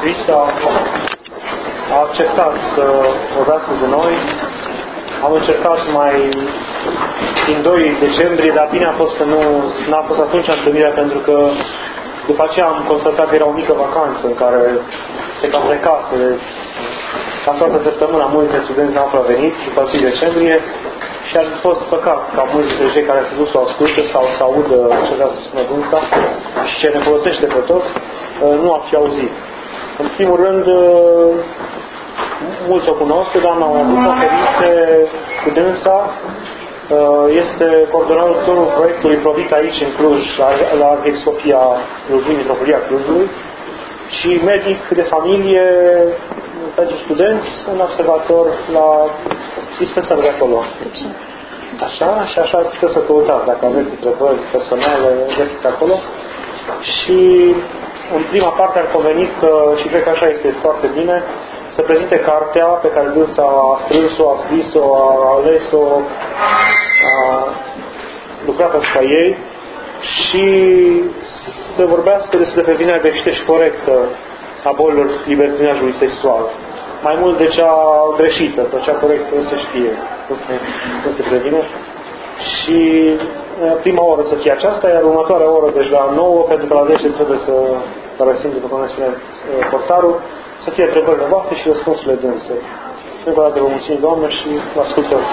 Crista a acceptat să vorbească de noi. Am încercat mai din 2 decembrie, dar bine a fost că nu a fost atunci întâlnirea, pentru că după aceea am constatat că era o mică vacanță în care se cam plecase. Cam toată săptămâna mulți studenți n-au prea venit după 1 decembrie și a fost păcat ca mulți dintre cei care au dus să o asculte sau să audă ce vrea să spună dânsa și ce ne folosește pe toți, nu ar fi auzit. În primul rând, mulți o cunosc, dar am avut conferințe cu dânsa. Este coordonatorul proiectului Provit aici în Cluj, la Arhiepiscopia Clujului, Mitropolia Clujului, și medic de familie pentru studenți, un observator la dispensarul de acolo. Așa, și așa puteți să căutați, dacă aveți întrebări personale, găsiți acolo. Și în prima parte am convenit că, și cred că așa este foarte bine, să prezinte cartea pe care dânsa a strâns-o, a scris-o, a ales-o, a lucrat asupra ei și să vorbească despre prevenirea greșită și corectă a bolilor libertinajului sexual. Mai mult de cea greșită, pe cea corectă se știe cum se previne. Și prima oră să fie aceasta, iar următoarea oră, deci la 9, pentru că la 10 trebuie să părăsim, după cum ne spune portarul, să fie întrebările voastre și răspunsurile dânse. Încă o dată vă mulțumim, Doamne, și vă ascultăm.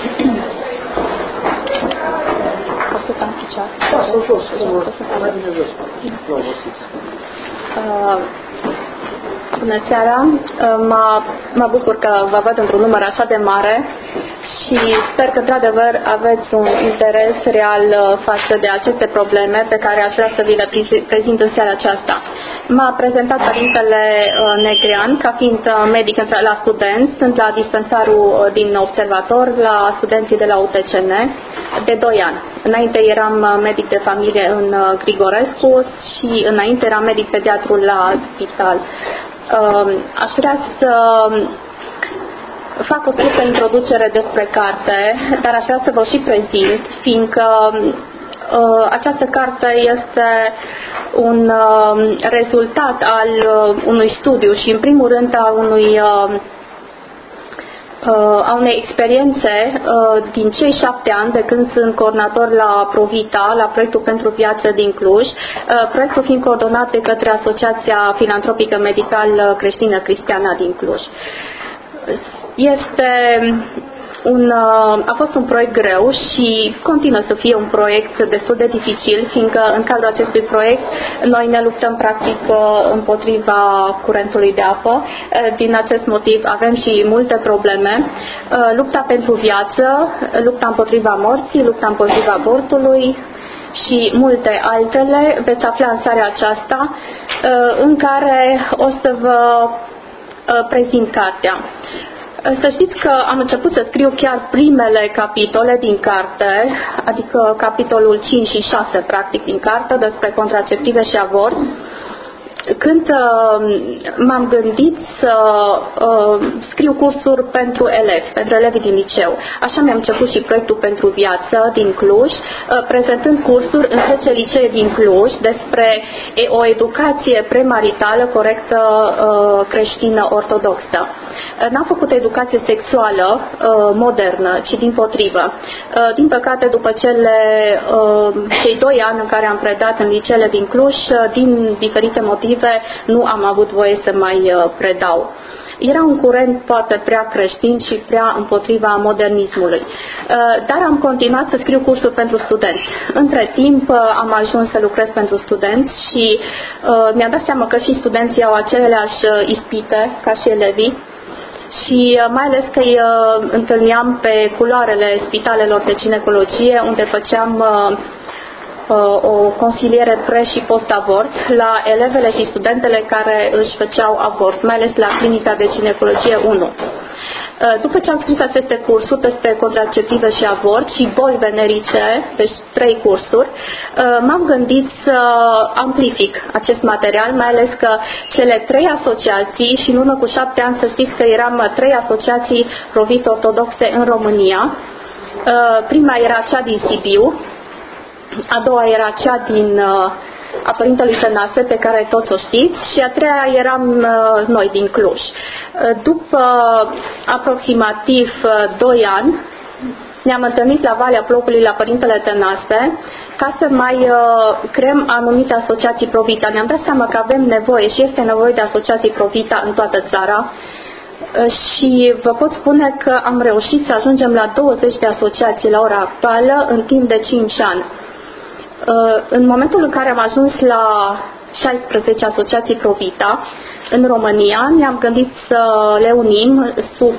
O să stăm picioare. Da, să jos, mai bine jos. Nu obosiți. Bună seara! Mă bucur că vă văd într-un număr așa de mare și sper că, într-adevăr, aveți un interes real față de aceste probleme pe care aș vrea să vi le prezint în seara aceasta. M-a prezentat Părintele Negrean ca fiind medic la studenți. Sunt la dispensarul din Observator la studenții de la UPCN de 2 ani. Înainte eram medic de familie în Grigorescu și înainte eram medic pediatru la spital. Aș vrea să fac o scurtă introducere despre carte, dar aș vrea să vă și prezint, fiindcă această carte este un rezultat al unui studiu și, în primul rând, a unei experiențe din cei 7 ani de când sunt coordonator la Provita, la proiectul pentru viață din Cluj, proiectul fiind coordonat de către Asociația Filantropică Medical Creștină Cristiana din Cluj. A fost un proiect greu și continuă să fie un proiect destul de dificil, fiindcă în cadrul acestui proiect noi ne luptăm practic împotriva curentului de apă. Din acest motiv avem și multe probleme. Lupta pentru viață, lupta împotriva morții, lupta împotriva abortului și multe altele veți afla în seara aceasta, în care o să vă prezint cartea. Să știți că am început să scriu chiar primele capitole din carte, adică capitolul 5 și 6 practic din carte despre contraceptive și avort, când m-am gândit să scriu cursuri pentru elevi, pentru elevii din liceu. Așa mi-am început și proiectul pentru viață din Cluj, prezentând cursuri în 10 licee din Cluj despre o educație premaritală corectă creștină ortodoxă. N-am făcut educație sexuală modernă, ci dimpotrivă. Din păcate, după cei 2 ani în care am predat în liceele din Cluj, din diferite motive, nu am avut voie să mai predau. Era un curent poate prea creștin și prea împotriva modernismului. Dar am continuat să scriu cursuri pentru studenți. Între timp am ajuns să lucrez pentru studenți și mi-am dat seama că și studenții au aceleași ispite ca și elevii. Și mai ales că îi întâlneam pe culoarele spitalelor de ginecologie, unde făceam o consiliere pre- și post-avort la elevele și studentele care își făceau avort, mai ales la clinica de ginecologie 1. După ce am scris aceste cursuri despre contraceptive și avort și boli venerice, deci 3 cursuri, m-am gândit să amplific acest material, mai ales că cele 3 asociații, și în urmă cu 7 ani să știți că eram 3 asociații provit ortodoxe în România. Prima era cea din Sibiu, a doua era cea din a Părintelui Tănase, pe care toți o știți, și a treia eram noi din Cluj. După aproximativ 2 ani, ne-am întâlnit la Valea Plopului la Părintele Tănase ca să mai creăm anumite asociații Provita. Ne-am dat seama că avem nevoie și este nevoie de asociații Provita în toată țara și vă pot spune că am reușit să ajungem la 20 de asociații la ora actuală în timp de 5 ani. În momentul în care am ajuns la 16 asociații Provita în România, ne-am gândit să le unim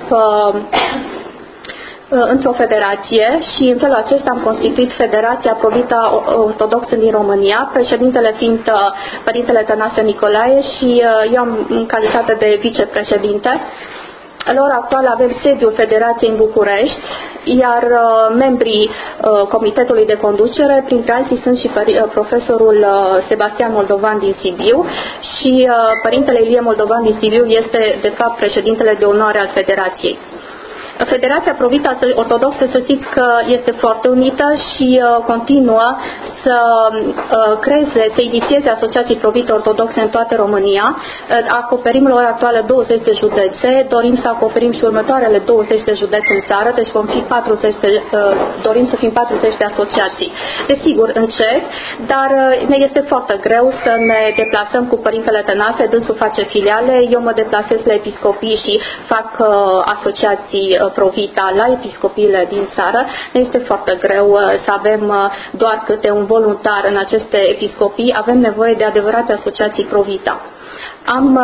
într-o federație și în felul acesta am constituit Federația Provita Ortodoxă din România, președintele fiind Părintele Tănase Nicolae și eu în calitate de vicepreședinte. La ora actuală avem sediul Federației în București, iar membrii Comitetului de Conducere, printre alții sunt și profesorul Sebastian Moldovan din Sibiu și Părintele Ilie Moldovan din Sibiu este de fapt președintele de onoare al Federației. Federația Provita Ortodoxă, să știți că este foarte unită și continuă să creeze, să inițieze asociații Provita Ortodoxe în toată România. Acoperim la ora actuală 20 de județe, dorim să acoperim și următoarele 20 de județe în țară, deci dorim să fim 40 de asociații. Desigur, încet, dar ne este foarte greu să ne deplasăm cu Părintele Tănase, dânsul face filiale, eu mă deplasez la episcopii și fac asociații Provita la episcopiile din țară. Ne este foarte greu să avem doar câte un voluntar în aceste episcopii, avem nevoie de adevărate asociații Provita. Am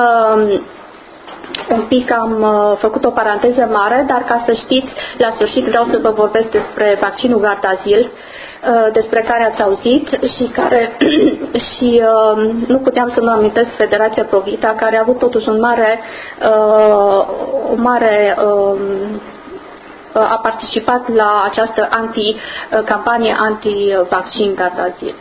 făcut o paranteză mare, dar ca să știți, la sfârșit vreau să vă vorbesc despre vaccinul Gardasil, despre care ați auzit și nu puteam să nu amintesc Federația Provita, care a avut totuși a participat la această campanie anti-vaccin Gardasil.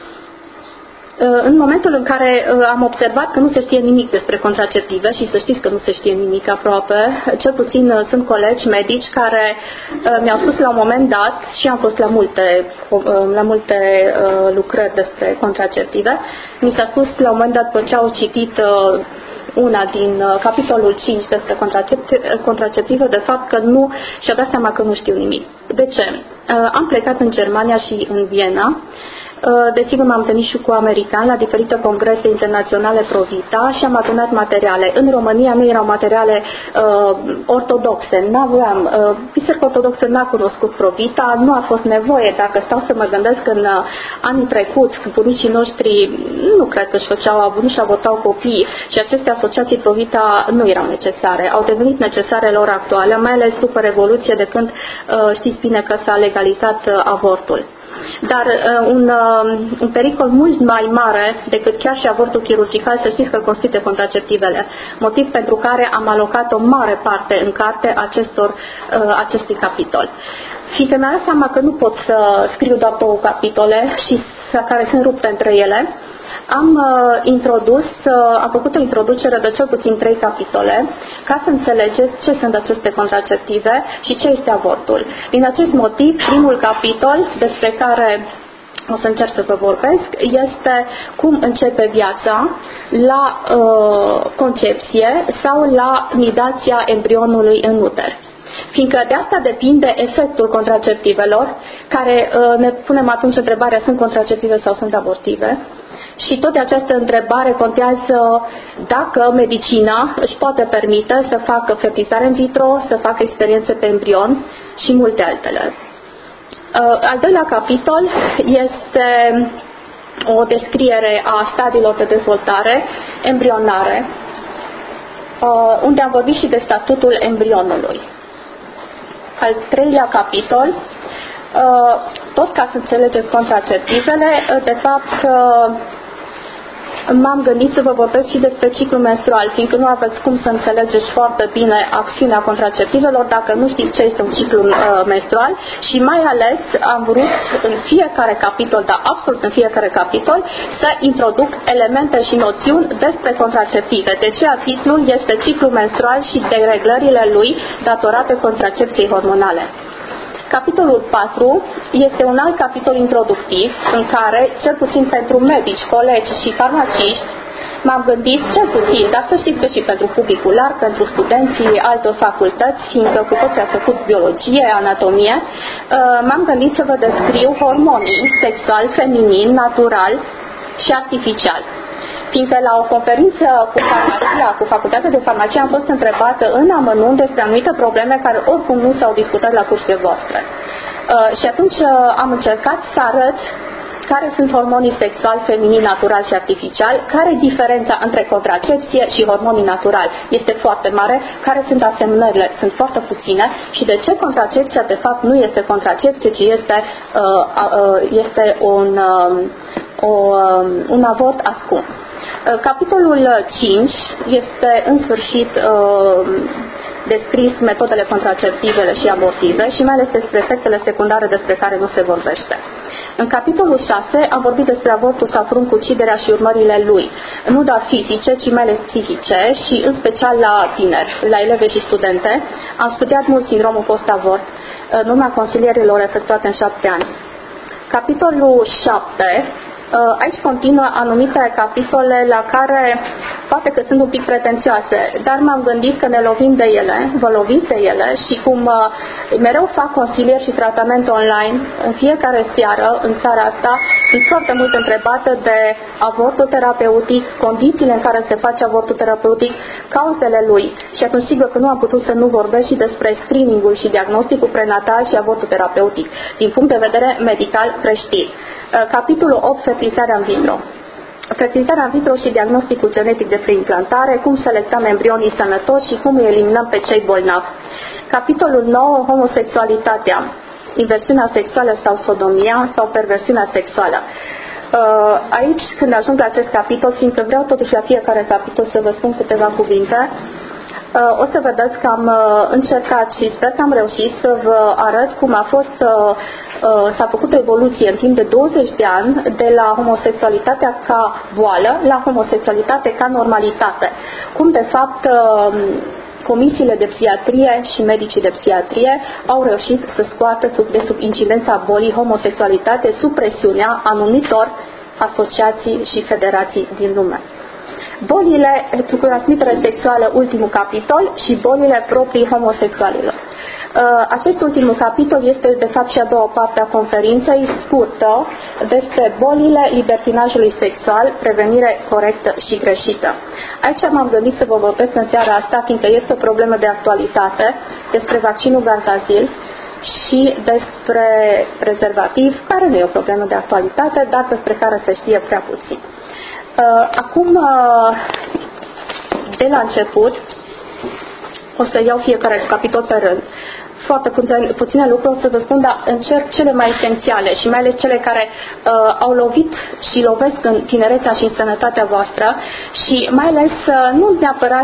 În momentul în care am observat că nu se știe nimic despre contraceptive, și să știți că nu se știe nimic aproape, cel puțin sunt colegi medici care mi-au spus la un moment dat, și am fost la multe lucrări despre contraceptive, mi s-a spus la un moment dat, după ce au citit una din capitolul 5 despre contraceptive, de fapt că nu și-a dat seama că nu știu nimic. De ce? Am plecat în Germania și în Viena. Desigur, m-am întâlnit și cu americani la diferite congrese internaționale Provita și am adunat materiale. În România nu erau materiale ortodoxe. Biserica Ortodoxă n-a cunoscut Provita, nu a fost nevoie. Dacă stau să mă gândesc, în anii trecuți, bunicii noștri nu cred că nu și avortau copii și aceste asociații Provita nu erau necesare. Au devenit necesare la ora actuală, mai ales după Revoluție, de când știți bine că s-a legalizat avortul. Dar un pericol mult mai mare decât chiar și avortul chirurgical, să știți că îl constituie contraceptivele, motiv pentru care am alocat o mare parte în carte acestui capitol. Fiindcă mi-am dat seama că nu pot să scriu doar 2 capitole și care sunt rupte între ele, am făcut o introducere de cel puțin 3 capitole ca să înțelegeți ce sunt aceste contraceptive și ce este avortul. Din acest motiv, primul capitol despre care o să încerc să vă vorbesc este cum începe viața la concepție sau la nidația embrionului în uter. Fiindcă de asta depinde efectul contraceptivelor, care ne punem atunci întrebarea, sunt contraceptive sau sunt abortive? Și tot de această întrebare contează dacă medicina își poate permite să facă fertilizare in vitro, să facă experiențe pe embrion și multe altele. Al doilea capitol este o descriere a stadiilor de dezvoltare embrionare, unde am vorbit și de statutul embrionului. Al treilea capitol, tot ca să înțelegeți contraceptivele, de fapt m-am gândit să vă vorbesc și despre ciclul menstrual, fiindcă nu aveți cum să înțelegeți foarte bine acțiunea contraceptivelor dacă nu știți ce este un ciclu menstrual și mai ales am vrut în fiecare capitol, dar absolut în fiecare capitol, să introduc elemente și noțiuni despre contraceptive. De aceea titlul este Ciclul menstrual și dereglările lui datorate contracepției hormonale. Capitolul 4 este un alt capitol introductiv în care, cel puțin pentru medici, colegi și farmaciști, m-am gândit, cel puțin, dar să știți că și pentru publicul larg, pentru studenții altor facultăți, fiindcă cu toți ați făcut biologie, anatomie, m-am gândit să vă descriu hormonii sexual, feminin, natural și artificial. Fiindcă la o conferință cu farmacia, cu facultatea de farmacie, am fost întrebată în amănunt despre anumite probleme care oricum nu s-au discutat la cursurile voastre. Și atunci am încercat să arăt care sunt hormonii sexual, feminin, natural și artificial, care e diferența între contracepție și hormonii naturali. Este foarte mare, care sunt asemănările, sunt foarte puține și de ce contracepția de fapt nu este contracepție, ci este un avort ascuns. Capitolul 5 este în sfârșit descris metodele contraceptive și abortive și mai ales despre efectele secundare despre care nu se vorbește. În capitolul 6 am vorbit despre avortul sau fruncuciderea și urmările lui, nu doar fizice, ci mai ales psihice și în special la tineri, la eleve și studente. Am studiat mult sindromul post-avort în urma consilierilor efectuate în 7 ani. Capitolul 7, aici continuă anumite capitole la care poate că sunt un pic pretențioase, dar m-am gândit că ne lovim de ele, vă loviți de ele și cum mereu fac consilier și tratament online în fiecare seară în țara asta, sunt foarte mult întrebată de avortul terapeutic, condițiile în care se face avortul terapeutic, cauzele lui și atunci sigur că nu am putut să nu vorbesc și despre screening-ul și diagnosticul prenatal și avortul terapeutic din punct de vedere medical creștin. Capitolul 8, fertilizarea în vitro. Fertilizarea în vitro și diagnosticul genetic de preimplantare, cum selectăm embrionii sănătoși și cum îi eliminăm pe cei bolnavi. Capitolul 9, homosexualitatea, inversiunea sexuală sau sodomia sau perversiunea sexuală. Aici, când ajung la acest capitol, fiindcă vreau totuși la fiecare capitol să vă spun câteva cuvinte, o să vedeți că am încercat și sper că am reușit să vă arăt cum s-a făcut o evoluție în timp de 20 de ani de la homosexualitatea ca boală la homosexualitate ca normalitate. Cum de fapt comisiile de psihiatrie și medicii de psihiatrie au reușit să scoată de sub incidența bolii homosexualitate sub presiunea anumitor asociații și federații din lume. Bolile cu transmitere sexuală, ultimul capitol, și bolile proprii homosexualilor. Acest ultimul capitol este de fapt și a doua parte a conferinței, scurtă, despre bolile libertinajului sexual, prevenire corectă și greșită. Aici m-am gândit să vă vorbesc în seara asta, fiindcă este o problemă de actualitate, despre vaccinul Gardasil și despre prezervativ, care nu e o problemă de actualitate, dar despre care se știe prea puțin. Acum, de la început, o să iau fiecare capitol pe rând. Foarte puține lucruri o să vă spun, dar încerc cele mai esențiale și mai ales cele care au lovit și lovesc în tinerețea și în sănătatea voastră și mai ales nu neapărat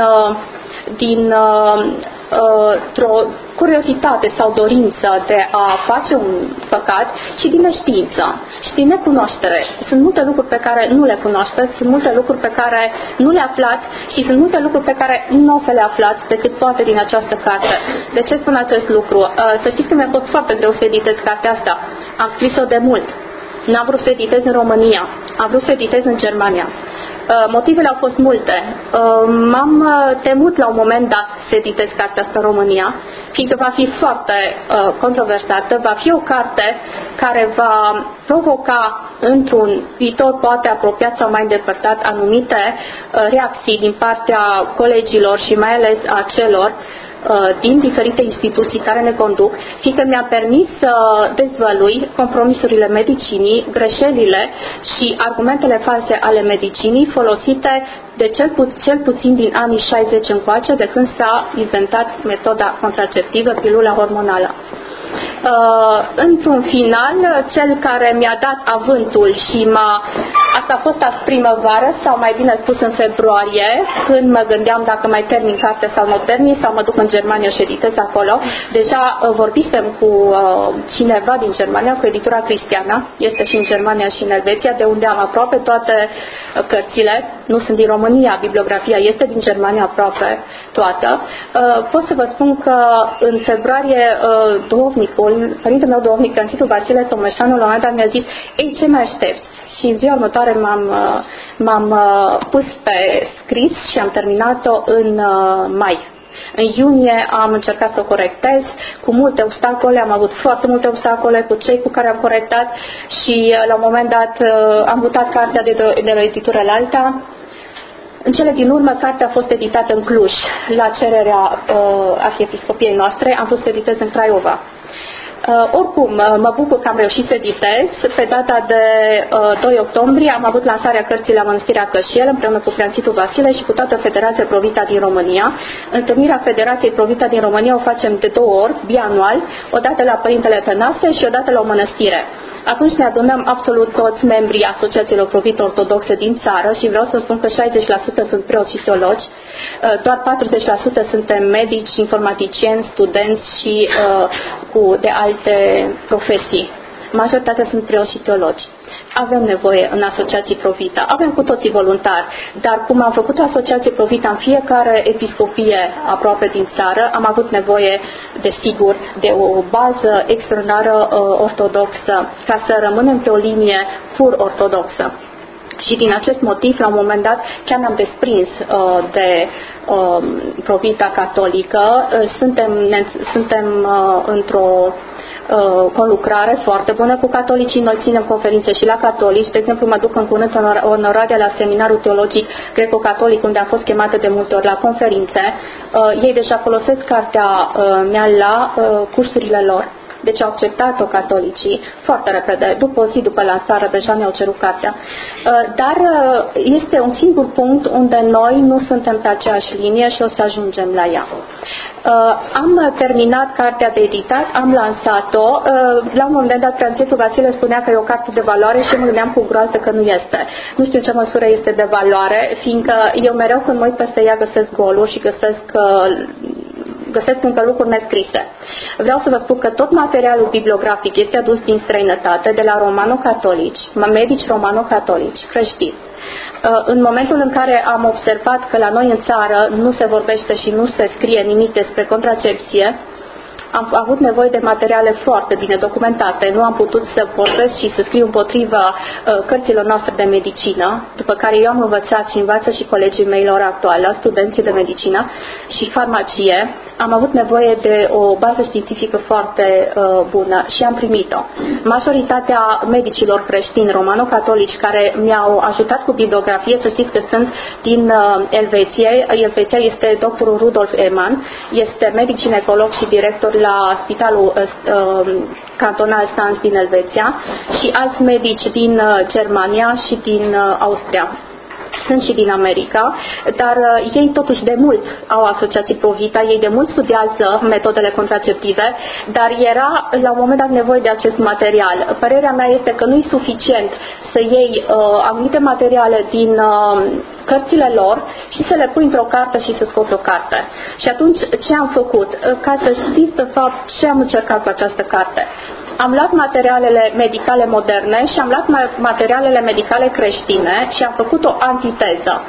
o curiozitate sau dorință de a face un păcat, ci din neștiință și din necunoaștere. Sunt multe lucruri pe care nu le cunoașteți, sunt multe lucruri pe care nu le aflați și sunt multe lucruri pe care nu o să le aflați decât poate din această carte. De ce spun acest lucru? Să știți că mi-a fost foarte greu să editez cartea asta. Am scris-o de mult. N-am vrut să editez în România. Am vrut să editez în Germania. Motivele au fost multe. M-am temut la un moment dat să editez cartea asta în România, fiindcă va fi foarte controversată, va fi o carte care va provoca într-un viitor poate apropiat sau mai îndepărtat anumite reacții din partea colegilor și mai ales a celor din diferite instituții care ne conduc, fiindcă mi-a permis să dezvălui compromisurile medicinii, greșelile și argumentele false ale medicinii folosite de cel puțin din anii 60 încoace, de când s-a inventat metoda contraceptivă, pilula hormonală. Într-un final, cel care mi-a dat avântul și m-a Asta a fost azi primăvară, sau mai bine spus în februarie, când mă gândeam dacă mai termin cartea sau nu o termin, sau mă duc în Germania și editez acolo. Deja vorbisem cu cineva din Germania, cu editura Cristiana, este și în Germania și în Elveția, de unde am aproape toate cărțile. Nu sunt din România, bibliografia este din Germania aproape toată. Pot să vă spun că în februarie părintele meu duhovnic, Preanțitul Vasile Tomeșanu, la un moment dat mi-a zis: ei, ce mai aștepți? Și în ziua următoare m-am pus pe scris și am terminat-o în mai. În iunie am încercat să o corectez cu multe obstacole, am avut foarte multe obstacole cu cei cu care am corectat și la un moment dat am mutat cartea de la editură la alta. În cele din urmă, cartea a fost editată în Cluj, la cererea arhiepiscopiei noastre. Am vrut să editez în Craiova. Oricum, mă bucur că am reușit să editez. Pe data de 2 octombrie am avut lansarea cărții la Mănăstirea Cășiel împreună cu Preanțitul Vasile și cu toată Federația Provita din România. Întâlnirea Federației Provita din România o facem de 2 ori, bianual, o dată la Părintele Tănase și o dată la o mănăstire. Atunci ne adunăm absolut toți membrii asociațiilor provite ortodoxe din țară și vreau să spun că 60% sunt preoți și teologi, doar 40% suntem medici, informaticieni, studenți și de alte profesii. Majoritatea sunt preoți și teologi. Avem nevoie în asociații Provita, avem cu toții voluntari, dar cum am făcut o asociație Provita în fiecare episcopie aproape din țară, am avut nevoie, desigur, de o bază extraordinară ortodoxă, ca să rămânem pe o linie pur ortodoxă. Și din acest motiv, la un moment dat, chiar ne-am desprins de Provita catolică. Suntem într-o conlucrare foarte bună cu catolicii. Noi ținem conferințe și la catolici. De exemplu, mă duc în curând în Oradea la seminarul teologic greco-catolic, unde am fost chemată de multe ori la conferințe. Ei deja folosesc cartea mea la cursurile lor. Deci au acceptat-o catolicii foarte repede, după o zi după lansare, deja mi-au cerut cartea. Dar este un singur punct unde noi nu suntem pe aceeași linie și o să ajungem la ea. Am terminat cartea de editat, am lansat-o. La un moment dat, Preanțitul Vasile spunea că e o carte de valoare și eu mă gândeam cu groază că nu este. Nu știu în ce măsură este de valoare, fiindcă eu mereu când mă uit peste ea găsesc goluri și găsesc încă lucruri nescrise. Vreau să vă spun că tot materialul bibliografic este adus din străinătate, de la romano-catolici, medici romano-catolici, creștini. În momentul în care am observat că la noi în țară nu se vorbește și nu se scrie nimic despre contracepție, am avut nevoie de materiale foarte bine documentate. Nu am putut să vorbesc și să scriu împotriva cărților noastre de medicină, după care eu am învățat și învață și colegii mei la ora actuală, studenții de medicină și farmacie. Am avut nevoie de o bază științifică foarte bună și am primit-o. Majoritatea medicilor creștini romano-catolici care mi-au ajutat cu bibliografie, să știți că sunt din Elveția. Elveția este doctorul Rudolf Eman, este medic ginecolog și director la Spitalul Cantonal Stans din Elveția și alți medici din Germania și din Austria. Sunt și din America, dar ei totuși de mult au asociații Provita, ei de mult studiază metodele contraceptive, dar era la un moment dat nevoie de acest material. Părerea mea este că nu e suficient să iei anumite materiale din cărțile lor și să le pui într-o carte și să scoți o carte. Și atunci ce am făcut? Ca să știți de fapt ce am încercat cu această carte. Am luat materialele medicale moderne și am luat materialele medicale creștine și am făcut o antiteză.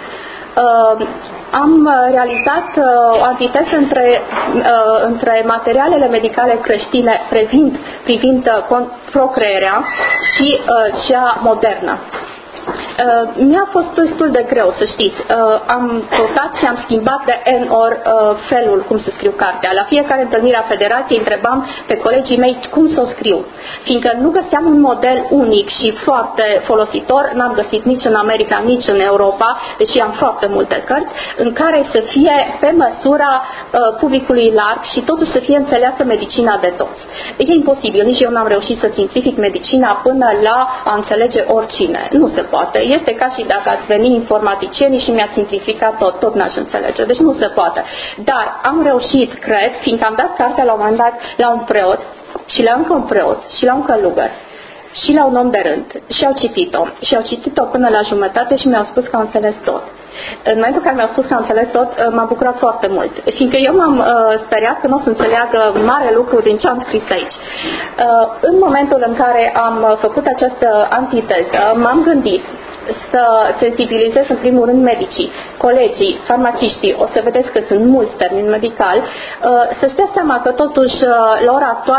Am realizat o antiteză între materialele medicale creștine privind procreerea și cea modernă. Mi-a fost destul de greu, să știți. Am căutat și am schimbat de N ori felul cum să scriu cartea. La fiecare întâlnire a Federației întrebam pe colegii mei cum să o scriu. Fiindcă nu găseam un model unic și foarte folositor, n-am găsit nici în America, nici în Europa, deși am foarte multe cărți, în care să fie pe măsura publicului larg și totuși să fie înțeleasă medicina de toți. E imposibil, nici eu n-am reușit să simplific medicina până la a înțelege oricine. Nu se poate. Este ca și dacă ați veni informaticienii și mi-ați simplificat tot n-aș înțelege. Deci nu se poate. Dar am reușit, cred, fiindcă am dat cartea la un moment dat la un preot și la încă un preot și la un călugăr. și la un om de rând și au citit-o. Și au citit-o până la jumătate și mi-au spus că au înțeles tot. În momentul în care mi-au spus că am înțeles tot, m-a bucurat foarte mult. Fiindcă eu m-am speriat că nu o să înțeleagă mare lucru din ce am scris aici. În momentul în care am făcut această antiteză, m-am gândit să sensibilizez în primul rând medicii, colegii, farmaciștii, o să vedeți că sunt mulți termeni medical, să-și dea seama că totuși la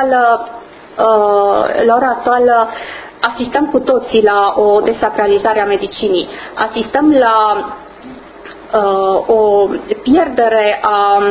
ora actuală asistăm cu toții la o desacralizare a medicinii. Asistăm la o pierdere a...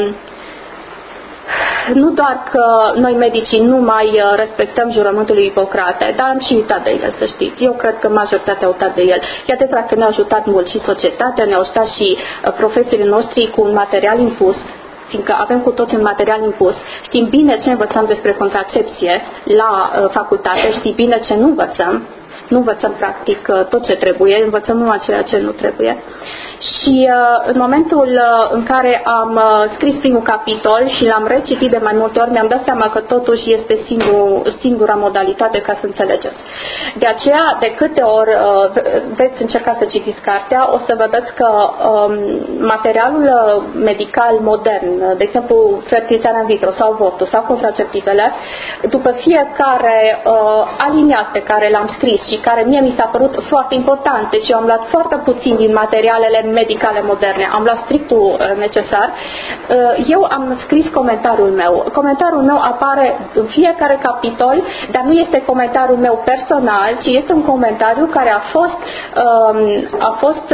Nu doar că noi medicii nu mai respectăm jurământul lui Hipocrate, dar am și uitat de el, să știți. Eu cred că majoritatea au uitat de el. E adevărat că ne-a ajutat mult și societatea, ne-au ajutat și profesorii noștri cu un material impus, fiindcă avem cu toți un material impus. Știm bine ce învățăm despre contracepție la facultate, știm bine ce nu învățăm. Nu învățăm practic tot ce trebuie, învățăm numai ceea ce nu trebuie. Și în momentul în care am scris primul capitol și l-am recitit de mai multe ori, mi-am dat seama că totuși este singura modalitate ca să înțelegeți. De aceea, de câte ori veți încerca să citiți cartea, o să vedeți că materialul medical modern, de exemplu fertilizarea in vitro sau avortul sau contraceptivele, după fiecare aliniat pe care l-am scris și care mie mi s-a părut foarte important, deci eu am luat foarte puțin din materialele medicale moderne, am luat strictul necesar, eu am scris comentariul meu. Comentariul meu apare în fiecare capitol, dar nu este comentariul meu personal, ci este un comentariu care a fost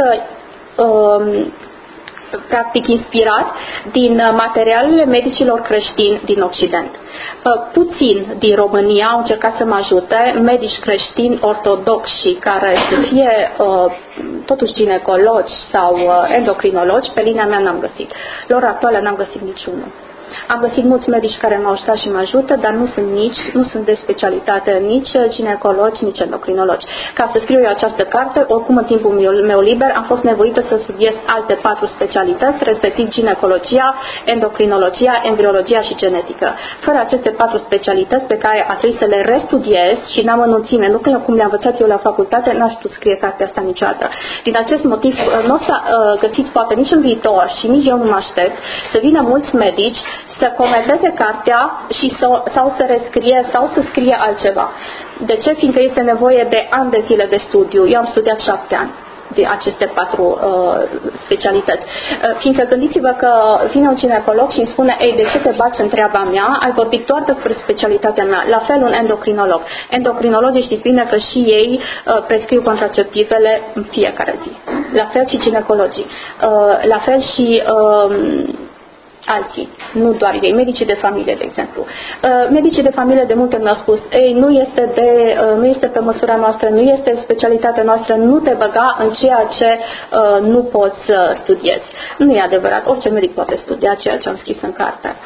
practic inspirat din materialele medicilor creștini din Occident. Puțin din România au încercat să mă ajute, medici creștini ortodoxi care să fie totuși ginecologi sau endocrinologi, pe linia mea n-am găsit. La ora actuală n-am găsit niciunul. Am găsit mulți medici care m-au ajutat și mă ajută, dar nu sunt de specialitate nici ginecologi, nici endocrinologi. Ca să scriu eu această carte, oricum în timpul meu liber am fost nevoită să studiez alte 4 specialități, respectiv ginecologia, endocrinologia, embriologia și genetică. Fără aceste 4 specialități pe care a trebuit să le restudiez și n-am înunțime, nu cum le-am învățat eu la facultate, n-aș putut scrie cartea asta niciodată. Din acest motiv nu o să găsiți poate nici în viitor și nici eu nu mă aștept să vină mulți medici să comenteze cartea și sau să rescrie sau să scrie altceva. De ce? Fiindcă este nevoie de ani de zile de studiu. Eu am studiat 7 ani de aceste 4 specialități. Fiindcă gândiți-vă că vine un ginecolog și îmi spune: ei, de ce te baci în treaba mea? Ai vorbit doar despre specialitatea mea. La fel un endocrinolog. Endocrinologii știți bine că și ei prescriu contraceptivele în fiecare zi. La fel și ginecologii. La fel și alții, nu doar ei, medicii de familie, de exemplu. Medicii de familie de multe ori mi-au spus: ei, nu este pe măsura noastră, nu este specialitatea noastră, nu te băga în ceea ce nu poți studiezi. Nu e adevărat, orice medic poate studia ceea ce am scris în carte.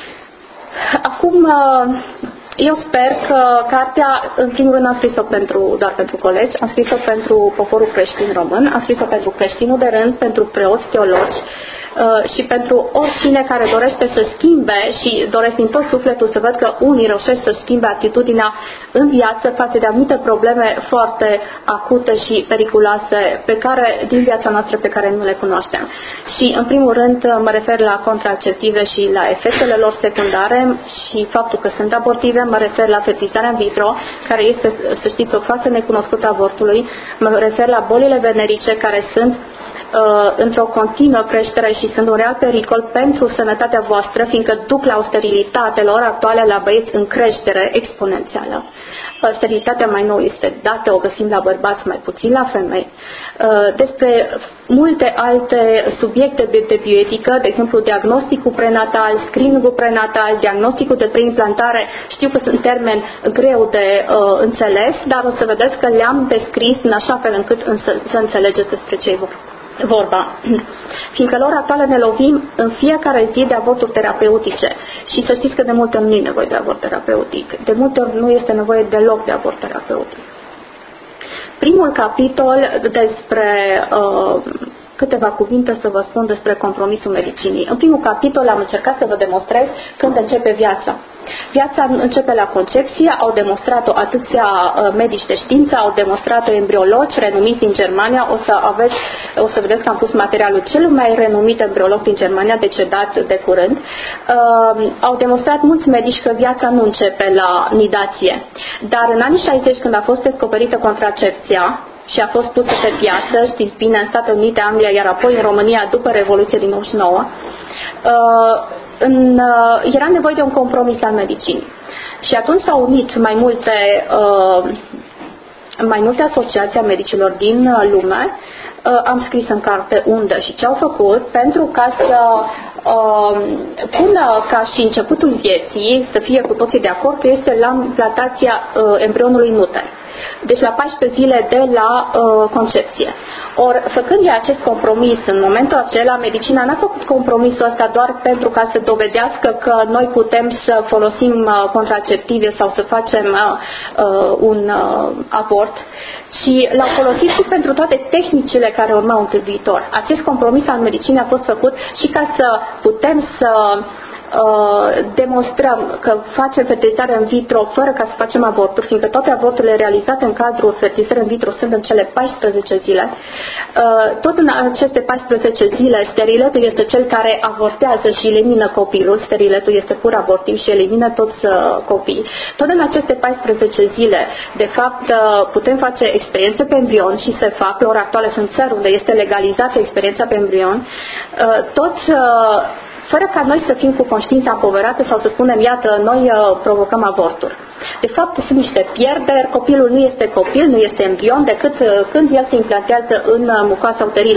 Acum, eu sper că cartea, în primul rând, am scris-o doar pentru colegi, am scris-o pentru poporul creștin român, am scris-o pentru creștinul de rând, pentru preoți, teologi, și pentru oricine care dorește să schimbe și doresc din tot sufletul să văd că unii reușesc să schimbe atitudinea în viață față de anumite probleme foarte acute și periculoase din viața noastră pe care nu le cunoaștem. Și în primul rând mă refer la contraceptive și la efectele lor secundare și faptul că sunt abortive, mă refer la fertilizarea in vitro, care este, să știți, o fază necunoscută a avortului, mă refer la bolile venerice care sunt într-o continuă creștere și sunt un real pericol pentru sănătatea voastră, fiindcă duc la o sterilitate la ora actuală la băieți în creștere exponențială. Sterilitatea mai nou este dată, o găsim la bărbați, mai puțin la femei. Despre multe alte subiecte de bioetică, de exemplu diagnosticul prenatal, screening-ul prenatal, diagnosticul de preimplantare, știu că sunt termeni greu de înțeles, dar o să vedeți că le-am descris în așa fel încât să înțelegeți despre ce e vorba. Fiindcă la ora actuală ne lovim în fiecare zi de avorturi terapeutice și să știți că de multe ori nu e nevoie de avort terapeutic. De multe ori nu este nevoie deloc de avort terapeutic. Primul capitol despre câteva cuvinte să vă spun despre compromisul medicinii. În primul capitol am încercat să vă demonstrez când începe viața. Viața începe la concepție, au demonstrat-o atâția medici de știință, au demonstrat-o embriologi renumiți din Germania. O să vedeți că am pus materialul cel mai renumit embriolog din Germania, decedat de curând. Au demonstrat mulți medici că viața nu începe la nidație. Dar în anii 60, când a fost descoperită contracepția și a fost pusă pe piață, știți bine, în Statele Unite, Anglia, iar apoi în România după Revoluție din 99, era nevoie de un compromis al medicinii. Și atunci s-au unit mai multe asociații a medicilor din lume. Am scris în carte unde și ce au făcut pentru ca să pună ca și începutul vieții să fie cu toții de acord că este la implantația embrionului în uter. Deci la 14 zile de la concepție. Ori, făcând ea acest compromis în momentul acela, medicina n-a făcut compromisul ăsta doar pentru ca să dovedească că noi putem să folosim contraceptive sau să facem un avort, ci l-au folosit și pentru toate tehnicile care urmau în viitor. Acest compromis al medicinei a fost făcut și ca să putem să demonstrăm că facem fertilizare în vitro fără ca să facem avorturi, fiindcă toate avorturile realizate în cadrul fertilizării în vitro sunt în cele 14 zile. Tot în aceste 14 zile, steriletul este cel care avortează și elimină copilul. Steriletul este pur abortiv și elimină toți copiii. Tot în aceste 14 zile, de fapt, putem face experiențe pe embrion și se fac. La ora actuală sunt țări unde este legalizată experiența pe embrion. Fără ca noi să fim cu conștiința împovărată sau să spunem, iată, noi provocăm avorturi. De fapt, sunt niște pierderi, copilul nu este copil, nu este embrion, decât când el se implantează în mucoasa uterină.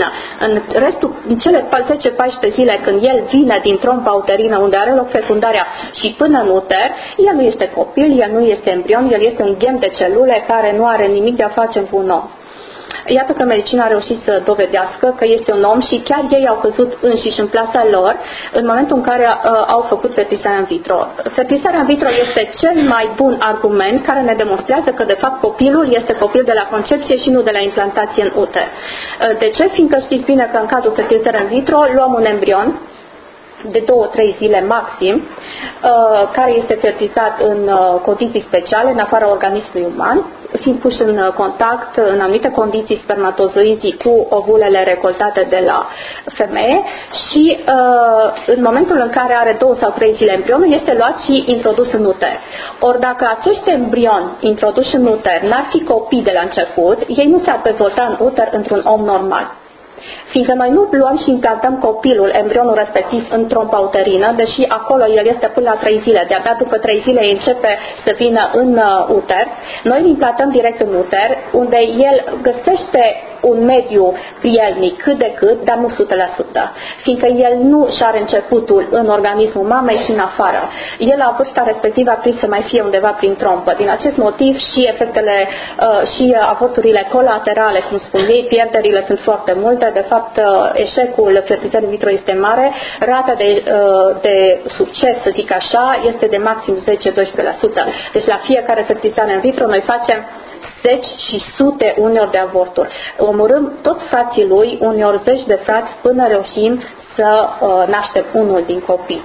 În cele 10-14 zile, când el vine din trompa uterină, unde are loc fecundarea și până în uter, el nu este copil, el nu este embrion, el este un ghem de celule care nu are nimic de a face cu un om. Iată că medicina a reușit să dovedească că este un om și chiar ei au căzut înșiși în plasa lor în momentul în care au făcut fertilizarea în vitro. Fertilizarea în vitro este cel mai bun argument care ne demonstrează că de fapt copilul este copil de la concepție și nu de la implantație în uter. De ce? Fiindcă știți bine că în cadrul fertilizării în vitro luăm un embrion de 2-3 zile maxim, care este fertilizat în condiții speciale, în afara organismului uman, fiind puși în contact în anumite condiții spermatozoizii cu ovulele recoltate de la femeie și în momentul în care are 2 sau 3 zile embrionul este luat și introdus în uter. Ori dacă acești embrioni introduși în uter n-ar fi copii de la început, ei nu s-ar dezvolta în uter într-un om normal. Fiindcă noi nu luăm și implantăm copilul, embrionul respectiv, în trompa uterină, deși acolo el este până la 3 zile, de-abia după 3 zile începe să vină în uter, noi îl implantăm direct în uter, unde el găsește un mediu prielnic cât de cât, dar nu 100%, fiindcă el nu și are începutul în organismul mamei, ci în afară. El la vârsta respectivă ar trebui să mai fie undeva prin trompă. Din acest motiv și efectele și avorturile colaterale, cum spun ei, pierderile sunt foarte multe. De fapt, eșecul fertilizării in vitro este mare, rata de succes, să zic așa, este de maxim 10-12%. Deci la fiecare fertilizare in vitro noi facem zeci și sute uneori de avorturi. Omorâm toți frații lui, uneori zeci de frați, până reușim să naștem unul din copii.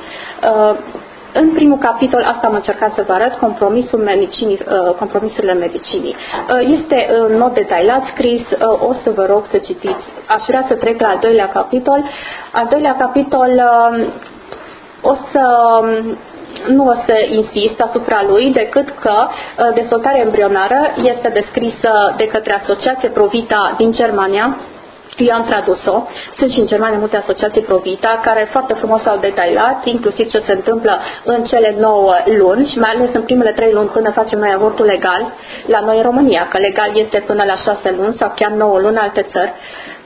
În primul capitol, asta am încercat să vă arăt, compromisurile medicinii. Este în mod detaliat scris, o să vă rog să citiți. Aș vrea să trec la al doilea capitol. Al doilea capitol nu o să insist asupra lui, decât că dezvoltarea embrionară este descrisă de către Asociație Provita din Germania. Eu am tradus-o. Sunt și în Germania multe asociații Provita care foarte frumos au detaliat, inclusiv ce se întâmplă în cele 9 luni și mai ales în primele 3 luni până facem noi avortul legal la noi în România, că legal este până la 6 luni sau chiar 9 luni în alte țări.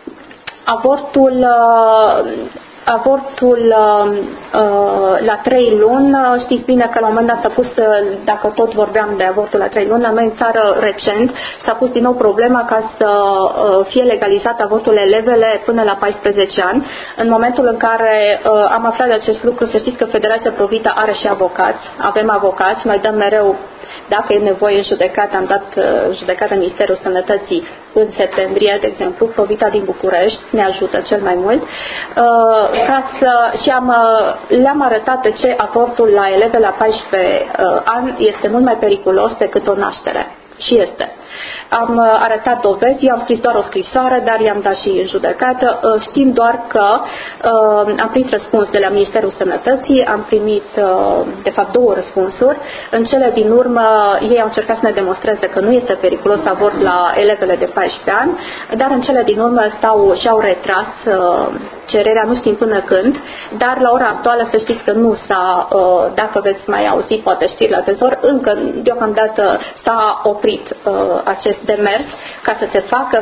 Avortul la 3 luni, știți bine că la un moment dat s-a pus, dacă tot vorbeam de avortul la 3 luni, la noi în țară recent s-a pus din nou problema ca să fie legalizat avortul elevele până la 14 ani. În momentul în care am aflat de acest lucru, să știți că Federația Provita are și avocați, avem avocați, noi dăm mereu Dacă e nevoie în judecată, am dat judecată în Ministerul Sănătății în septembrie, de exemplu, Provita din București ne ajută cel mai mult, le-am arătat de ce avortul la eleve la 14 ani este mult mai periculos decât o naștere. Și este. Am arătat dovezi, i-am scris doar o scrisoare, dar i-am dat și în judecată, știind doar că am primit răspuns de la Ministerul Sănătății, am primit de fapt 2 răspunsuri. În cele din urmă ei au încercat să ne demonstreze că nu este periculos avort la elevele de 14 ani, dar în cele din urmă și-au retras cererea, nu știm până când, dar la ora actuală să știți că nu s-a, dacă veți mai auzi poate știri la Trezor, încă deocamdată s-a oprit acest demers ca să se facă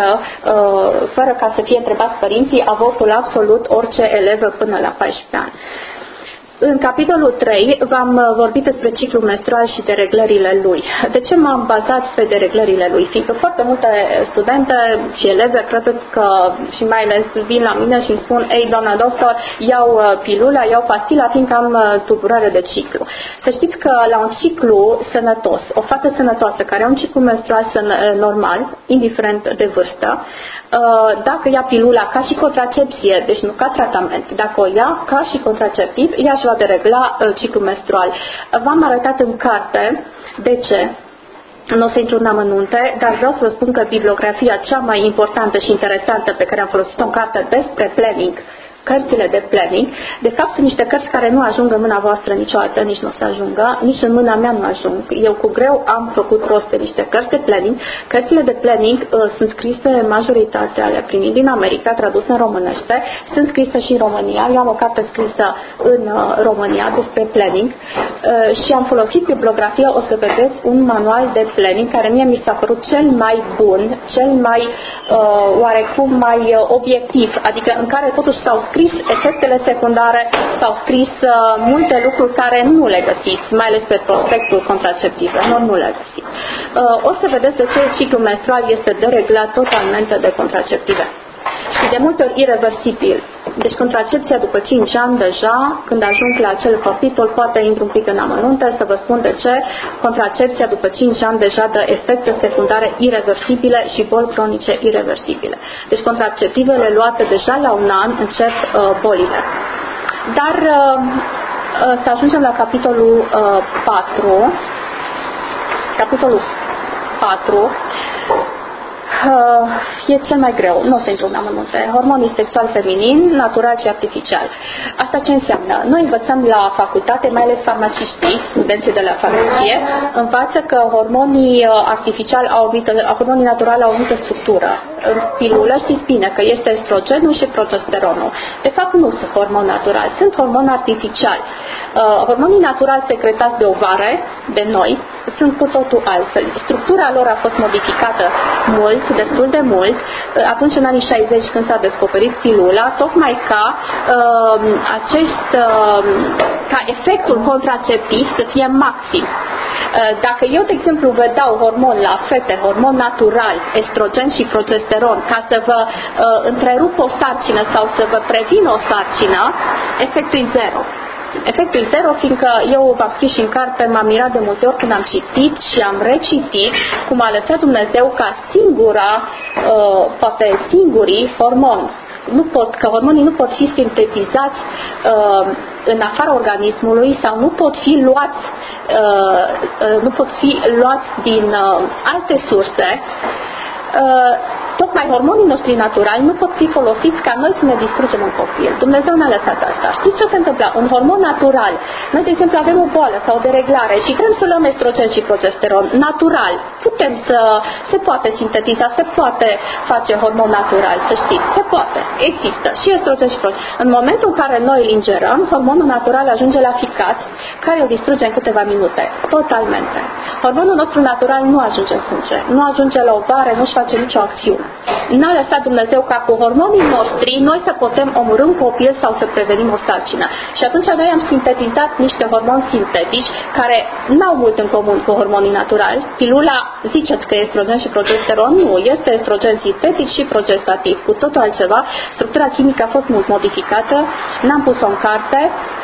fără ca să fie întrebați părinții avortul absolut orice elevă până la 14 ani. În capitolul 3 v-am vorbit despre ciclul menstrual și dereglările lui. De ce m-am bazat pe dereglările lui? Fiindcă foarte multe studente și eleve cred că și mai ales vin la mine și îmi spun: ei, doamna doctor, iau pilula, iau pastila, fiindcă am tulburare de ciclu. Să știți că la un ciclu sănătos, o fată sănătoasă care are un ciclu menstrual normal, indiferent de vârstă, dacă ia pilula ca și contracepție, deci nu ca tratament, dacă o ia ca și contraceptiv, ea își va deregla ciclul menstrual. V-am arătat în carte de ce. Nu o să intru în amănunte, dar vreau să vă spun că bibliografia cea mai importantă și interesantă pe care am folosit-o în carte despre planning, cărțile de planning, de fapt sunt niște cărți care nu ajung în mâna voastră niciodată, nici nu o să ajungă, nici în mâna mea nu ajung. Eu cu greu am făcut rost de niște cărți de planning. Cărțile de planning sunt scrise, majoritatea le primit din America, traduse în românește, sunt scrise și în România. Eu am o carte scrisă în România despre planning și am folosit bibliografia, o să vedeți, un manual de planning care mie mi s-a părut cel mai bun, cel mai oarecum mai obiectiv, adică în care totuși s-au scris efectele secundare, s-au scris multe lucruri care nu le găsiți, mai ales pe prospectul contraceptiv, nu le găsiți. O să vedeți de ce ciclul menstrual este dereglat totalmente de contraceptive. Și de multe ori irreversibil. Deci contracepția după 5 ani deja, când ajung la acel capitol, poate intru un pic în amănunte să vă spun de ce. Contracepția după 5 ani deja dă efecte secundare irreversibile și boli cronice irreversibile. Deci contraceptivele luate deja la un an încep bolile. Dar să ajungem la capitolul 4. Capitolul 4 e cel mai greu, nu o să intru în amănunte. Hormonii sexual feminin, natural și artificial. Asta ce înseamnă? Noi învățăm la facultate, mai ales farmaciștii, studenții de la farmacie, învață că hormonii artificiali hormonii naturali au o anumită structură. În pilulă știți bine că este estrogenul și progesteronul. De fapt nu sunt hormoni naturali, sunt hormoni artificiali. Hormonii naturali secretați de ovare, de noi, sunt cu totul altfel. Structura lor a fost modificată mult, destul de mult, atunci în anii 60 când s-a descoperit pilula, tocmai ca ca efectul contraceptiv să fie maxim. Dacă eu, de exemplu, vă dau hormon la fete, hormon natural, estrogen și progesteron, ca să vă întrerup o sarcină sau să vă previn o sarcină, efectul e zero. Efectul e zero, fiindcă eu v-am scris și în carte, m-am mirat de multe ori când am citit și am recitit cum a lăsat Dumnezeu ca poate singurii hormoni. Că hormonii nu pot fi sintetizați în afara organismului sau nu pot fi luați din alte surse. Tocmai hormonii noștri naturali nu pot fi folosiți ca noi să ne distrugem un copil. Dumnezeu ne-a lăsat asta. Știți ce se întâmplă? Un hormon natural. Noi, de exemplu, avem o boală sau o dereglare și vrem să luăm estrogen și progesteron natural. Se poate sintetiza, se poate face hormon natural, să știți. Se poate. Există și estrogen și progesteron. În momentul în care noi îl ingerăm, hormonul natural ajunge la ficat, care îl distruge în câteva minute. Totalmente. Hormonul nostru natural nu ajunge în sânge, nu ajunge la ovare, nu-și face nicio acțiune. N-a lăsat Dumnezeu ca cu hormonii noștri noi să putem omorî un copil sau să prevenim o sarcină. Și atunci noi am sintetizat niște hormoni sintetici care n-au mult în comun cu hormonii naturali. Pilula, ziceți că e estrogen și progesteron? Nu, este estrogen sintetic și progestativ, cu totul altceva. Structura chimică a fost mult modificată, n-am pus-o în carte,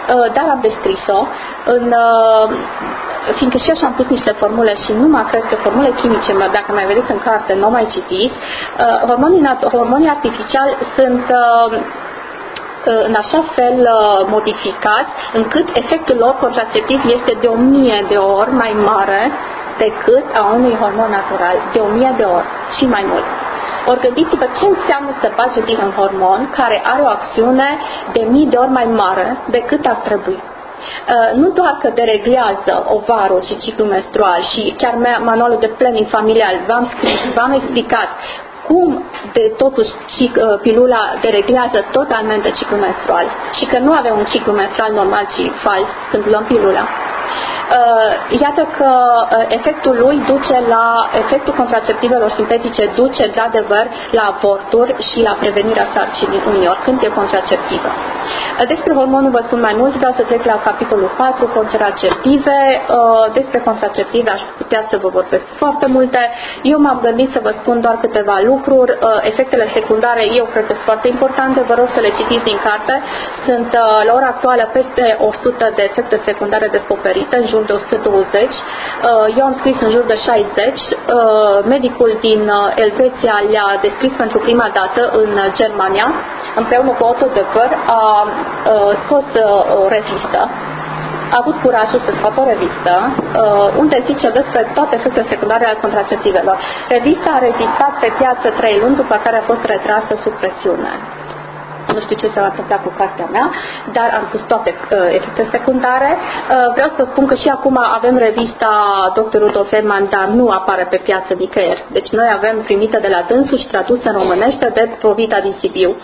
dar am descris-o fiindcă și așa am pus niște formule și numai cred că formule chimice, dacă mai vedeți în carte, nu mai citiți, hormonii artificiali sunt în așa fel modificați încât efectul lor contraceptiv este de 1000 de ori mai mare decât a unui hormon natural, de 1000 de ori și mai mult. Ori gândiți-vă ce înseamnă să bagi din un hormon care are o acțiune de 1000 de ori mai mare decât ar trebui. Nu doar că dereglează ovarul și ciclul menstrual și chiar manualul de planning familial v-am explicat cum totuși pilula dereglează totalmente ciclul menstrual și că nu avem un ciclu menstrual normal, ci fals când luăm pilula. Iată că efectul lui efectul contraceptivelor sintetice duce de-adevăr la aborturi și la prevenirea sarcinii uneori când e contraceptivă. Despre hormonul vă spun mai mult, vreau să trec la capitolul 4, contraceptive. Despre contraceptive aș putea să vă vorbesc foarte multe. Eu m-am gândit să vă spun doar câteva lucruri. Efectele secundare eu cred că sunt foarte importante, vă rog să le citiți din carte. Sunt la ora actuală peste 100 de efecte secundare descoperite, în jur de 120. Eu am scris în jur de 60. Medicul din Elveția le-a descris pentru prima dată în Germania, împreună cu Otto Döpper, a scos o revistă. A avut curajul să scoată o revistă unde zice despre toate efectele secundare ale contraceptivelor. Revista a rezistat pe piață 3 luni, după care a fost retrasă sub presiune. Nu știu ce se va întâmpla cu cartea mea, dar am pus toate efecte secundare. Vreau să vă spun că și acum avem revista Dr. Rudolf Herman, dar nu apare pe piață nicăieri. Deci noi avem primită de la dânsul și tradusă în românește de Provita din Sibiu.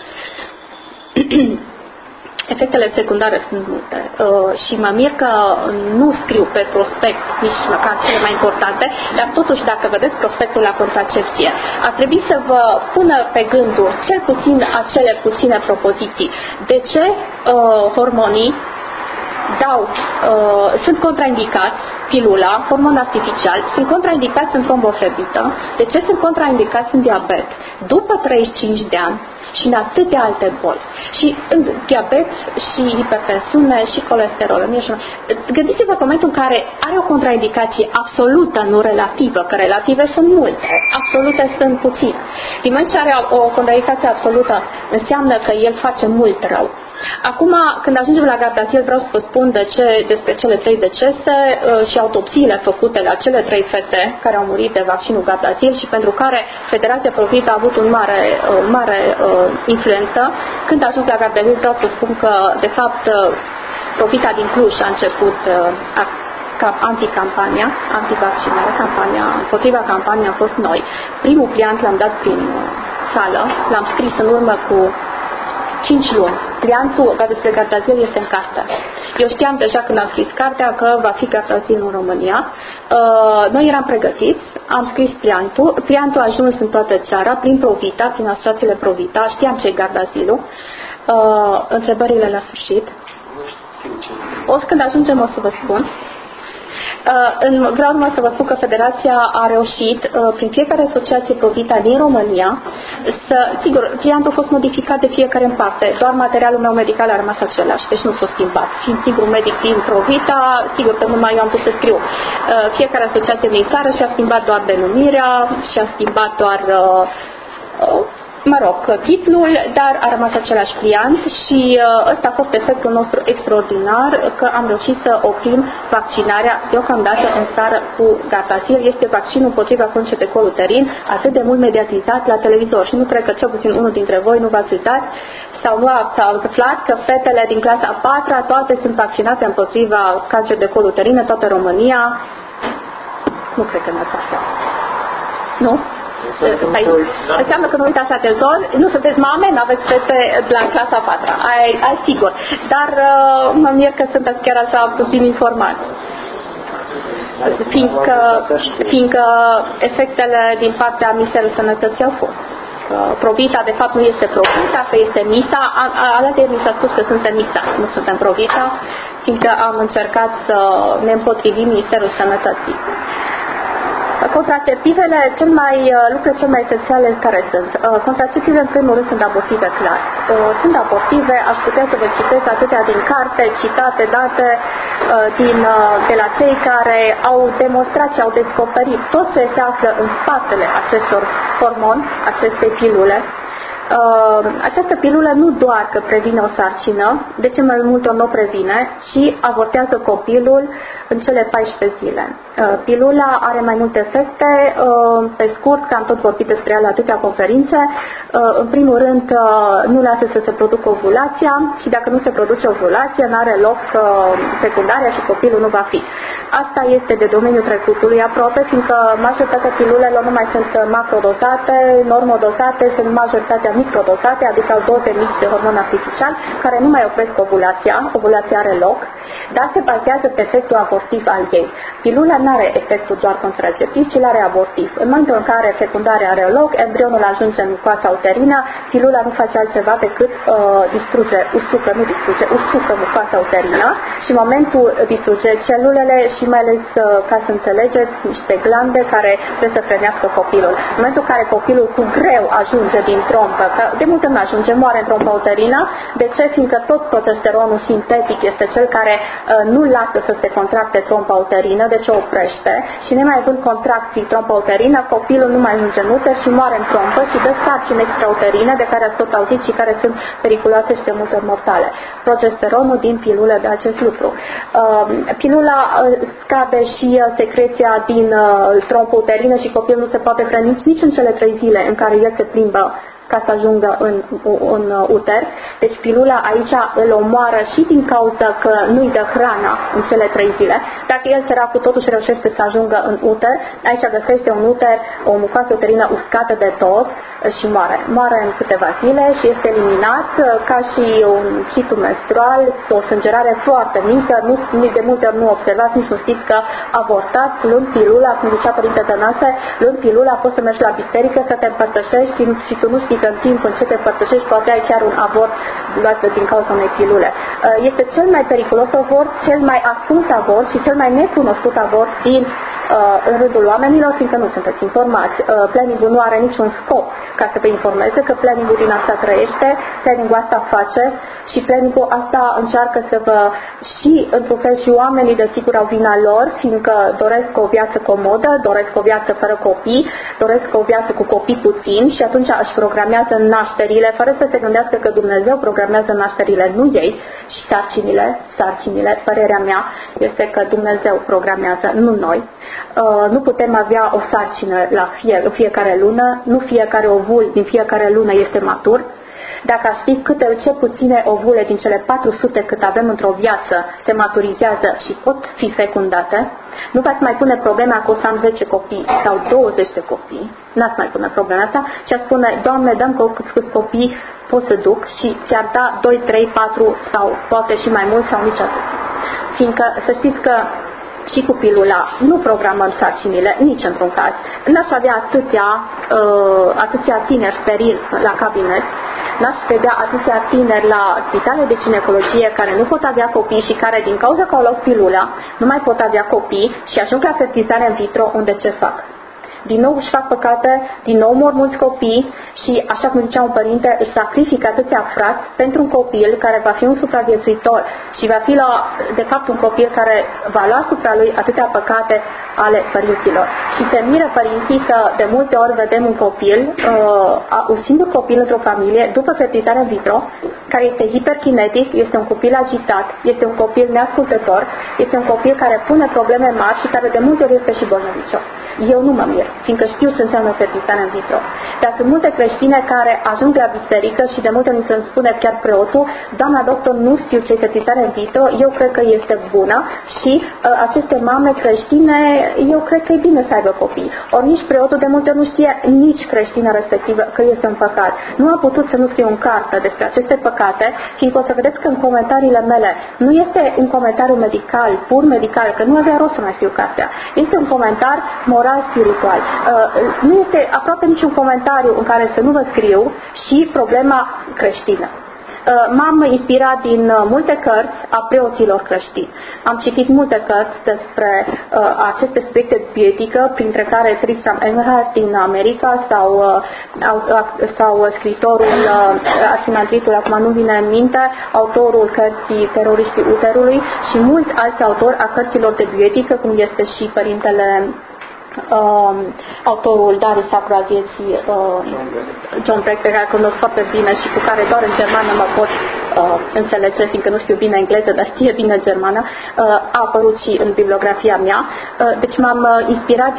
Efectele secundare sunt multe și mă mir că nu scriu pe prospect nici măcar cele mai importante, dar totuși dacă vedeți prospectul la contracepție, ar trebui să vă pună pe gânduri cel puțin acele puține propoziții. De ce hormonii sunt contraindicați, pilula, hormon artificial, sunt contraindicați în tromboflebită. De ce sunt contraindicați în diabet? După 35 de ani și în atâtea alte boli. Și în diabet și hipertensiune și colesterol. Gândiți-vă în momentul în care are o contraindicație absolută, nu relativă, că relative sunt multe, absolute sunt puține. Din moment ce are o contraindicație absolută, înseamnă că el face mult rău. Acum, când ajungem la Gardasil, vreau să vă spun despre cele 3 decese și autopsiile făcute la cele 3 fete care au murit de vaccinul Gardasil și pentru care Federația Provita a avut un mare influență. Când ajung la Gardasil, vreau să spun că, de fapt, Provita din Cluj a început antivaccinare, campania, împotriva campaniei am fost noi. Primul pliant l-am dat prin sală, l-am scris în urmă cu 5 luni. Pliantul despre Gardasil este în carte. Eu știam deja când am scris cartea că va fi Gardasil în România. Noi eram pregătiți, am scris pliantul. Pliantul a ajuns în toată țara, prin Provita, prin asociațiile Provita. Știam ce e Gardasilul. Întrebările la sfârșit. Când ajungem o să vă spun. Vreau numai să vă spun că Federația a reușit prin fiecare asociație Provita din România sigur, pliantul a fost modificat de fiecare în parte, doar materialul meu medical a rămas același, deci nu s-a schimbat. Fiind singur medic din Provita, sigur că numai eu am putut să scriu. Fiecare asociație din țară și-a schimbat doar denumirea, și-a schimbat doar titlul, dar a rămas același pliant și ăsta a fost efectul nostru extraordinar, că am reușit să oprim vaccinarea deocamdată în țară cu Gardasil. Este vaccinul împotriva cancrului de col uterin, atât de mult mediatizat la televizor și nu cred că cel puțin unul dintre voi nu v-ați uitat sau nu ați aflat că fetele din clasa 4-a toate sunt vaccinate împotriva cancerului de col uterin în toată România. Nu cred că n-ați aflat. Nu? Înseamnă că nu uitați la televizor, nu sunteți mame, nu aveți fete la clasa 4-a, ai sigur, dar mă mir că sunteți chiar așa puțin informați, fiindcă efectele din partea Ministerului Sănătății au fost. Provita de fapt nu este Provita, că este MISA, alături mi s-a spus că suntem MISA, nu suntem Provita, fiindcă am încercat să ne împotrivim Ministerul Sănătății. Contraceptivele, lucrurile cel mai esențiale care sunt. Contraceptivele, în primul rând, sunt abortive, clar. Sunt abortive, aș putea să vă citesc atâtea din carte, citate, date de la cei care au demonstrat și au descoperit tot ce se află în spatele acestor hormoni, acestei pilule. Această pilulă nu doar că previne o sarcină, de ce mai mult nu o previne, ci avortează copilul în cele 14 zile. Pilula are mai multe efecte, pe scurt, că am tot vorbit despre ea la atâtea conferințe. În primul rând, nu lasă să se producă ovulația și dacă nu se produce ovulația, nu are loc fecundarea și copilul nu va fi. Asta este de domeniul trecutului aproape, fiindcă majoritatea pilulelor nu mai sunt macrodosate, normodosate, sunt majoritatea microdosate, adică au doze mici de hormon artificial, care nu mai opresc ovulația are loc, dar se bazează pe efectul abortiv al ei. Pilula nu are efectul doar contraceptiv, ci l-are abortiv. În momentul în care fecundarea are loc, embrionul ajunge în coasa uterină, pilula nu face altceva decât usucă mucoasa uterină și în momentul distruge celulele și mai ales, ca să înțelegeți, niște glande care trebuie să hrănească copilul. În momentul în care copilul cu greu ajunge din trompă, că de multe nu ajunge, moare în trompa uterină. De ce? Fiindcă tot progesteronul sintetic este cel care nu lasă să se contracte trompa uterină, deci o oprește și nemai având contracții trompa uterină, copilul nu mai ajunge în uter și moare în trompă și dă sarcini extrauterine de care ați tot auzit și care sunt periculoase și de multe ori mortale. Progesteronul din pilulă de acest lucru. Pilula scade și secreția din trompa uterină și copilul nu se poate hrăni nici în cele 3 zile în care el se plimbă ca să ajungă în uter. Deci pilula aici îl omoară și din cauza că nu-i dă hrana în cele 3 zile. Dacă el săracul totuși reușește să ajungă în uter, aici găsește un uter, o mucoasă uterină uscată de tot și moare. Moare în câteva zile și este eliminat ca și un ciclu menstrual, o sângerare foarte mică, de multe ori nu observați, nici nu știți că avortați luând pilula, cum zicea Părinte Tănase, luând pilula poți să mergi la biserică să te împărtășești și tu nu știi că în timp în ce te împărtășești poate ai chiar un avort luat din cauza unei pilule. Este cel mai periculos avort, cel mai ascuns avort și cel mai necunoscut avort în rândul oamenilor, fiindcă nu sunteți informați. Planningul nu are niciun scop ca să vă informeze, că planningul din asta trăiește, planningul asta face și planningul asta încearcă să vă și, într-un fel, și oamenii desigur au vina lor, fiindcă doresc o viață comodă, doresc o viață fără copii, doresc o viață cu copii puțini și atunci își programează nașterile, fără să se gândească că Dumnezeu programează nașterile, nu ei, și sarcinile, părerea mea este că Dumnezeu programează, nu noi. Nu putem avea o sarcină în fiecare lună, nu fiecare ovul din fiecare lună este matur. Dacă știți ce puține ovule din cele 400 cât avem într-o viață se maturizează și pot fi fecundate, nu v-ați mai pune problema că o să am 10 copii sau 20 de copii, n-ați mai pune problema asta și ați spune, Doamne, dăm câți copii pot să duc și ți-ar da 2, 3, 4 sau poate și mai mult sau nici atât. Fiindcă să știți că și cu pilula nu programăm sarcinile, nici într-un caz. N-aș avea atâția tineri sterili la cabinet, n-aș vedea atâția tineri la spitale de ginecologie care nu pot avea copii și care din cauza că au luat pilula nu mai pot avea copii și ajung la fertilizare in vitro, unde ce fac? Din nou își fac păcate, din nou mor mulți copii și, așa cum zicea un părinte, își sacrifică atâția frați pentru un copil care va fi un supraviețuitor și va fi, de fapt, un copil care va lua asupra lui atâtea păcate ale părinților. Și se miră părinții că de multe ori vedem un copil, un singur copil într-o familie, după fertilizarea in vitro, care este hiperkinetic, este un copil agitat, este un copil neascultător, este un copil care pune probleme mari și care de multe ori este și bolnăvicios. Eu nu mă mir, fiindcă știu ce înseamnă fertilizarea in vitro. Dar sunt multe creștine care ajung la biserică și de multe ori se spune chiar preotul, doamna doctor, nu știu ce e fertilizarea in vitro, eu cred că este bună și aceste mame creștine, eu cred că e bine să aibă copii. Ori nici preotul de multe ori nu știe, nici creștina respectivă că este un păcat. Nu a putut să nu scrie un carte despre aceste păcate, fiindcă o să vedeți că în comentariile mele nu este un comentariu medical, pur medical, că nu avea rost să mai scriu cartea. Este un comentar moral spiritual. Nu este aproape niciun comentariu în care să nu vă scriu și problema creștină. M-am inspirat din multe cărți a preoților creștini. Am citit multe cărți despre aceste subiecte de bioetică, printre care Tristram Eberhard din America sau scriitorul Arsimandritul, acum nu vine în minte, autorul cărții Teroriștii Uterului și mulți alți autori a cărților de bioetică, cum este și părintele autorul Darul Sacru al Vieții, John Breck, pe care îl cunosc foarte bine și cu care doar în germană mă pot înțelege, fiindcă nu știu bine engleză, dar știe bine germană, a apărut și în bibliografia mea. Deci m-am inspirat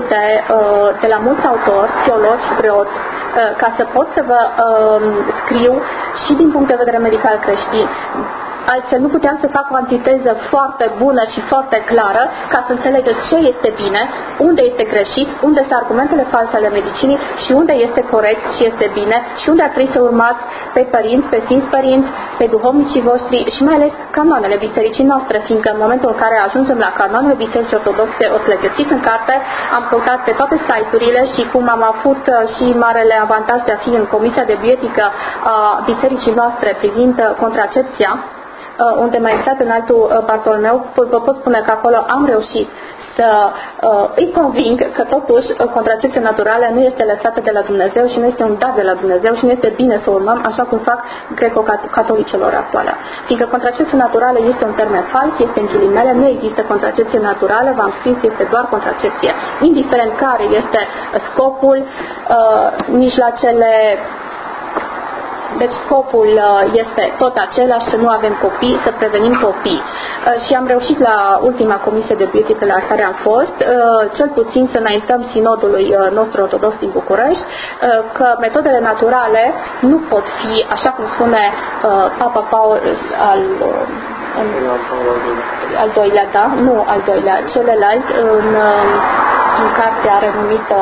de la mulți autori, teologi și preoți, ca să pot să vă scriu și din punct de vedere medical creștin. Altfel nu puteam să fac o antiteză foarte bună și foarte clară ca să înțelegeți ce este bine, unde este greșit, unde sunt argumentele false ale medicinii și unde este corect și este bine și unde ar trebui să urmați pe părinți, pe sfinți părinți, pe duhovnicii voștri și mai ales canoanele bisericii noastre, fiindcă în momentul în care ajungem la canoanele bisericii ortodoxe, o să le găsiți în carte, am căutat pe toate site-urile și cum am avut și marele avantaj de a fi în Comisia de Bioetică a bisericii noastre privind contracepția, unde mai exact în altul Bartolomeu, vă pot spune că acolo am reușit să îi conving că totuși contracepția naturală nu este lăsată de la Dumnezeu și nu este un dar de la Dumnezeu și nu este bine să o urmăm așa cum fac greco-catolicilor actuale. Fiindcă contracepția naturală este un termen fals, este în ghilimele, nu există contracepție naturală, v-am scris, este doar contracepție. Indiferent care este scopul, mijloacele. Deci scopul este tot același, să nu avem copii, să prevenim copii. Și am reușit la ultima comisie de bioetică la care am fost, cel puțin să înaintăm sinodului nostru ortodox din București, că metodele naturale nu pot fi, așa cum spune Papa Paul al doilea, da? Nu al doilea, celălalt, în cartea renumită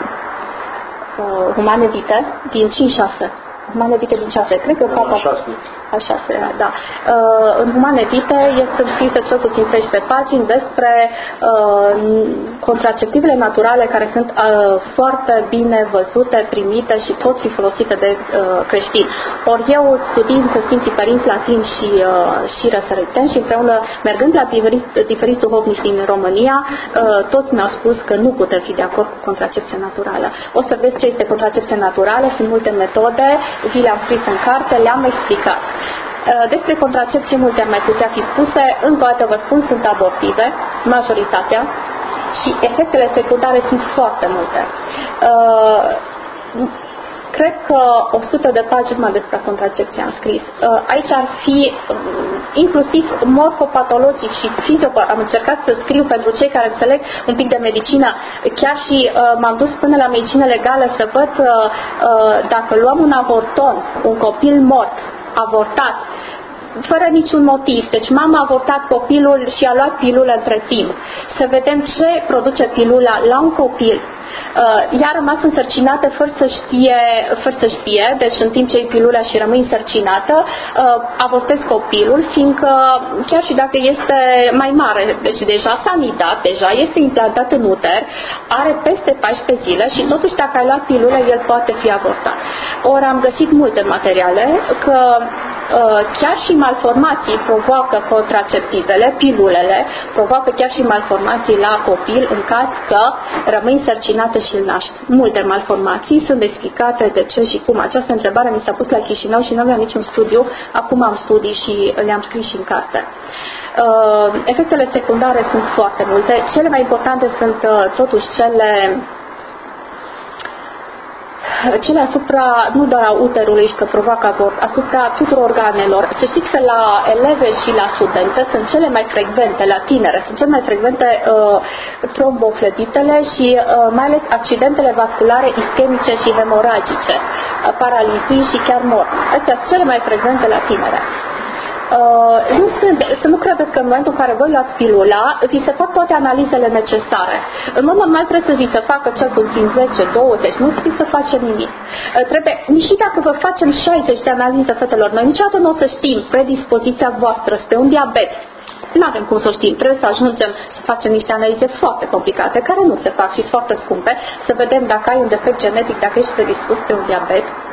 Humane Vitae, din 5-6. Humane Vitae din 6, cred că Papa... Așa, da. În Humane Vitae este scrisă cel puțin 13 pagini despre contraceptivele naturale care sunt foarte bine văzute, primite și pot fi folosite de creștini. Ori eu studiind cu Sfinții Părinți latini și răsărăteni și împreună mergând la diferiți duhovnici din România, toți mi-au spus că nu putem fi de acord cu contracepția naturală. O să vezi ce este contracepția naturală, sunt multe metode, vi le-am scris în carte, le-am explicat. Despre contracepție multe ar mai putea fi spuse, încă o dată vă spun, sunt abortive, majoritatea, și efectele secundare sunt foarte multe. Cred că 100 de pagini despre contracepție am scris. Aici ar fi inclusiv morfopatologic și am încercat să scriu pentru cei care înțeleg un pic de medicină. Chiar și m-am dus până la medicină legală să văd dacă luăm un avorton, un copil mort, avortat, fără niciun motiv. Deci mama a avortat copilul și a luat pilulă între timp. Să vedem ce produce pilula la un copil. Ea a rămas însărcinată fără să știe, deci în timp ce iei pilula și rămâi însărcinată, avortez copilul, fiindcă chiar și dacă este mai mare, deci deja s-a nidat, deja este implantat în uter, are peste 14 zile și totuși dacă ai luat pilula, el poate fi avortat. Ori am găsit multe materiale că chiar și malformații provoacă contraceptivele, pilulele, provoacă chiar și malformații la copil în caz că rămâi însărcinată și îl naști. Multe malformații sunt explicate de ce și cum. Această întrebare mi s-a pus la Chișinău și nu aveam niciun studiu. Acum am studii și le-am scris și în carte. Efectele secundare sunt foarte multe. Cele mai importante sunt totuși cele asupra, nu doar a uterului că provoacă avort, asupra tuturor organelor. Să știți că la eleve și la studente sunt cele mai frecvente, la tinere, sunt cele mai frecvente tromboflebitele și mai ales accidentele vasculare ischemice și hemoragice, paralizii și chiar morți. Astea sunt cele mai frecvente la tinere. Să nu credeți că în momentul în care voi luați pilula, vi se fac toate analizele necesare. În mod normal trebuie să vi se facă cel puțin 10-20, nu trebuie să facem nimic. Și dacă vă facem 60 de analize, fetelor, noi niciodată nu o să știm predispoziția voastră spre un diabet. Nu avem cum să o știm, trebuie să ajungem să facem niște analize foarte complicate, care nu se fac și sunt foarte scumpe, să vedem dacă ai un defect genetic, dacă ești predispus pe un diabet.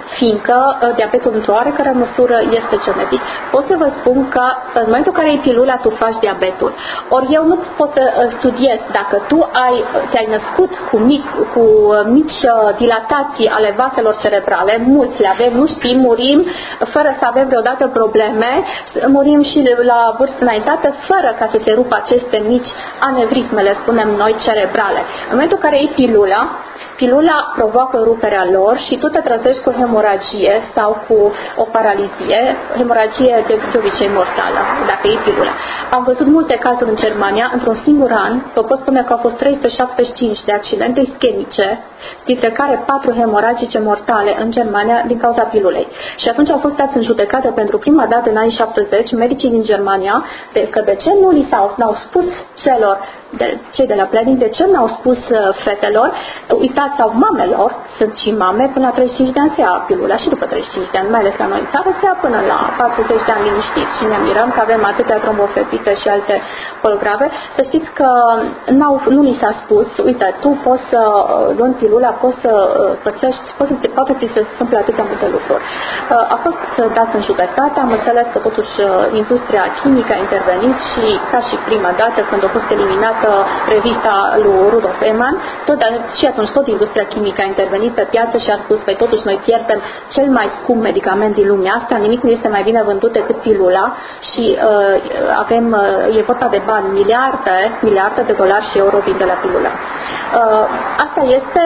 fiindcă diabetul într-o oarecare măsură este genetic. Pot să vă spun că în momentul în care iei pilula, tu faci diabetul. Ori eu nu pot să studiez dacă tu te-ai născut cu mici dilatații ale vaselor cerebrale, mulți le avem, nu știm, murim fără să avem vreodată probleme, murim și la vârstă înaintată fără ca să se rupă aceste mici anevrismele, spunem noi, cerebrale. În momentul în care iei pilula provoacă ruperea lor și tu te trezești cu hemoragie sau cu o paralizie, hemoragie de obicei mortală, dacă iei pilula. Am văzut multe cazuri în Germania, într-un singur an, vă pot spune că au fost 375 de accidente ischemice, dintre care 4 hemoragice mortale în Germania din cauza pilulei. Și atunci au fost dați în judecată pentru prima dată în anii 70 medicii din Germania că de ce nu n-au spus cei de la planning, de ce n-au spus fetelor, uitați, sau mamelor, sunt și mame, până la 35 de ani se ia pilula și după 35 de ani, mai ales la noi în țară, se ia până la 40 de ani liniștit și ne mirăm că avem atâtea tromboflebită și alte boli grave. Să știți că nu li s-a spus, uite, tu poți să luând pilula, poți să pățești, poate ți se întâmplă atâtea multe lucruri. A fost dat în judecată, am înțeles că totuși industria chimică a intervenit și ca și prima dată când a fost eliminată revista lui Rudolf Eman, și atunci tot industria chimică a intervenit pe piață și a spus, păi totuși noi pierdem cel mai scump medicament din lumea asta, nimic nu este mai bine vândut decât pilula și e vorba de bani, miliarde de dolari și euro vin de la pilula. Asta este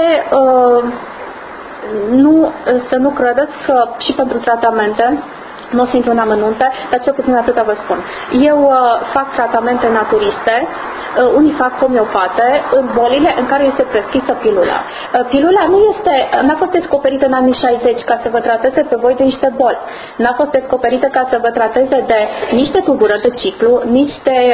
să nu credeți că și pentru tratamente, nu o să intru în amănunte, dar cel puțin atâta vă spun. Eu fac tratamente naturiste, unii fac homeopate, în bolile în care este prescrisă pilula. Pilula n-a fost descoperită în anii 60 ca să vă trateze pe voi de niște boli. N-a fost descoperită ca să vă trateze de niște tulburări de ciclu, nici de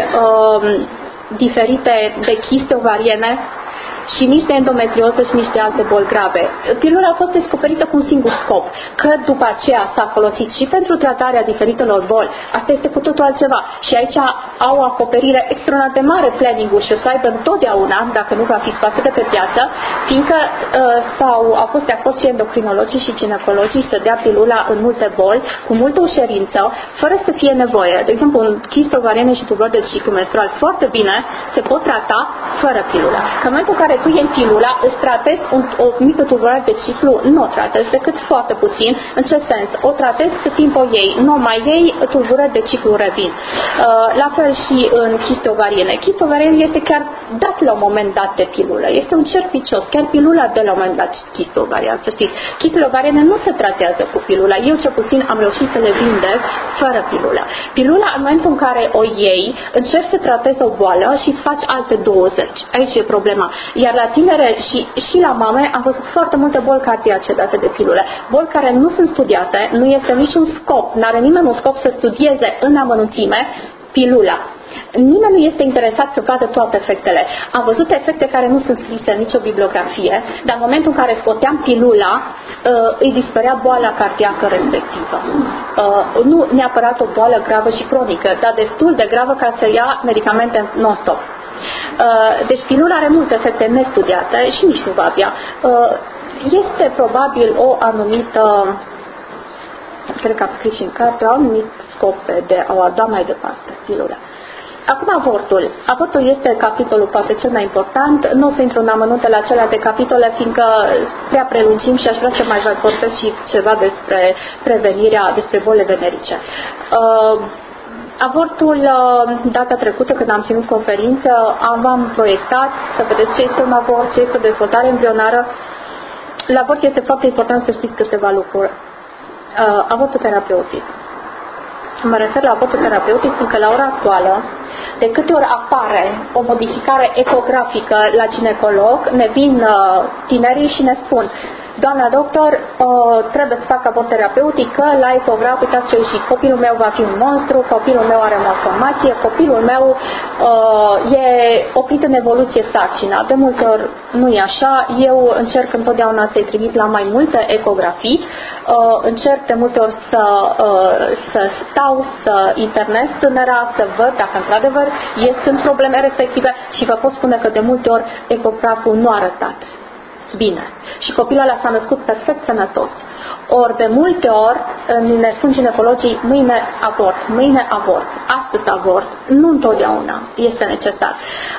diferite de chiste ovariene, și nici de endometrioză și nici de alte boli grave. Pilula a fost descoperită cu un singur scop, că după aceea s-a folosit și pentru tratarea diferitelor boli. Asta este cu totul altceva. Și aici au o acoperire extraordinar de mare planning-ul și o să aibă întotdeauna, dacă nu va fi scoasă de pe piață, fiindcă au fost de acord și endocrinologii și ginecologii să dea pilula în multe boli, cu multă ușurință, fără să fie nevoie. De exemplu, un chist ovariene și tulburări de ciclu menstrual foarte bine se pot trata fără pilula. Că în momentul în care tu iei pilula, îți tratezi o mică tulburare de ciclu, nu o tratezi decât foarte puțin. În ce sens? O tratezi cât timp o iei. Nu mai iei, tulburări de ciclu revin. La fel și în chiste ovariene. Chiste ovariene este chiar dat la un moment dat de pilulă. Este un cerc vicios. Chiar pilula de la un moment dat chiste ovariene. Să știți, chistele ovariene nu se tratează cu pilula. Eu cel puțin am reușit să le vindec fără pilula. Pilula, în momentul în care o iei, încerci să tratezi o boală și îți faci alte 20. Aici e problema. Iar la tinere și la mame am văzut foarte multe boli cardiace date de pilule. Boli care nu sunt studiate, nu este niciun scop, n-are nimeni un scop să studieze în amănunțime pilula. Nimeni nu este interesat să vadă toate efectele. Am văzut efecte care nu sunt scrise în nicio bibliografie, dar în momentul în care scoteam pilula, îi dispărea boala cardiacă respectivă. Nu neapărat o boală gravă și cronică, dar destul de gravă ca să ia medicamente non-stop. Deci pilula are multe efecte nestudiate și nici nu va avea. Este probabil o anumită, cred că am scris și în carte, un anumit scop de a o da mai departe, pilula. Acum avortul. Avortul este capitolul poate cel mai important. Nu o să intru în amănunte la celelalte capitole, fiindcă prea prelungim și aș vrea să mai vorbesc și ceva despre prevenirea, despre bolile venerice. Avortul, data trecută când am ținut conferință, am proiectat să vedeți ce este un avort, ce este o dezvoltare embrionară. La avort este foarte important să știți câteva lucruri. Avortul terapeutic. Mă refer la avortul terapeutic fiindcă la ora actuală, de câte ori apare o modificare ecografică la ginecolog, ne vin tinerii și ne spun: doamna doctor, trebuie să fac avort terapeutic, că la ecograf, uitați ce și copilul meu va fi un monstru, copilul meu are o malformație, copilul meu e oprit în evoluție sarcina. De multe ori nu e așa, eu încerc întotdeauna să-i trimit la mai multe ecografii, încerc de multe ori să stau, să internez tânăra, să văd dacă într-adevăr sunt probleme respective și vă pot spune că de multe ori ecograful nu a arătat bine. Și copilul ăla s-a născut perfect sănătos. Ori de multe ori ne spun ginecologii, mâine avort, astăzi avort, nu întotdeauna este necesar.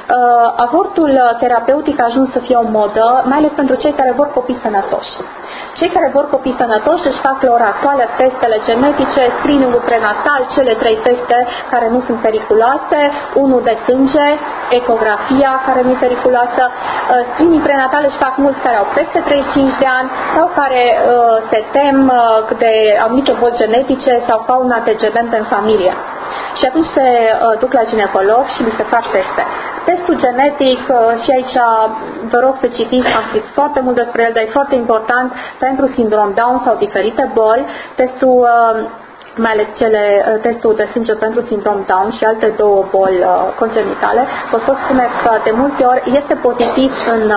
Avortul terapeutic a ajuns să fie o modă, mai ales pentru cei care vor copii sănătoși. Cei care vor copii sănătoși își fac la ora actuală testele genetice, screening-ul prenatal, cele 3 teste care nu sunt periculoase, unul de sânge, ecografia care nu e periculoasă. Screening prenatal își fac mulți care au peste 35 de ani sau care se tem de anumite boli genetice sau ca un antecedent în familie. Și atunci se duc la ginecolog și li se fac teste. Testul genetic, și aici vă rog să citiți, am scris foarte mult despre el, dar e foarte important pentru sindrom Down sau diferite boli. Testul, mai ales testul de sânge pentru sindrom Down și alte 2 boli congenitale, vă pot spune că de multe ori este pozitiv în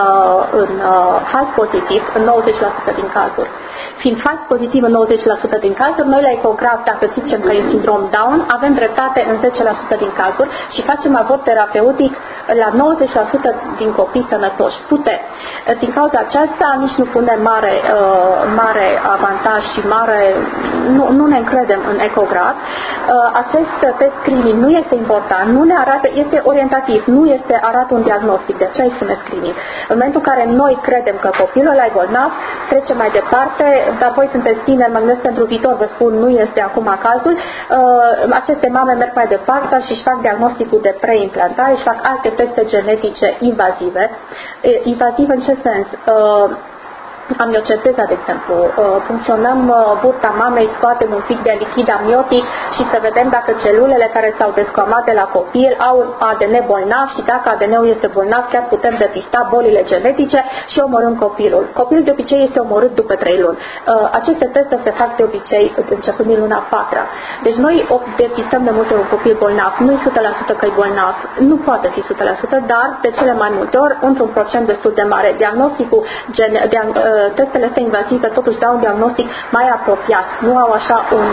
fals pozitiv în 90% din cazuri. Fiind fals pozitiv în 90% din cazuri, noi la ecograf, dacă zicem că e sindrom Down, avem dreptate în 10% din cazuri și facem avort terapeutic la 90% din copii sănătoși. Putem. Din cauza aceasta nici nu pune mare avantaj și nu ne încredem în ecograf. Acest test screening nu este important, nu ne arată, este orientativ, nu arată un diagnostic, de aceea îi spune screening. În momentul în care noi credem că copilul ăla e bolnav, trecem mai departe, dar voi sunteți tineri, mă gândesc pentru viitor, vă spun, nu este acum cazul. Aceste mame merg mai departe și își fac diagnosticul de preimplantare, își fac alte teste genetice invazive. Invaziv în ce sens? Amniocenteza, de exemplu. Puncționăm burta mamei, scoatem un pic de lichid amniotic și să vedem dacă celulele care s-au descomat de la copil au ADN bolnav și dacă ADN-ul este bolnav, chiar putem depista bolile genetice și omorâm copilul. Copilul de obicei este omorât după 3 luni. Aceste teste se fac de obicei începând din luna 4-a. Deci noi depistăm de multe ori un copil bolnav. Nu e 100% că e bolnav. Nu poate fi 100%, dar de cele mai multe ori, într-un procent destul de mare. Diagnosticul testele astea invazive totuși dau un diagnostic mai apropiat, nu au așa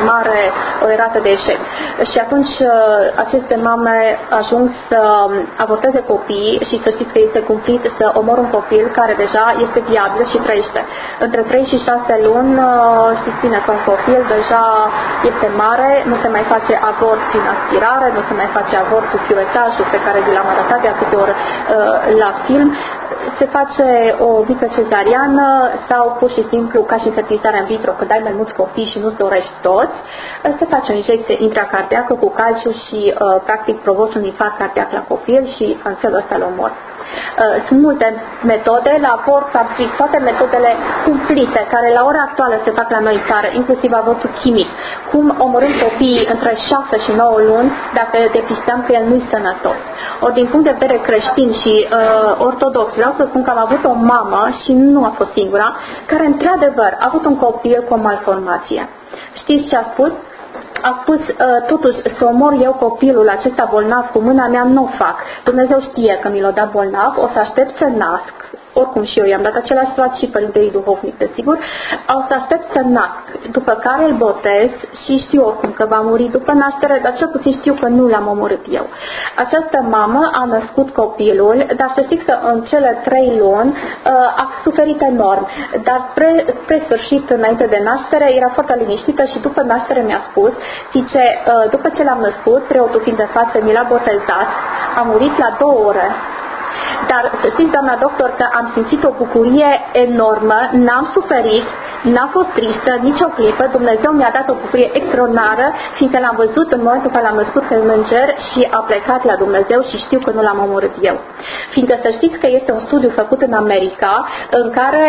o rată de eșec. Și atunci aceste mame ajung să avorteze copii și să știți că este cumplit să omor un copil care deja este viabil și trăiește. Între 3 și 6 luni știți bine că un copil deja este mare, nu se mai face avort prin aspirare, nu se mai face avort cu chiuvetajul pe care vi l-am arătat de atâtea ori la film. Se face o mică cezariană sau pur și simplu ca și fertilizarea în vitro, când ai mai mulți copii și nu-ți dorești toți, se face o injecție intracardiacă cu calciu și practic provoci un infarct cardiac la copil și în felul ăsta îl omori. Sunt multe metode, la avort am scris toate metodele cumplite care la ora actuală se fac la noi în țară, inclusiv avortul chimic. Cum omorâm copiii între 6 și 9 luni dacă depistăm că el nu-i sănătos. Ori din punct de vedere creștin și ortodox, vreau să spun că am avut o mamă și nu a fost singura, care într-adevăr a avut un copil cu o malformație. Știți ce a spus? A spus, totuși, să omor eu copilul acesta bolnav cu mâna mea, nu o fac. Dumnezeu știe că mi l-a dat bolnav, o să aștept să nasc. Oricum și eu i-am dat același sfat și părintei duhovnic, desigur. O să aștept să nasc, după care îl botez și știu oricum că va muri după naștere, dar cel puțin știu că nu l-am omorât eu. Această mamă a născut copilul, dar să știți că în cele 3 luni a suferit enorm. Dar spre sfârșit, înainte de naștere, era foarte liniștită și după naștere mi-a spus, zice, după ce l-am născut, preotul fiind de față mi l-a botezat, a murit la 2 ore. Dar să știți, doamna doctor, că am simțit o bucurie enormă, n-am suferit, n-a fost tristă, nicio clipă, Dumnezeu mi-a dat o bucurie extraordinară, fiindcă l-am văzut în momentul în care l-am născut în înger și a plecat la Dumnezeu și știu că nu l-am omorât eu. Fiindcă să știți că este un studiu făcut în America în care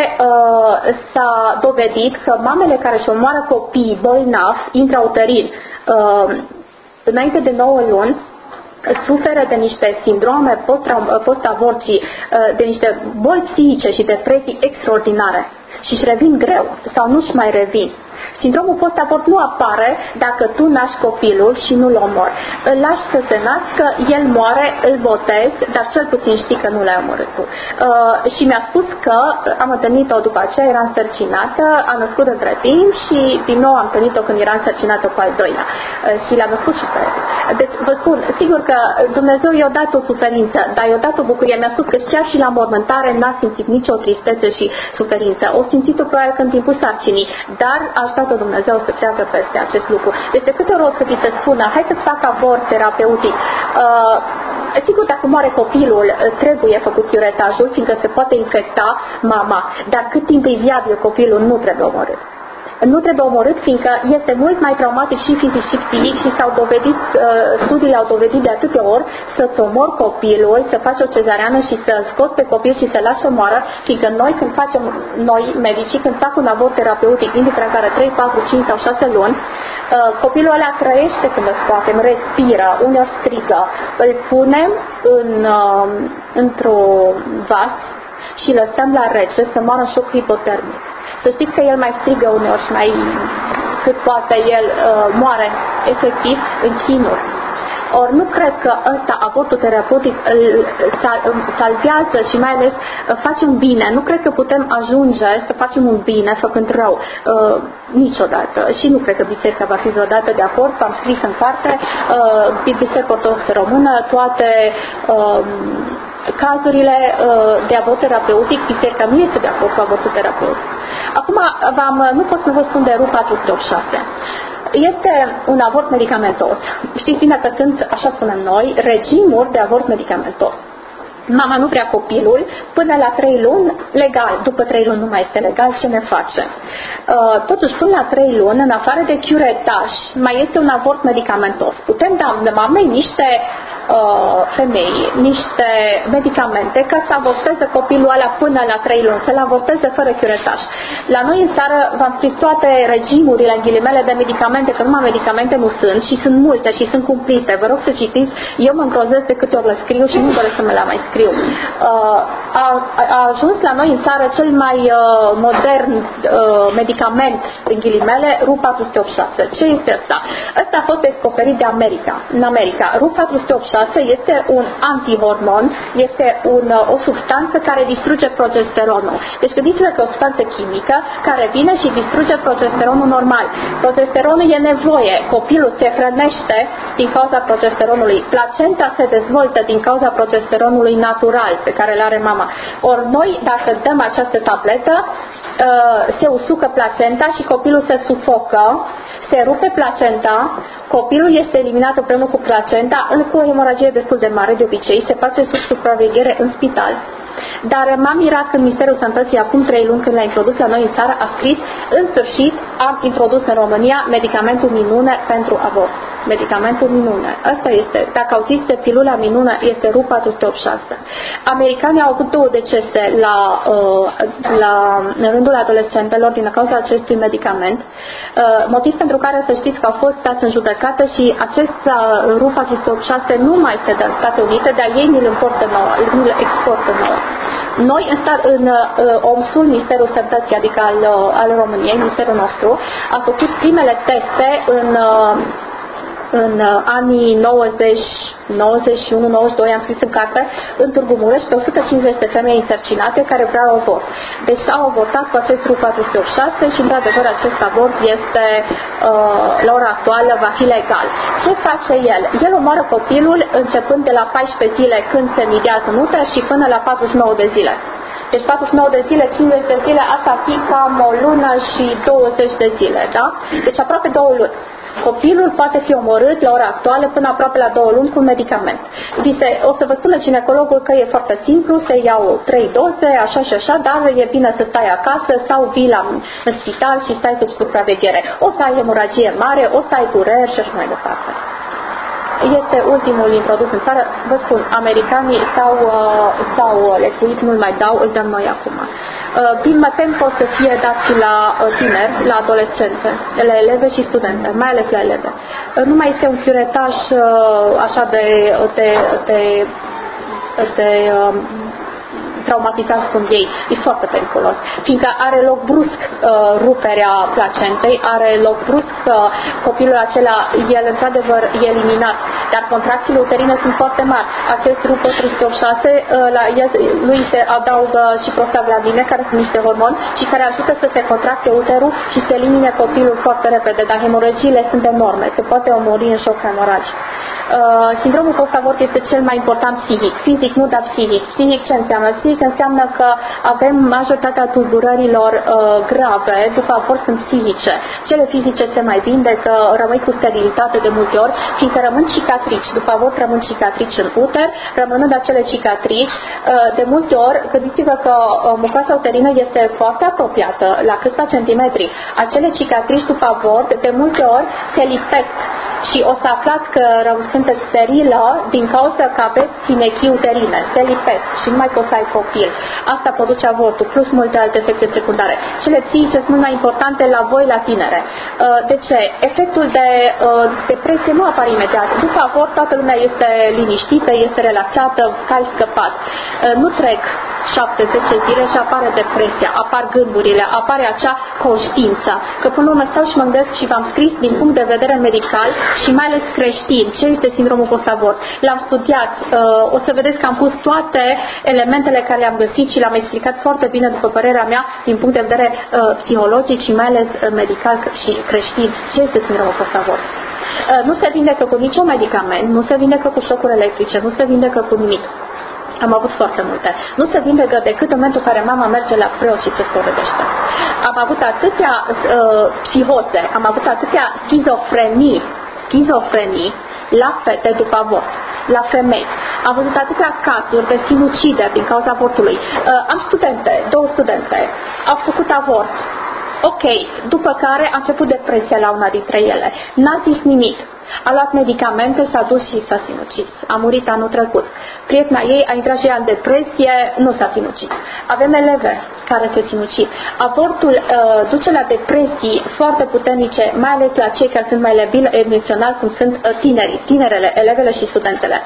s-a dovedit că mamele care își omoară copiii bolnavi intrauterin înainte de 9 luni suferă de niște sindrome post-avort și de niște boli psihice și depresii extraordinare și își revin greu sau nu-și mai revin. Sindromul post-avort nu apare dacă tu naști copilul și nu-l omori. Îl lași să se nască, el moare, îl botezi, dar cel puțin știi că nu l-ai omorât tu. Și mi-a spus că am întâlnit-o după aceea, era însărcinată, a născut între timp și din nou am întâlnit-o când era însărcinată cu al doilea. Și l-a născut și pe el. Deci vă spun, sigur că Dumnezeu i-a dat o suferință, dar i-a dat o bucurie. Mi-a spus că chiar și la mormântare n-a simțit nicio tristețe și suferință. O simțit-o probabil că în timpul sarcinii, dar a ajutat-o Dumnezeu să treacă peste acest lucru. Deci de câte ori o să ți se spună, hai să-ți fac avort terapeutic, sigur, dacă moare copilul, trebuie făcut chiuretajul, fiindcă se poate infecta mama, dar cât timp e viabil copilul, nu trebuie omorât. Nu trebuie omorât, fiindcă este mult mai traumatic și fizic și psihic și s-au dovedit, studiile au dovedit de atâtea ori să-ți omori copilul, să faci o cezareană și să scoți pe copil și să lași să moară, fiindcă noi medicii, când fac un avort terapeutic, indiferent care 3, 4, 5 sau 6 luni, copilul ăla trăiește când îl scoatem, respiră, uneori strigă, îl punem într-un vas și lăsăm la rece să moară în șoc hipotermic. Să știți că el mai strigă uneori și mai cât poate el moare efectiv în chinuri. Ori nu cred că ăsta, avortul terapeutic, salvează și mai ales face un bine. Nu cred că putem ajunge să facem un bine făcând rău. Niciodată. Și nu cred că biserica va fi vreodată de acord. Am scris în carte, Biserica Ortodoxă Română, toate cazurile de avort terapeutic, biserica nu este de acord cu avortul terapeutic. Acum, nu pot să vă spun de RU 486. Este un avort medicamentos. Știți bine că sunt, așa spunem noi, regimuri de avort medicamentos. Mama nu vrea copilul până la 3 luni, legal. După 3 luni nu mai este legal, ce ne face? Totuși, până la 3 luni, în afară de curetaj, mai este un avort medicamentos. Putem da mamei niște femei, niște medicamente ca să avorteze copilul ăla până la 3 luni, să-l avorteze fără curetaj. La noi în țară v-am scris toate regimurile, în ghilimele, de medicamente, că numai medicamente nu sunt și sunt multe și sunt cumplite. Vă rog să citiți, eu mă îngrozesc de câte ori le scriu și nu doresc să mă la mai scriu. A ajuns la noi în țară cel mai modern medicament, în ghilimele, RU 486. Ce este ăsta? Ăsta a fost descoperit de America. În America, RU 486 este un antihormon, este o substanță care distruge progesteronul. Deci gândiți-vă că o substanță chimică care vine și distruge progesteronul normal. Progesteronul e nevoie. Copilul se hrănește din cauza progesteronului. Placenta se dezvoltă din cauza progesteronului natural pe care îl are mama. Ori noi, dacă dăm această tabletă, se usucă placenta și copilul se sufocă, se rupe placenta, copilul este eliminat împreună cu placenta, cu o hemoragie destul de mare de obicei, se face sub supraveghere în spital. Dar m-a mirat când Ministerul Sănătății acum 3 luni, când l-a introdus la noi în țară, a scris: în sfârșit am introdus în România medicamentul minune pentru avort. Medicamentul minune. Asta este. Dacă auziți de pilula minune, este RU 486. Americanii au avut 2 decese în rândul adolescentelor din cauza acestui medicament. Motiv pentru care să știți că au fost dați în judecată și acest RU 486 nu mai este de Statele Unite, dar ei ni-l importă nouă, ni-l exportă nouă. Noi, în OMS-ul, Ministerul Sănătății, adică al României, Ministerul nostru, a făcut primele teste în anii 90, 91, 92, am scris în carte, în Târgu Mureș, pe 150 de femei însărcinate care vreau avort. Deci au avortat cu acest RU 486 și, într-adevăr, acest avort este, la ora actuală, va fi legal. Ce face el? El omoară copilul începând de la 14 zile când se nidează în uter și până la 49 de zile. Deci 49 de zile, 50 de zile, asta ar fi cam o lună și 20 de zile, da? Deci aproape 2 luni. Copilul poate fi omorât la ora actuală până aproape la 2 luni cu un medicament. O să vă spună ginecologul că e foarte simplu, se iau 3 doze, așa și așa, dar e bine să stai acasă sau vii în spital și stai sub supraveghere. O să ai hemoragie mare, o să ai dureri și așa mai departe. Este ultimul introdus în țară. Vă spun, americanii s-au lecuit, nu-l mai dau, îl dăm noi acum. Mă tem că o să fie dat și la tineri, la adolescente, la eleve și studente, mai ales la eleve. Nu mai este un curetaj traumatizați cum ei, e foarte periculos, fiindcă are loc brusc ruperea placentei, are loc brusc copilul acela, el într-adevăr e eliminat, dar contracțiile uterine sunt foarte mari. Acest RUP 486, lui se adaugă și prostaglandine, care sunt niște hormoni și care ajută să se contracte uterul și să elimine copilul foarte repede, dar hemorragiile sunt enorme, se poate omori în șoc hemoragic. Sindromul post-avort este cel mai important psihic. Fizic nu, dar psihic. Psihic ce înseamnă? Psihic înseamnă că avem majoritatea tulburărilor grave după avort sunt psihice. Cele fizice se mai vindecă, rămâi cu sterilitate de multe ori, fiindcă rămân cicatrici. După avort rămân cicatrici în uter, rămânând acele cicatrici, de multe ori, gândiți-vă că mucoasa uterină este foarte apropiată, la câțiva centimetri. Acele cicatrici după avort, de multe ori, se lipesc. Și o să aflați că sunteți sterilă din cauza că aveți sinechii uterine, se lipesc și nu mai poți să ai copil. Asta produce avortul, plus multe alte efecte secundare. Cele psihice sunt mult mai importante la voi, la tinere. De ce? Efectul de depresie nu apare imediat. După avort toată lumea este liniștită, este relaxată, cai scăpat. Nu trec 7-10 zile și apare depresia, apar gândurile, apare acea conștiință. Că până la urmă stau și mă gândesc și v-am scris din punct de vedere medical și mai ales creștin, ce este sindromul post-avort. L-am studiat, o să vedeți că am pus toate elementele care le-am găsit și le-am explicat foarte bine, după părerea mea, din punct de vedere psihologic și mai ales medical și creștin, ce este sindromul post-avort. Nu se vindecă cu niciun medicament, nu se vindecă cu șocuri electrice, nu se vindecă cu nimic. Am avut foarte multe. Nu se vindecă decât în momentul în care mama merge la preot și se spovedește. Am avut atâtea psihoze, am avut atâtea schizofrenii la fete după avort, la femei. Am văzut atâtea cazuri de sinucideri din cauza avortului. Am două studente, au făcut avort. Ok, după care a început depresia la una dintre ele. N-a zis nimic. A luat medicamente, s-a dus și s-a sinucis. A murit anul trecut. Prietena ei a intrat și ea în depresie, nu s-a sinucis. Avem eleve care se sinucid. Avortul duce la depresii foarte puternice, mai ales la cei care sunt mai labili emoțional, cum sunt tinerele, elevele și studentele.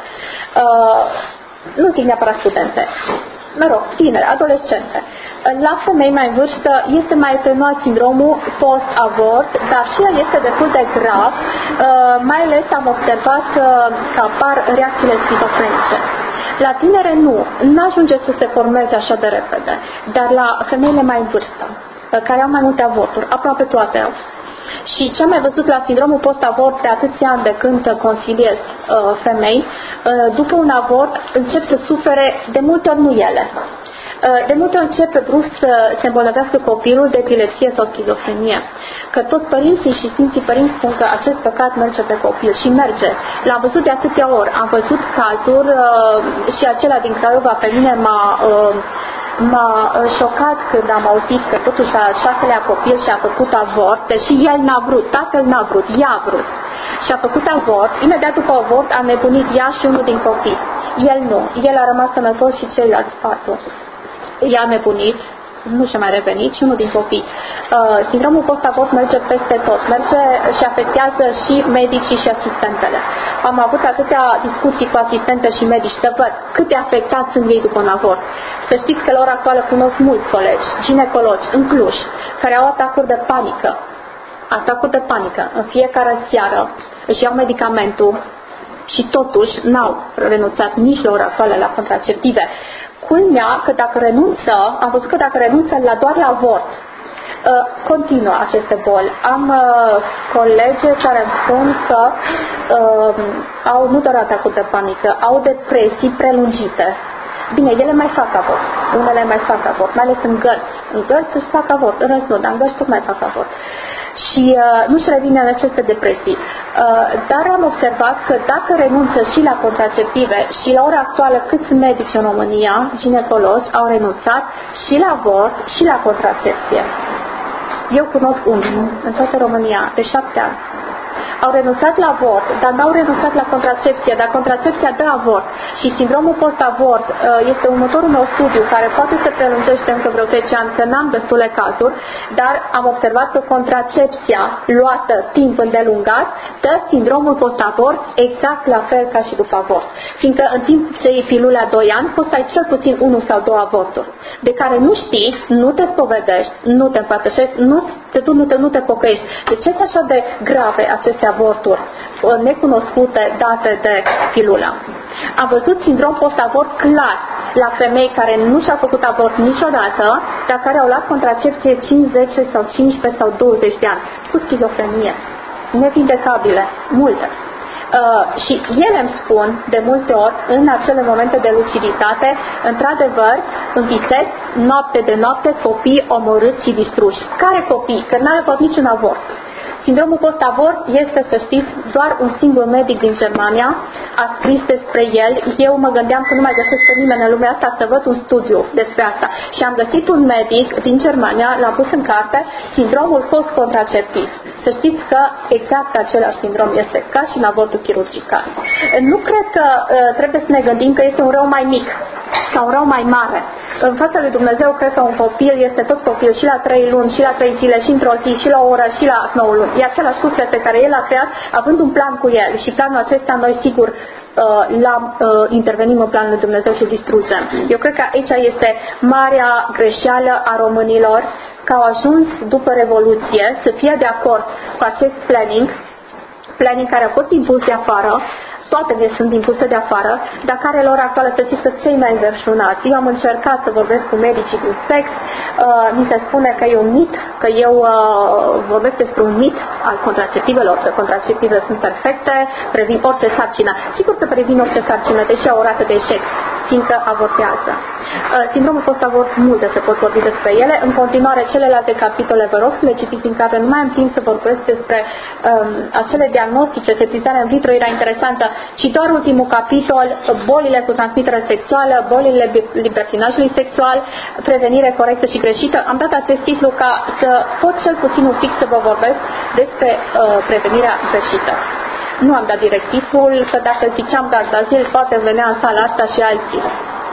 Nu zic neapărat studente. Mă rog, tineri, adolescente. La femei mai în vârstă este mai atenuat sindromul post-avort, dar și el este destul de grav, mai ales am observat că apar reacțiile schizofrenice. La tinere nu ajunge să se formeze așa de repede, dar la femeile mai în vârstă, care au mai multe avorturi, aproape toate au. Și ce am mai văzut la sindromul post-avort de atâția ani de când consiliez femei, după un avort încep să sufere de multe ori nu ele. De multe ori începe brusc să se îmbolnăvească copilul de epilepsie sau schizofrenie. Că toți părinții și sfinții părinți spun că acest păcat merge pe copil și merge. L-am văzut de atâtea ori. Am văzut cazuri și acela din Craiova pe mine m-a șocat când am auzit că totuși al 6-lea copil și-a făcut avort, deși el n-a vrut, tatăl n-a vrut, ea a vrut. Și-a făcut avort, imediat după avort a nebunit ea și unul din copii. El nu, el a rămas sănătos și ceilalți 4. Ea a nebunit, nu și-a mai revenit și unul din copii. Sindromul post-avort merge peste tot, merge și afectează și medicii și asistentele. Am avut atâtea discuții cu asistente și medici să văd cât de afectați sunt ei după un avort. Să știți că la ora actuală cunosc mulți colegi, ginecologi în Cluj, care au atacuri de panică. Atacuri de panică. În fiecare seară își iau medicamentul și totuși n-au renunțat nici la ora actuală la contraceptive. Culmea că dacă renunță, am văzut că dacă renunță doar la avort, continuă aceste boli. Am colege care îmi spun că au nu doar atacuri de panică, au depresii prelungite. Bine, ele mai fac avort. Unele mai fac avort, mai ales în gărzi. În gărzi își fac avort, în rest nu, dar în gărzi tot mai fac avort. Și nu-și revine în aceste depresii. Dar am observat că dacă renunță și la contraceptive și la ora actuală câți medici în România, ginecologi, au renunțat și la avort și la contracepție. Eu cunosc unul în toată România, de 7 ani. au renunțat la avort, dar n-au renunțat la contracepție, dar contracepția dă avort. Și sindromul post-avort este următorul meu studiu, care poate se prelungește încă vreo 10 ani, că n-am destule cazuri, dar am observat că contracepția luată timp îndelungat dă sindromul post-avort exact la fel ca și după avort. Fiindcă în timp ce iei pilula 2 ani, poți să ai cel puțin 1 sau 2 avorturi, de care nu știi, nu te spovedești, nu te împărtășești, nu te pocăiești. De ce sunt așa de grave aceste avorturi necunoscute date de pilula? Am văzut sindrom post-avort clar la femei care nu și-au făcut avort niciodată, dar care au luat contracepție 5, 10 sau 15 sau 20 de ani, cu schizofrenie, nevindecabile, multe. Și ele îmi spun de multe ori, în acele momente de luciditate, într-adevăr, în visez, noapte de noapte, copii omorâți și distruși. Care copii? Că n-au avut niciun avort. Sindromul post-avort este, să știți, doar un singur medic din Germania a scris despre el. Eu mă gândeam că nu mai găsesc pe nimeni în lumea asta să văd un studiu despre asta. Și am găsit un medic din Germania, l-am pus în carte, sindromul post-contraceptiv. Să știți că exact același sindrom este ca și în avortul chirurgical. Nu cred că trebuie să ne gândim că este un rău mai mic sau un rău mai mare. În fața lui Dumnezeu, cred că un copil este tot copil și la 3 luni, și la 3 zile, și într-o zi, și la o oră, și la 9 luni. E același suflet pe care El l-a creat, având un plan cu El. Și planul acesta noi, sigur, intervenim în planul lui Dumnezeu și îl distrugem. Eu cred că aici este marea greșeală a românilor, că au ajuns după Revoluție să fie de acord cu acest planning care a fost impus de afară. Toate ne sunt impuse de afară, dar care lor actuală să știți că cei mai înverșunați. Eu am încercat să vorbesc cu medicii din sex, mi se spune că e un mit, că eu vorbesc despre un mit al contraceptivelor, că contraceptivele sunt perfecte, previn orice sarcină. Sigur că previn orice sarcină, deși au o rată de eșec, fiindcă avortează. Sindromul post-avort, multe se pot vorbi despre ele. În continuare, celelalte capitole vă rog să le citiți, în care nu mai am timp să vorbesc despre acele diagnostice, sexizarea în vitro era interesantă, și doar ultimul capitol, bolile cu transmitere sexuală, bolile libertinajului sexual, prevenire corectă și greșită. Am dat acest titlu ca să pot cel puțin un pic să vă vorbesc despre prevenirea greșită. Nu am dat direct titlul, că dacă ziceam Gardazil, poate venea în sala asta și alții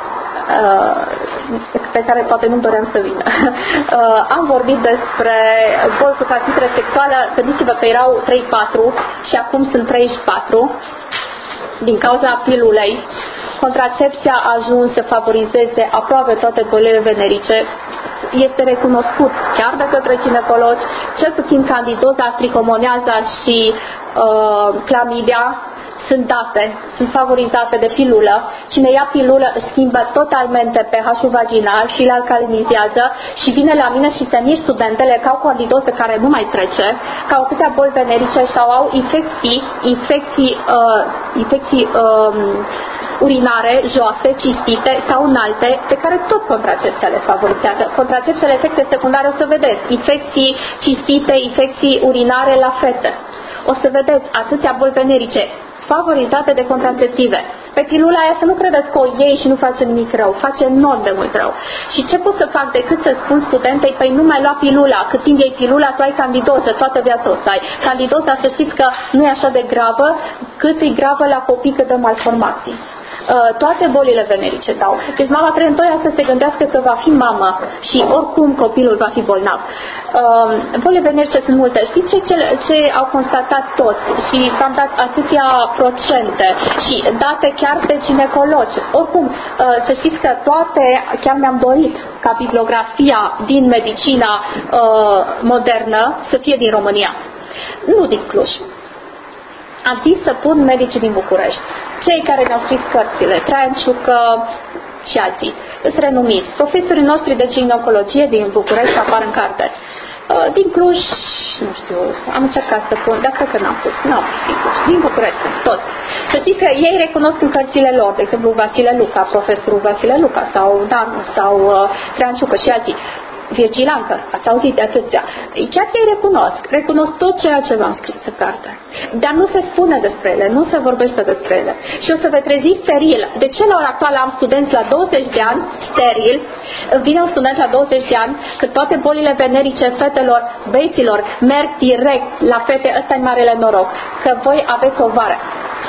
pe care poate nu doream să vină. Am vorbit despre boli cu transmitere sexuală, gândiți-vă că erau 3-4 și acum sunt 34 din cauza pilulei. Contracepția a ajuns să favorizeze aproape toate bolile venerice. Este recunoscut chiar de către ginecologi, cel puțin candidoza, tricomoneaza și clamidia sunt favorizate de pilulă. Cine ia pilulă își schimbă totalmente pH-ul vaginal și îl alcalinizează și vine la mine și se mir studentele că au candidoză care nu mai trece, că au câtea boli venerice sau au infecții urinare joase, cistite sau înalte, pe care tot contracepția le favorizează. Contracepțiile, efecte secundare, o să vedeți, infecții cistite, infecții urinare la fete. O să vedeți atâția boli venerice favorizate de contraceptive. Pe pilula aia să nu credeți că o iei și nu face nimic rău, face enorm de mult rău. Și ce pot să fac decât să spun studentei, păi nu mai lua pilula, cât timp iei pilula, tu ai candidoză, toată viața o să ai. Candidoza, să știți că nu e așa de gravă, cât e gravă la copii că dă malformații. Toate bolile venerice dau. Deci mama trebuie întotdeauna să se gândească că va fi mamă și oricum copilul va fi bolnav. Bolile venerice sunt multe. Știți ce au constatat toți? Și v-am dat atâtea procente și date chiar de ginecologi. Oricum, să știți că toate, chiar mi-am dorit ca bibliografia din medicina modernă să fie din România. Nu din Cluj. Am zis să pun medicii din București. Cei care ne-au scris cărțile, Traian Ciucă și alții, sunt renumiți. Profesorii noștri de ginecologie din București apar în carte. Din Cluj, nu știu, am încercat să pun, dar cred că n-am pus din Cluj, din București, toți. Să știți că ei recunosc în cărțile lor, de exemplu Vasile Luca, profesorul Vasile Luca, sau Danu, sau Traian Ciucă și alții. Virgilancă, ați auzit de atâția. Chiar ei recunosc tot ceea ce v-am scris în carte. Dar nu se spune despre ele, nu se vorbește despre ele. Și o să vă treziți steril. De ce la ora actuală am studenți la 20 de ani, steril, vine un student la 20 de ani, că toate bolile venerice fetelor, băieților, merg direct la fete, ăsta e marele noroc, că voi aveți ovare.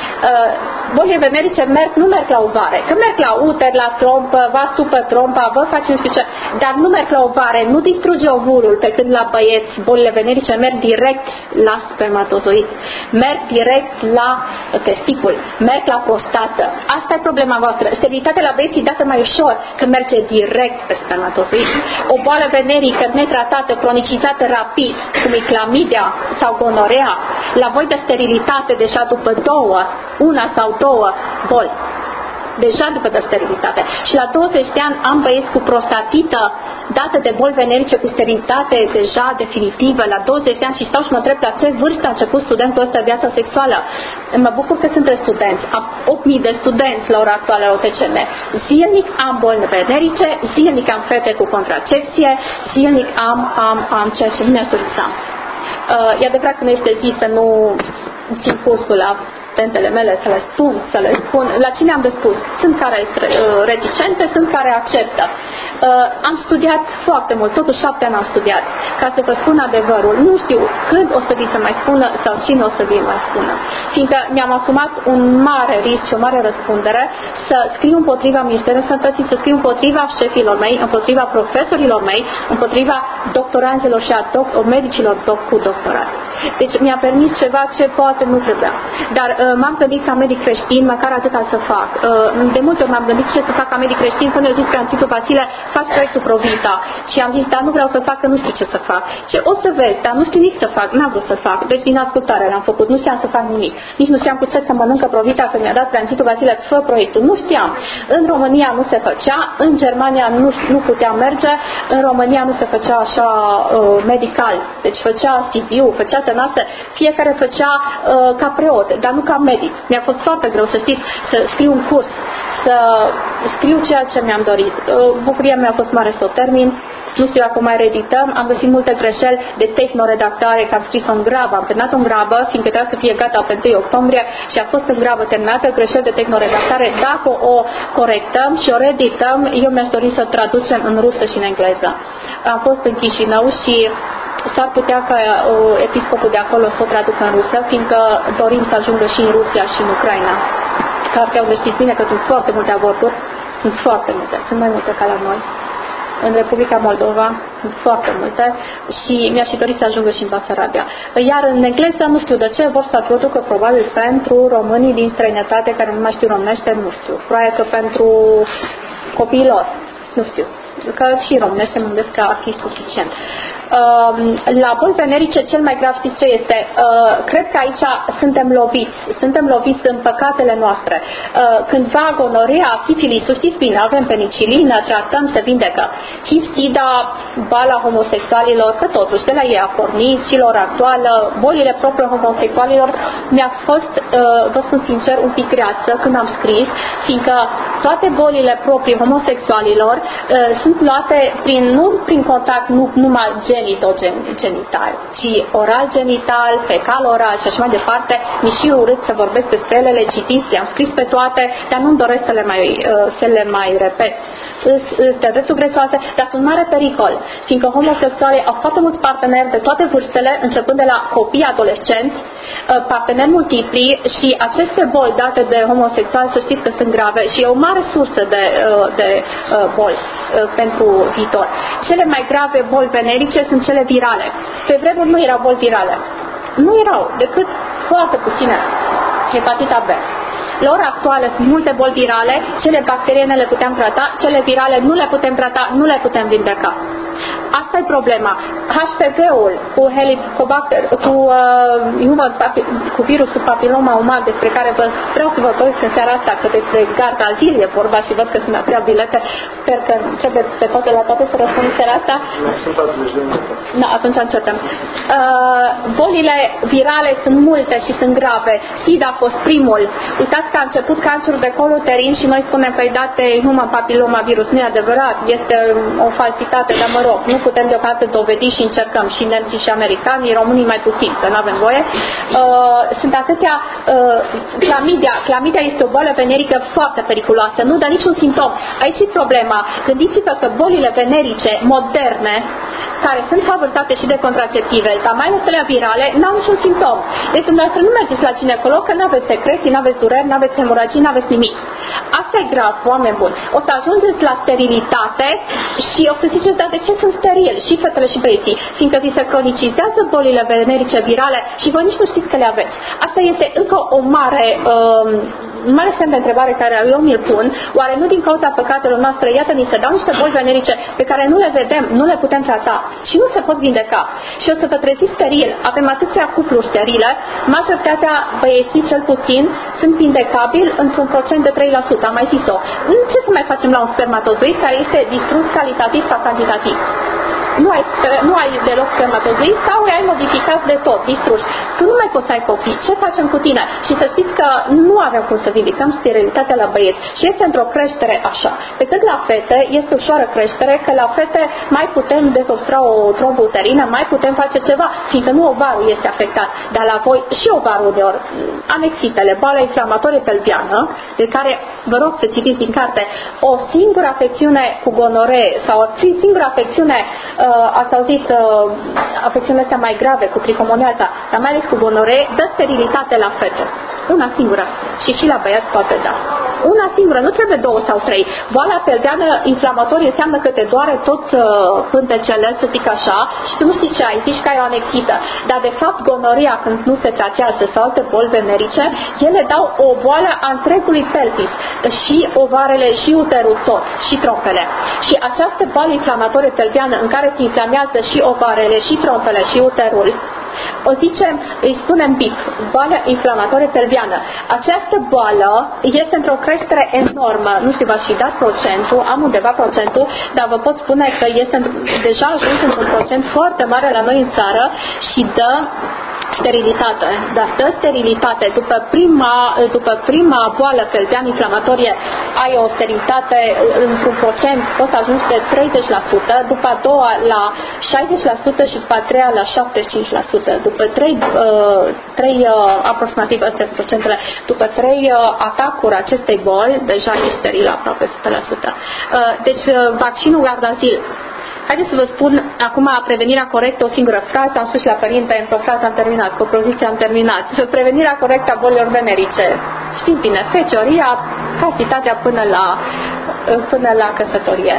Bolile venerice nu merg la ovare, că merg la uter, la trompă, vă astupă trompa, vă face nu știu ce, dar nu merg la ovare, nu distruge ovulul, pe când la băieți bolile venerice merg direct la spermatozoid, merg direct la testicul, merg la prostată. Asta e problema voastră. Sterilitatea la băieți e dată mai ușor, că merge direct pe spermatozoid. O boală venerică netratată, cronicizată rapid, cum e clamidia sau gonorea, la voi de sterilitate deja după una sau două boli, deja după de sterilitate. Și la 20 de ani am băieți cu prostatită dată de boli venerice cu sterilitate deja definitivă la 20 de ani și stau și mă întreb la ce vârstă a început studentul ăsta viața sexuală. Mă bucur că sunt studenți. Am 8.000 de studenți la ora actuală la OTCM. Zilnic am boli venerice, zilnic am fete cu contracepție, zilnic am ceea ce nu mi-aș dori să am. E adevărat că nu este zi să nu țin cursul la tentele mele, să le spun. La cine am de spus? Sunt care reticente, sunt care acceptă. Am studiat foarte mult, totuși 7 ani am studiat, ca să vă spun adevărul. Nu știu când o să vi se mai spună sau cine o să vi mai spună. Fiindcă mi-am asumat un mare risc și o mare răspundere să scriu împotriva Ministerului Sănătății, să scriu împotriva șefilor mei, împotriva profesorilor mei, împotriva doctoranților și a medicilor cu doctorat. Deci mi-a permis ceva ce poate nu trebuia. Dar m-am gândit ca medic creștin, măcar atâta să fac. De multe ori m-am gândit ce să fac ca medic creștin, până eu zis că Titu Vasile, faci proiectul Provita. Și am zis, dar nu vreau să fac, că nu știu ce să fac. Și o să vezi, dar nu știu nici să fac, n-am vrut să fac. Deci din ascultare l-am făcut, nu știam să fac nimic. Nici nu știam cu ce să mănâncă Provita, că mi-a dat Titu Vasile, fă proiectul. Nu știam. În România nu se făcea, în Germania nu putea merge, în România nu se făcea așa medical. Deci făcea Sibiu, făcea Tănase, fiecare făcea ca preot, dar nu ca medic. Mi-a fost foarte greu, să știți, să scriu un curs, să scriu ceea ce mi-am dorit. Bucuria mea a fost mare să o termin. Nu știu dacă mai reedităm, am găsit multe greșeli de tehnoredactare, că am scris-o în grabă, am terminat-o în grabă, fiindcă trebuia să fie gata pe 1 octombrie și a fost în grabă terminată, greșeli de tehnoredactare. Dacă o corectăm și o reedităm, eu mi-aș dori să o traducem în rusă și în engleză. Am fost în Chișinău și s-ar putea ca episcopul de acolo să o traducă în rusă, fiindcă dorim să ajungă și în Rusia și în Ucraina. Cartea, unde știți bine că sunt foarte multe avorturi, sunt foarte multe, sunt mai multe ca la noi. În Republica Moldova sunt foarte multe și mi-aș fi dorit să ajungă și în Basarabia. Iar în engleză, nu știu de ce, vor să producă probabil pentru românii din străinătate care nu mai știu românește, nu știu. Probabil că pentru copiilor, nu știu. Că și românește mă gândesc că ar fi suficient. La boli venerice cel mai grav știți ce este? Cred că aici suntem loviți în păcatele noastre. Cândva gonorea, sifilisul, știți bine, avem penicilină, tratăm, se vindecă. HIV-SIDA, boala homosexualilor, că totuși de la ei a pornit și lor actuală, bolile proprii homosexualilor, mi-a fost, vă spun sincer, un pic greață când am scris, fiindcă toate bolile proprii homosexualilor sunt luate nu prin contact numai genitogenital, ci oral-genital, fecal-oral și așa mai departe. Mi-e și urât să vorbesc despre ele, le citiți, le-am scris pe toate, dar nu-mi doresc să le mai repet. Sunt dreptul grețoase, dar sunt mare pericol, fiindcă homosexualii au foarte mulți parteneri de toate vârstele, începând de la copii adolescenți, parteneri multipli și aceste boli date de homosexuali, să știți că sunt grave și e o mare sursă de boli pentru viitor. Cele mai grave boli venerice sunt cele virale. Pe vremuri nu erau boli virale. Nu erau, decât foarte puține. Hepatita B. La ora actuală sunt multe boli virale, cele bacteriene le putem trata, cele virale nu le putem trata, nu le putem vindeca. Asta e problema. HPV-ul cu virusul papiloma uman, despre care vreau să vă vorbesc în seara asta, că despre Gardasil e vorba și văd că sunt atâtea bilete. Sper că trebuie pe toate la toate să răspund în seara asta. Da, atunci începem. Bolile virale sunt multe și sunt grave. SIDA a fost primul. Uitați că a început cancerul de col uterin și noi spunem că îi date human papiloma virus. Nu e adevărat, este o falsitate, dar mă rog, nu putem deocamdată dovedi și încercăm și nemții și americanii, românii mai puțin, că nu avem voie. Sunt atâtea clamidia este o boală venerică foarte periculoasă, nu dă niciun simptom. Aici e problema. Gândiți-vă că bolile venerice moderne, care sunt favorizate și de contraceptive, dar mai ales alea virale, n-au niciun simptom. Deci dumneavoastră nu mergeți la ginecolog că n-aveți secreții, n-aveți dureri, n-aveți hemoragii, n-aveți nimic. Asta e grav, oameni buni. O să ajungeți la sterilitate și o să ziceți, dar de ce sunt steril? Și fetele și băieții. Fiindcă vi se cronicizează bolile venerice virale și voi nici nu știți că le aveți. Asta este încă o mare semn de întrebare care eu mi-l pun. Oare nu din cauza păcatelor noastre, iată, ni se dau niște boli venerice pe care nu le vedem, nu le putem trata și nu se pot vindeca. Și o să vă treziți steril. Avem atâția cupluri sterile, majoritatea băieții cel puțin sunt vindecabili într-un procent de 3%, am mai zis-o. Ce să mai facem la un spermatozoid care este distrus calitativ sau cantitativ? Nu ai deloc spermatozoid sau ai modificat de tot, distruși. Tu nu mai poți să ai copii. Ce facem cu tine? Și să știți că nu avem cum să vindicăm sterilitatea la băieți. Și este într-o creștere așa. Pe cât la fete este ușoară creștere, că la fete mai putem dezobstra o trombă uterină, mai putem face ceva, fiindcă nu ovarul este afectat. Dar la voi și ovarul uneori, anexitele, boala inflamatorie pelviană, de care vă rog să citiți din carte, o singură afecțiune cu gonoree sau o singură afecțiune ați auzit afecțiunile astea mai grave cu tricomoneaza, dar mai ales cu gonoree, dă sterilitate la fete. Una singură. Și la băiat poate da. Una singură, nu trebuie 2 sau 3. Boala pelviană inflamatorie înseamnă că te doare tot pântecele, să zic așa, și tu nu știi ce ai, zici că ai o anexită. Dar de fapt gonoria, când nu se tratează sau alte boli venerice, ele dau o boală a întregului pelvis. Și ovarele, și uterul tot, și trompele. Și această boală inflamatorie pelviană în care se inflamează și ovarele, și trompele, și uterul, o zicem, îi spunem BIP, boală inflamatorie pelviană. Această boală este într-o creștere enormă, nu știu, v-aș fi dat procentul, am undeva procentul, dar vă pot spune că este deja ajuns într-un procent foarte mare la noi în țară și dă sterilitate. Dar dă sterilitate. După prima boală pelviană inflamatorie ai o sterilitate într-un procent, poți să ajungi de 30%, după a doua la 60% și după a treia la 75%. După 3 aproximativ, astea sunt procentele, după 3 atacuri acestei boli, deja ești steril aproape 100%. Deci vaccinul Gardasil. Haideți să vă spun acum prevenirea corectă, o singură frază, am spus la părinte, într-o frază am terminat, cu o propoziție am terminat. Prevenirea corectă a bolilor venerice. Știți bine, fecioria, castitatea până la căsătorie.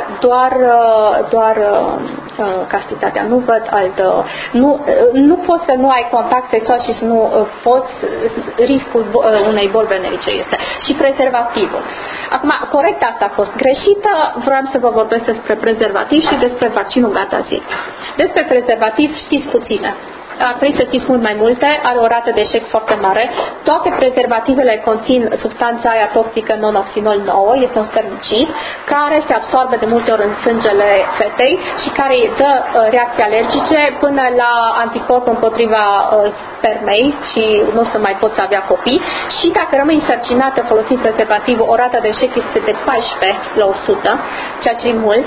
Doar castitatea. Nu văd altă. Nu poți să nu ai contact sexual și să nu poți, riscul unei boli venerice este. Și prezervativul. Acum, corect asta a fost greșită, vreau să vă vorbesc despre prezervativ și despre vaccinul Gardasil. Despre prezervativ știți puține. Ar trebui să știți mult mai multe, are o rată de eșec foarte mare. Toate prezervativele conțin substanța aia toxică non-oxinol 9, este un spermicid, care se absorbe de multe ori în sângele fetei și care îi dă reacții alergice până la anticorp împotriva spermei și nu se mai poți avea copii. Și dacă rămâi însărcinată folosind prezervativ, o rată de eșec este de 14 la 100, ceea ce e mult.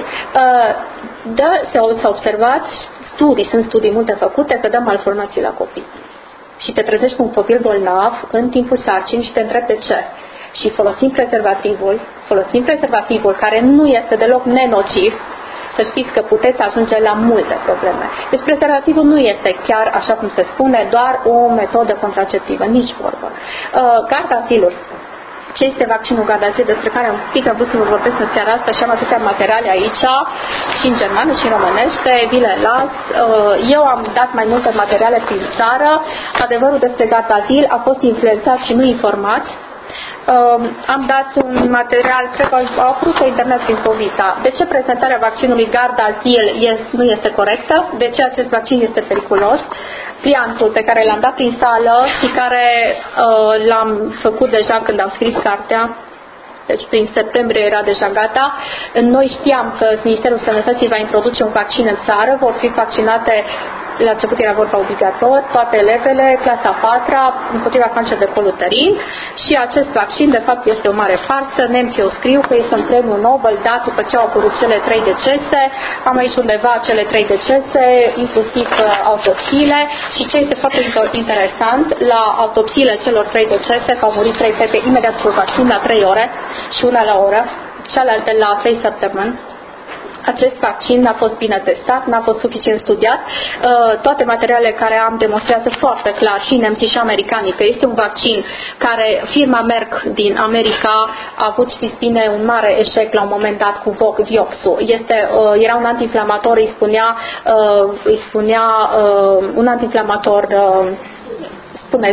S-a observat sunt studii multe făcute, că dă malformații la copii. Și te trezești cu un copil bolnav în timpul sarcinii și te întrebi de ce. Și folosim prezervativul care nu este deloc nenociv, să știți că puteți ajunge la multe probleme. Deci prezervativul nu este chiar, așa cum se spune, doar o metodă contraceptivă, nici vorbă. Gardasilul. Ce este vaccinul Gardasil, despre care un pic am vrut să vă vorbesc în seara asta și am atâtea materiale aici, și în germană și în românește, vi le las. Eu am dat mai multe materiale prin țară. Adevărul despre Gardasil a fost influențat și nu informat Am dat un material, cred că au apărut pe internet prin Povita. De ce prezentarea vaccinului Gardasil nu este corectă? De ce acest vaccin este periculos? Pliantul pe care l-am dat prin sală și care l-am făcut deja când am scris cartea, deci prin septembrie era deja gata. Noi știam că Ministerul Sănătății va introduce un vaccin în țară, vor fi vaccinate, la început era vorba obligator, toate elevele, clasa 4-a, împotriva cancer de col uterin, și acest vaccin de fapt este o mare farsă. Nemții o scriu că este un premiu Nobel dat după ce au apărut cele 3 decese. Am aici undeva cele 3 decese, inclusiv autopsiile, și ce este foarte interesant, la autopsiile celor 3 decese, că au murit 3 fete imediat cu vaccin la 3 ore și una la oră, cealaltă la 3 săptămâni. Acest vaccin n-a fost bine testat, n-a fost suficient studiat. Toate materialele care am demonstrează foarte clar, și nemții și americanii, că este un vaccin care firma Merck din America a avut, știți bine, un mare eșec la un moment dat cu Vioxxul. Era un antiinflamator, îi spunea un antiinflamator, spuneți.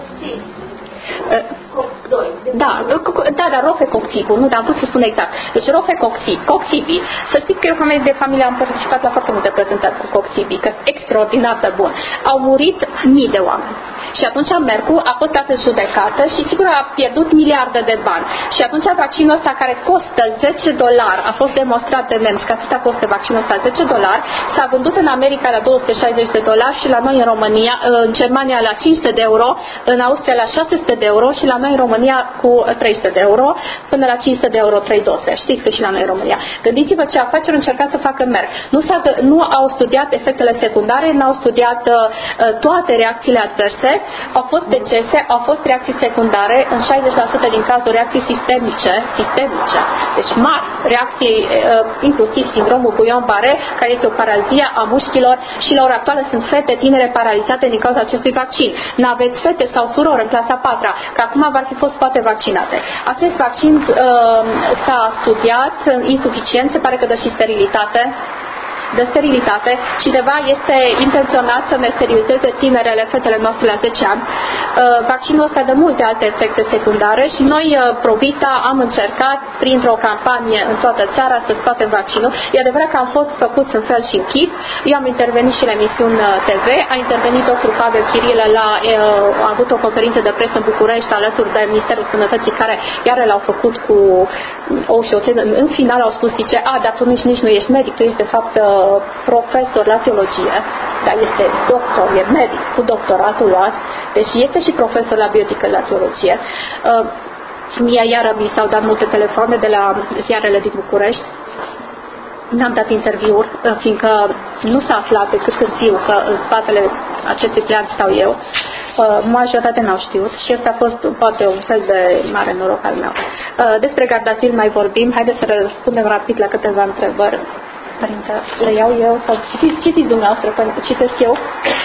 Da, rofecoxibul, nu, dar am vrut să spun exact. Deci coxibii. Să știți că eu, ca de familie, am participat la foarte multe prezentări cu coxibii, că sunt extraordinar de bun. Au murit mii de oameni. Și atunci Mercul a fost dat în judecată și sigur a pierdut miliarde de bani. Și atunci vaccinul ăsta, care costă $10, a fost demonstrat de nemți că atâta costă vaccinul ăsta, $10, s-a vândut în America la $260 și la noi în România, în Germania la 500 de euro, în Austria la 600 de euro și la noi în România cu 300 de euro, până la 500 de euro 3 doze. Știți că și la noi în România. Gândiți-vă ce afaceri încercat să facă Merck. Nu au studiat efectele secundare, n-au studiat toate reacțiile adverse, au fost decese, au fost reacții secundare, în 60% din cazuri reacții sistemice, deci mari reacții, inclusiv sindromul Guillain-Barré, care este o paralizie a mușchilor, și la ora actuală sunt fete tinere paralizate din cauza acestui vaccin. N-aveți fete sau surori în clasa 4-a, că acum ar fi fost poate vaccinate. Acest vaccin s-a studiat insuficient, se pare că dă și sterilitate, cineva este intenționat să ne sterilizeze tinerele, fetele noastre la 10 ani. Vaccinul ăsta dă multe alte efecte secundare și noi, Provita, am încercat printr-o campanie în toată țara să scoatem vaccinul. E adevărat că am fost făcuți în fel și în chip. Eu am intervenit și la emisiuni TV, a intervenit dr. Pavel Chirilă, a avut o conferință de presă în București alături de Ministerul Sănătății, care iar l-au făcut cu o și în final au spus, zice, dar tu nici nu ești medic, tu ești de fapt profesor la teologie, dar este doctor, e medic cu doctoratul luat, deci este și profesor la bioetică la teologie. Mie iară mi s-au dat multe telefoane de la ziarele din București. N-am dat interviuri, fiindcă nu s-a aflat decât târziu că în spatele acestui plan stau eu. Majoritatea n-au știut și ăsta a fost poate un fel de mare noroc al meu. Despre Gardasil mai vorbim. Haideți să răspundem rapid la câteva întrebări. Părinte, le iau eu sau citiți dumneavoastră? Citesc eu?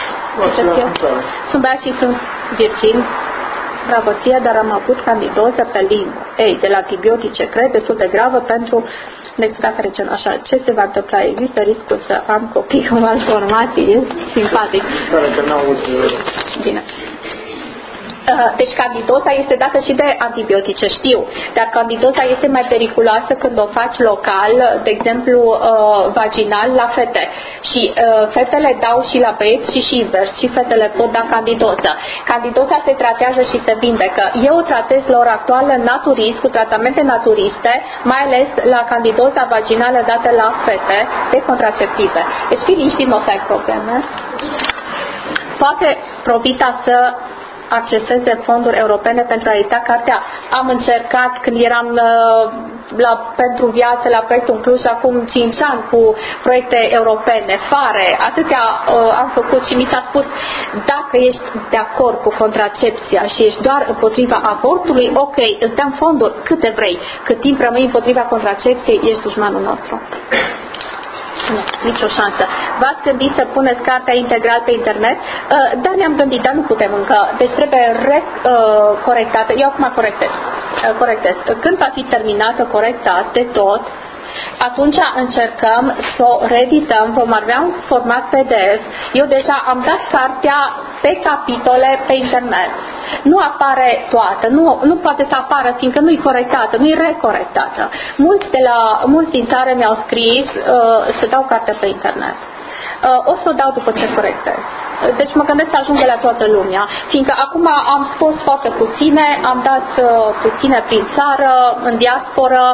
Sunt băiat și sunt virgin. Bravo ție, dar am avut candidoză pe limbă. De la antibiotice, cred, destul de gravă pentru necesitatea regională. Așa, ce se va întâmpla? Există riscul să am copii cu malformații? E simpatic. Bine. Deci candidoza este dată și de antibiotice, știu, dar candidoza este mai periculoasă când o faci local, de exemplu vaginal la fete. Și fetele dau și la băieți și invers, și fetele pot da candidoză. Candidoza se tratează și se vindecă. Eu o tratez la ora actuală naturist, cu tratamente naturiste, mai ales la candidoza vaginală dată la fete de contraceptive. Deci fii liniștit, nu o să ai probleme. Poate Provita să acceseze fonduri europene pentru a edita cartea. Am încercat când eram pentru viață la proiectul în Cluj acum 5 ani cu proiecte europene, atâtea am făcut și mi s-a spus, dacă ești de acord cu contracepția și ești doar împotriva avortului, ok, îți dăm fonduri câte vrei, cât timp rămâi împotriva contracepției, ești dușmanul nostru. Nu, nicio șansă. V-ați gândit să puneți cartea integral pe internet? Da, ne-am gândit, dar nu putem încă. Deci trebuie corectată. Eu acum corectez. Când va fi terminată, corectați de tot, Atunci încercăm să o reedităm, vom avea un format PDF. Eu deja am dat cartea pe capitole pe internet. Nu apare toată, nu poate să apară, fiindcă nu e corectată, nu e recorectată. Mulți din țară mi-au scris să dau cartea pe internet. O să o dau după ce corectez. Deci mă gândesc să ajungă la toată lumea, fiindcă acum am scos foarte puține, am dat puține prin țară, în diasporă,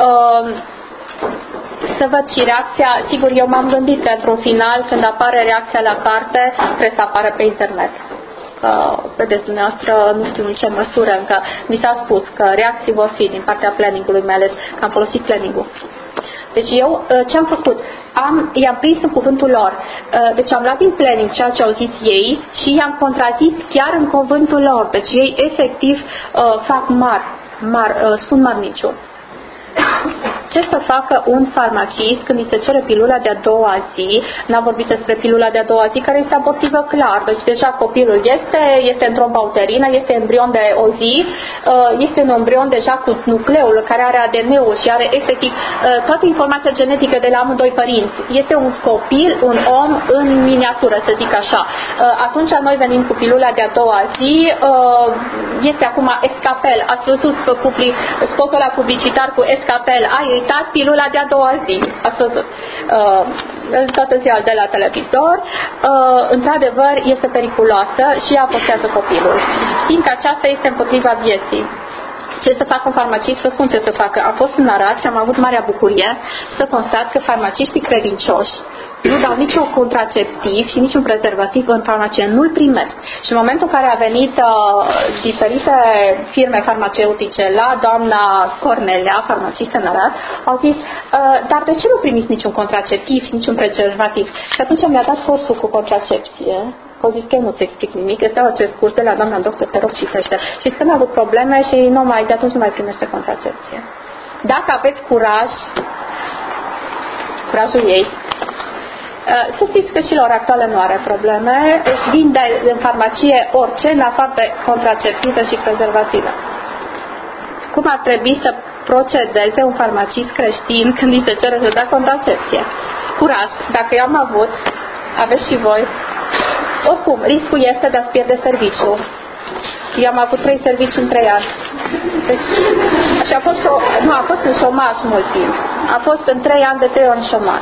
să văd și reacția. Sigur, eu m-am gândit că într-un final, când apare reacția la carte, trebuie să apară pe internet. Vedeți dumneavoastră, nu știu în ce măsură, încă mi s-a spus că reacții vor fi din partea planning-ului, mai ales că am folosit planning-ul. Deci eu ce am făcut? I-am prins în cuvântul lor. Deci am luat din planning ceea ce au zis ei și i-am contrazis chiar în cuvântul lor. Deci ei efectiv fac spun mari minciuni. Ce să facă un farmacist când îi se cere pilula de-a doua zi? N-am vorbit despre pilula de-a doua zi, care este abortivă clar. Deci deja copilul este în tromba uterină, este embrion de o zi, este un embrion deja cu nucleul care are ADN-ul și are efectiv toată informația genetică de la amândoi părinți. Este un copil, un om în miniatură, să zic așa. Atunci noi venim cu pilula de-a doua zi, este acum Escapel. Ați văzut spotul la publicitar cu Escapel. Ai uitat pilula de-a doua zi. Ați văzut. Toată ziua de la televizor. Într-adevăr, este periculoasă și ea afectează copilul. Știind că aceasta este împotriva vieții. Ce să facă un farmacist? Să spun ce să facă. Am fost în Arad și am avut marea bucurie să constat că farmaciștii credincioși nu dau niciun contraceptiv și niciun prezervativ în farmacie, nu-l primesc. Și în momentul în care a venit diferite firme farmaceutice la doamna Cornelia, farmacistă în Arad, au zis, dar de ce nu primiți niciun contraceptiv și niciun prezervativ? Și atunci mi-a dat cursul cu contracepție. Au zis că eu nu-ți explic nimic, îți dau acest curs de la doamna doctor, te rog, citește. Și când a avut probleme și de atunci nu mai primește contracepție. Dacă aveți curajul ei, să știți că și la ora actuală nu are probleme, își vinde în farmacie orice, în afară de contraceptive și prezervative. Cum ar trebui să procedeze un farmacist creștin când îi se cere să dea contracepție? Curaj, dacă eu am avut, aveți și voi. Oricum, riscul este de a-ți pierde serviciul. Eu am avut 3 servicii în 3 ani. Deci, și a fost în șomaj mult timp. A fost în 3 ani de 3 ori în șomaj.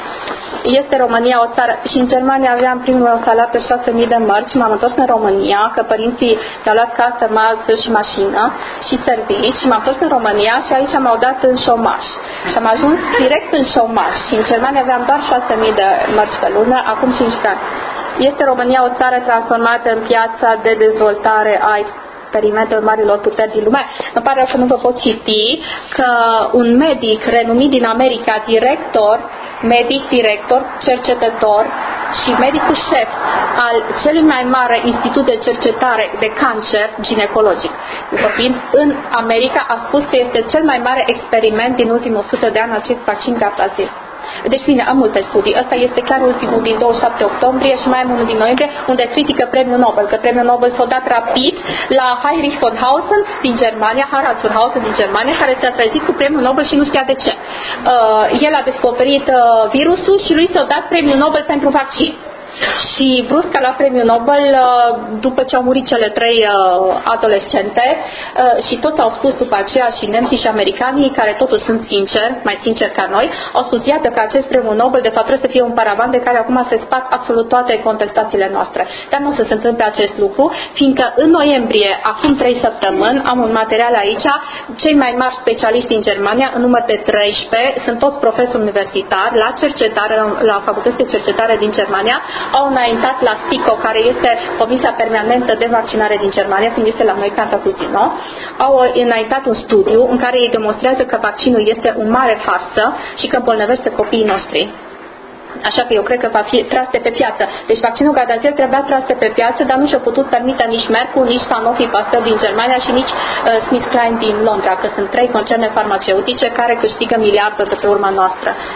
Este România o țară și în Germania aveam primul salar pe 6.000 de mărci, m-am întors în România, că părinții mi-au luat casă, masă și mașină și servici și m-am întors în România și aici m-au dat în șomaj. Și am ajuns direct în șomaj și în Germania aveam doar 6.000 de mărci pe lună, acum 15 ani. Este România o țară transformată în piața de dezvoltare a experimentelor marilor puteri din lume. Îmi pare că nu vă pot citi că un medic renumit din America, medic-director, cercetător și medicul șef al celui mai mare institut de cercetare de cancer ginecologic, vorbind în America, a spus că este cel mai mare experiment din ultimul 100 de ani acest vaccin Gardasil. Deci bine, am multe studii. Ăsta este chiar ultimul din 27 octombrie și mai am unul din noiembrie unde critică premiul Nobel, că premiul Nobel s-a dat rapid la Heinrich von Hausen din Germania, Harald von Hausen din Germania, care s-a trezit cu premiul Nobel și nu știa de ce. El a descoperit virusul și lui s-a dat premiul Nobel pentru vaccin. Și brusc la premiul Nobel, după ce au murit cele 3 adolescente, și toți au spus după aceea, și nemții și americanii, care totuși sunt sinceri, mai sinceri ca noi, au spus, iată că acest premiul Nobel de fapt trebuie să fie un paravan de care acum se sparg absolut toate contestațiile noastre. Dar nu o să se întâmple acest lucru, fiindcă în noiembrie, acum 3 săptămâni, am un material aici, cei mai mari specialiști din Germania, în număr de 13, sunt toți profesori universitari la cercetare, la facultăți de cercetare din Germania, au înaintat la STICO, care este Comisia Permanentă de Vaccinare din Germania, când este la noi Cantacuzino, au înaintat un studiu în care ei demonstrează că vaccinul este o mare farsă și că îmbolnăvește copiii noștri. Așa că eu cred că va fi tras de pe piață. Deci vaccinul Gardasil trebuia tras de pe piață, dar nu și-a putut permite nici Merck, nici Sanofi Pasteur din Germania și nici SmithKline din Londra, că sunt 3 concerne farmaceutice care câștigă miliarde de pe urma noastră.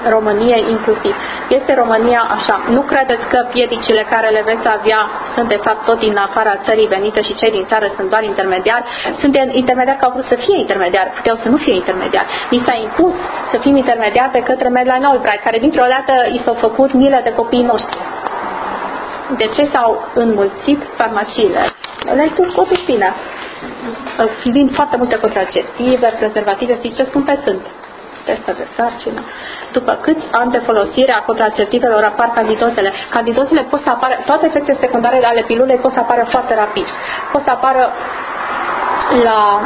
României inclusiv. Este România așa. Nu credeți că piedicile care le veți avea sunt de fapt tot din afara țării venite și cei din țară sunt doar intermediari? Sunt intermediari că au vrut să fie intermediari, puteau să nu fie intermediari. Ni s-a impus să fim intermediari de către Madeleine Albright, care dintr-o dată i s-au făcut milă de copiii noștri. De ce s-au înmulțit farmaciile? Le-ai tot bine. Fiind foarte multe contraceptive, prezervative, știți ce scumpe sunt? Teste de sarcină. După câți ani de folosire a contraceptivelor apar candidozele? Candidozele pot să apară, toate efectele secundare ale pilulei pot să apară foarte rapid. Pot să apară la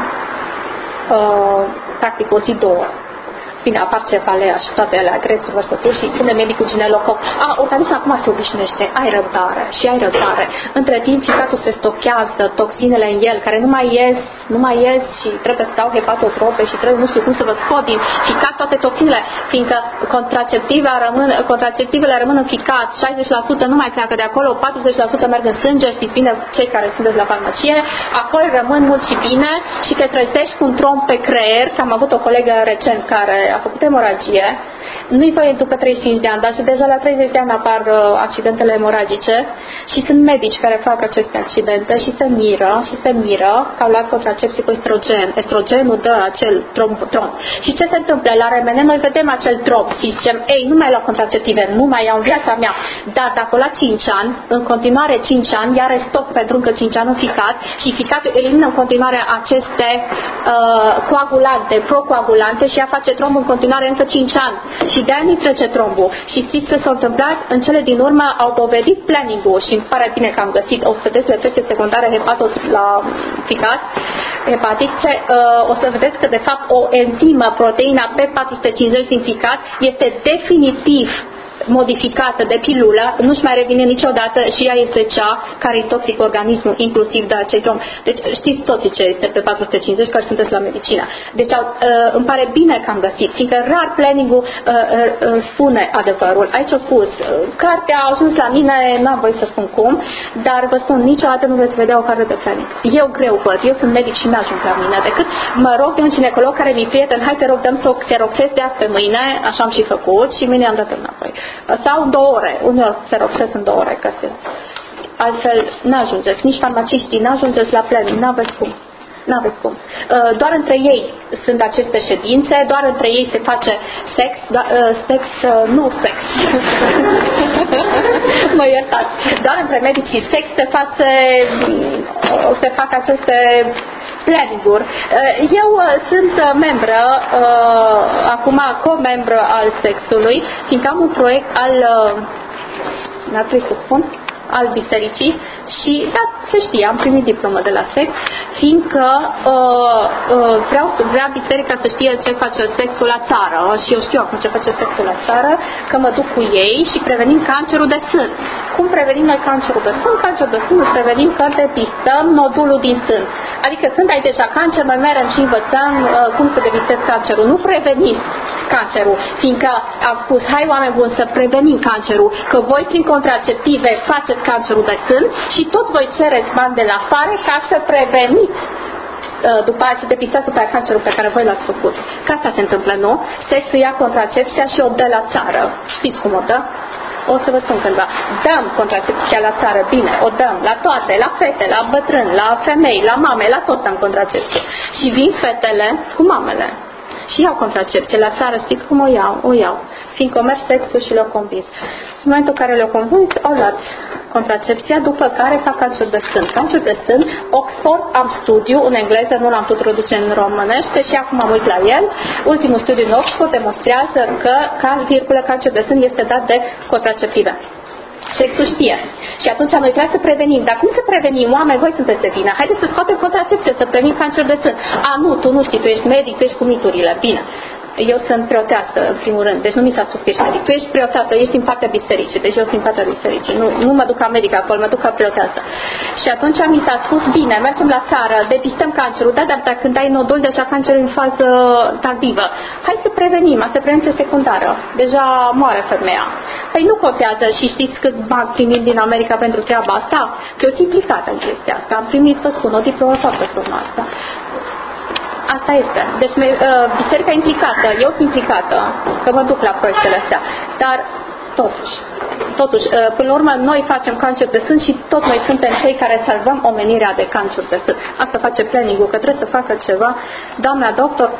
practic o zi, două. Bine, apar cefalea și toate alea, agresuri, vărsături și spune medicul ginecoloc, organismul acum se obișnuiește, ai răbdare și ai răbdare. Între timp, ficatul se stochează, toxinele în el, care nu mai ies și trebuie să dau hepatotrope și trebuie nu știu cum să vă scot din ficat toate toxinele, fiindcă contraceptivele rămân în ficat, 60% nu mai pleacă de acolo, 40% merg în sânge, știți bine cei care sunteți la farmacie, acolo rămân mult și bine și te trezești cu un tromb pe creier, că am avut o colegă recent care a făcut hemoragie, nu-i voie după 35 de ani, dar și deja la 30 de ani apar accidentele hemoragice și sunt medici care fac aceste accidente și se miră că au luat contracepție cu estrogen. Estrogenul dă acel tromb. Și ce se întâmplă? La remene noi vedem acel tromb și zicem, ei, nu mai luat contraceptive, nu mai iau în viața mea. Dar dacă la 5 ani, în continuare 5 ani, iar stoc pentru încă 5 ani în ficat și ficatul elimină în continuare aceste coagulante, procoagulante și ea face tromb în continuare încă 5 ani. Și de ani trece trombul. Și știți ce s-a întâmplat? În cele din urmă au dovedit planning-ul și îmi pare bine că am găsit, o să vedeți efecte secundare la ficat, hepatice, o să vedeți că de fapt o enzimă, proteina P450 din ficat, este definitiv modificată de pilulă, nu-și mai revine niciodată și ea este cea care intoxică organismul, inclusiv de acei trombi. Deci știți toți ce este pe 450 care sunteți la medicină. Deci îmi pare bine că am găsit, fiindcă rar planning-ul spune adevărul. Aici au spus, cartea a ajuns la mine, n-am voie să spun cum, dar vă spun, niciodată nu veți vedea o carte de planning. Eu greu văd, eu sunt medic și n-ajung la mine, decât mă rog de un ginecolog care mi-e prieten, hai te rog, dăm să o xeroxez de azi pe mâine, așa am și făcut și mâine am dat înapoi. Sau în 2 ore, uneori se rog în 2 ore, că altfel n-ajungeți, nici farmaciștii n-ajungeți la planning, n-aveți cum. Doar între ei sunt aceste ședințe, doar între ei se face sex. Mă iertați. Doar între medici și sex se fac aceste planning-uri. Eu sunt membră, acum co-membră al sexului, fiindcă am un proiect n-ar trebui să spun, al bisericii și, da, se știe, am primit diplomă de la sex, fiindcă vrea biserica să știe ce face sexul la țară și eu știu acum ce face sexul la țară, că mă duc cu ei și prevenim cancerul de sân. Cum prevenim noi cancerul de sân? Cancerul de sân îl prevenim că depistăm nodulul din sân. Adică când ai deja cancer, noi mergem și învățăm cum să depistezi cancerul. Nu prevenim cancerul, fiindcă am spus, hai oameni buni să prevenim cancerul, că voi prin contraceptive faceți cancerul de sân și tot voi cereți bani de la afară ca să preveniți după aia să depistați după aia cancerul pe care voi l-ați făcut. Că asta se întâmplă, nu? Sexul ia contracepția și o dă la țară. Știți cum o dă? O să vă spun cândva. Dăm contracepția la țară, bine, o dăm la toate, la fete, la bătrâni, la femei, la mame, la tot dăm contracepție. Și vin fetele cu mamele. Și iau contracepție la țară, știți cum o iau? Fiindcă merg sexul și le-au convins. În momentul în care le-au convins, au luat contracepția, după care fac cancer de sân. Cancer de sân, Oxford, am studiu în engleză, nu l-am putut traduce în românește și acum am uit la el. Ultimul studiu în Oxford demonstrează că cancer de sân este dat de contraceptive. Sexul știe. Și atunci noi trebuie să prevenim. Dar cum să prevenim? Oameni, voi sunteți de vină. Haideți să scoatem contracepție, să prevenim cancer de sân. Nu, tu nu știi, tu ești medic, tu ești cu miturile. Bine. Eu sunt preoteasă, în primul rând. Deci nu mi s-a spus că ești medic. Tu ești preoteasă, ești în partea bisericii. Deci eu sunt în partea bisericii. Nu mă duc ca medic acolo, mă duc ca preoteasă. Și atunci mi s-a spus, bine, mergem la țară, depistăm cancerul, dar când ai nodul, deja cancerul în fază tardivă. Hai să prevenim, asta e prevenție secundară. Deja moare femeia. Păi nu contează și știți câți bani primim din America pentru treaba asta? Că eu simplificată în chestia asta. Am primit, vă spun, o diplomă foarte frumoasă. Asta este. Deci biserica e implicată, eu sunt implicată, că mă duc la proiectele astea. Dar totuși, până la urmă, noi facem cancer de sân și tot noi suntem cei care salvăm omenirea de cancer de sân. Asta face planning-ul, că trebuie să facă ceva. Doamna doctor,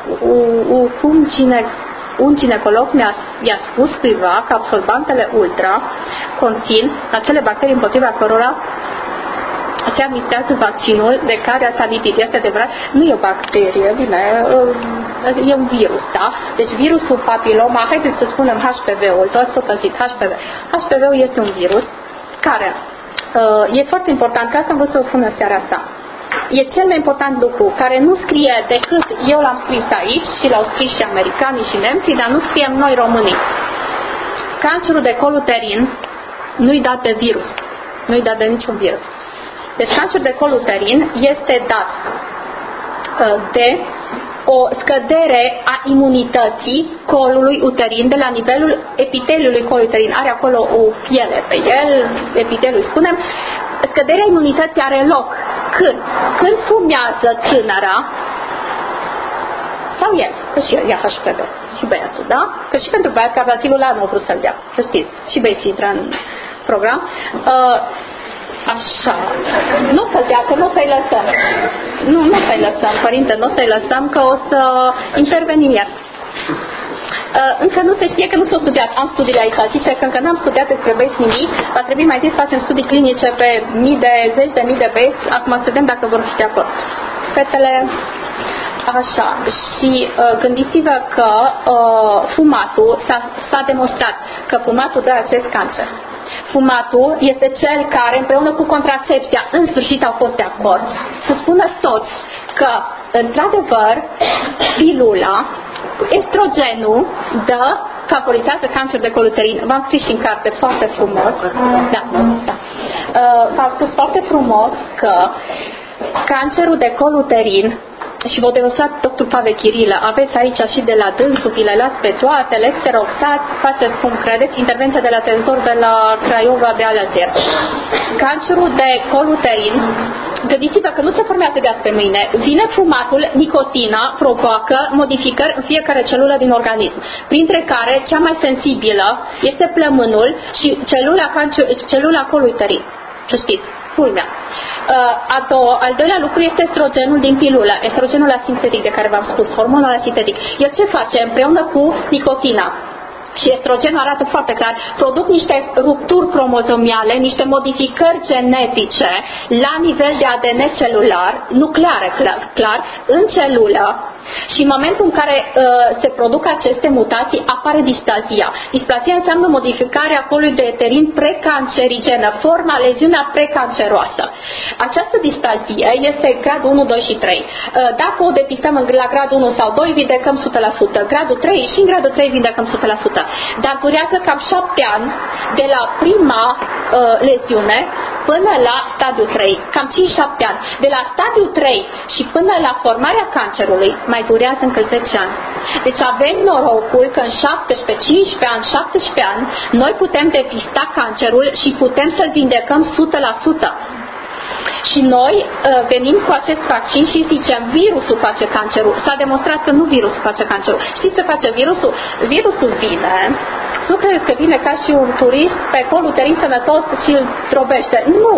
un ginecolog i-a spus cuiva că absorbantele ultra conțin acele bacterii împotriva cărora se administrează vaccinul de care ați amintit. Este adevărat, nu e o bacterie, bine, e un virus, da? Deci virusul papiloma, haideți să spunem HPV-ul, toți s-o păzit, HPV. HPV-ul este un virus care e foarte important, că asta am vrut să o spun în seara asta. E cel mai important lucru, care nu scrie decât, eu l-am scris aici și l-au scris și americanii și nemții, dar nu scriem noi românii. Cancerul de col uterin nu-i dat de virus, nu-i dat de niciun virus. Deci cancerul de col uterin este dat de o scădere a imunității colului uterin de la nivelul epiteliului colului uterin. Are acolo o piele pe el, epiteliul spunem. Scăderea imunității are loc când fumează tânăra sau el, că și el ia HPV, și băiatul, da? Că și pentru băiat, cardatilul ăla nu a vrut să-l dea, să știți, și băieții intră în program. Așa, nu să-l dea, că nu o să-i lăsăm. Nu să-i lăsăm, părinte, nu să-i lăsăm, că o să intervenim iar. Încă nu se știe, că nu s-au studiat. Am studiile aici, zice că încă n-am studiat despre băieți nimic, va trebui mai întâi să facem studii clinice pe zeci de mii de băieți, acum să vedem dacă vor fi de acord. Fetele, așa, și gândiți-vă că fumatul, s-a demonstrat că fumatul dă acest cancer. Fumatul este cel care, împreună cu contracepția, în sfârșit au fost de acord să spună toți că, într-adevăr, pilula, estrogenul, favorizează cancer de col uterin. V-am scris și în carte foarte frumos. Da. V-am spus foarte frumos că cancerul de col uterin, și v-o demonstrat dr. Pavel Chirilă, aveți aici și de la dânsul, vi le las pe toate, le xeroxați, faceți cum credeți, intervenția de la televizor de la Craiova de Alăzer. Cancerul de col uterin, gândiți-vă că nu se formează de azi pe mâine, vine fumatul, nicotina provoacă modificări în fiecare celulă din organism, printre care cea mai sensibilă este plămânul și celula colului uterin. Să știți. Culmea. Al doilea lucru este estrogenul din pilulă, estrogenul asintetic de care v-am spus, hormonul asintetic. El ce face? Împreună cu nicotina și estrogenul arată foarte clar, produc niște rupturi cromozomiale, niște modificări genetice la nivel de ADN celular, nucleare clar, în celulă. Și în momentul în care se produc aceste mutații, apare displazia. Displazia înseamnă modificarea colului de uterin precancerigenă, forma, leziunea precanceroasă. Această displazie este gradul 1, 2 și 3. Dacă o depistăm la gradul 1 sau 2, vindecăm 100%. Gradul 3 și în gradul 3 vindecăm 100%. Dar durează cam 7 ani de la prima leziune până la stadiul 3. Cam 5-7 ani. De la stadiul 3 și până la formarea cancerului, mai durează încă 10 ani. Deci avem norocul că în 17, 15 ani, 17 ani, noi putem depista cancerul și putem să-l vindecăm 100%. Și noi venim cu acest vaccin și zicem, virusul face cancerul. S-a demonstrat că nu virusul face cancerul. Știți ce face virusul? Virusul vine, nu credeți că vine ca și un turist pe col uterin sănătos și îl drobește. Nu!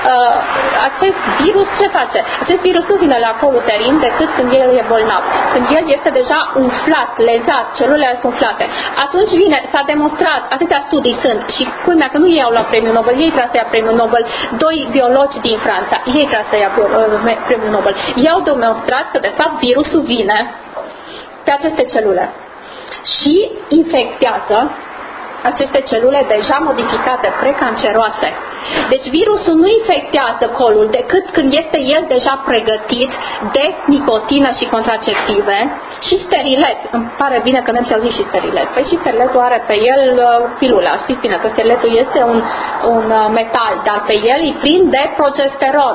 Acest virus ce face? Acest virus nu vine la col uterin decât când el e bolnav. Când el este deja umflat, lezat, celulele sunt umflate. Atunci vine, s-a demonstrat, atâtea studii sunt și culmea că nu ei au luat premiul Nobel, ei trebuie să ia premiul Nobel, 2 biologi din Franța, ei trebuie să ia premiul Nobel. Ei au demonstrat că de fapt virusul vine pe aceste celule și infectează aceste celule deja modificate, precanceroase. Deci virusul nu infectează colul decât când este el deja pregătit de nicotină și contraceptive și sterilet. Îmi pare bine că n-am auzit și sterilet. Păi și steriletul are pe el pilula. Știți bine că steriletul este un metal, dar pe el e plin de progesteron,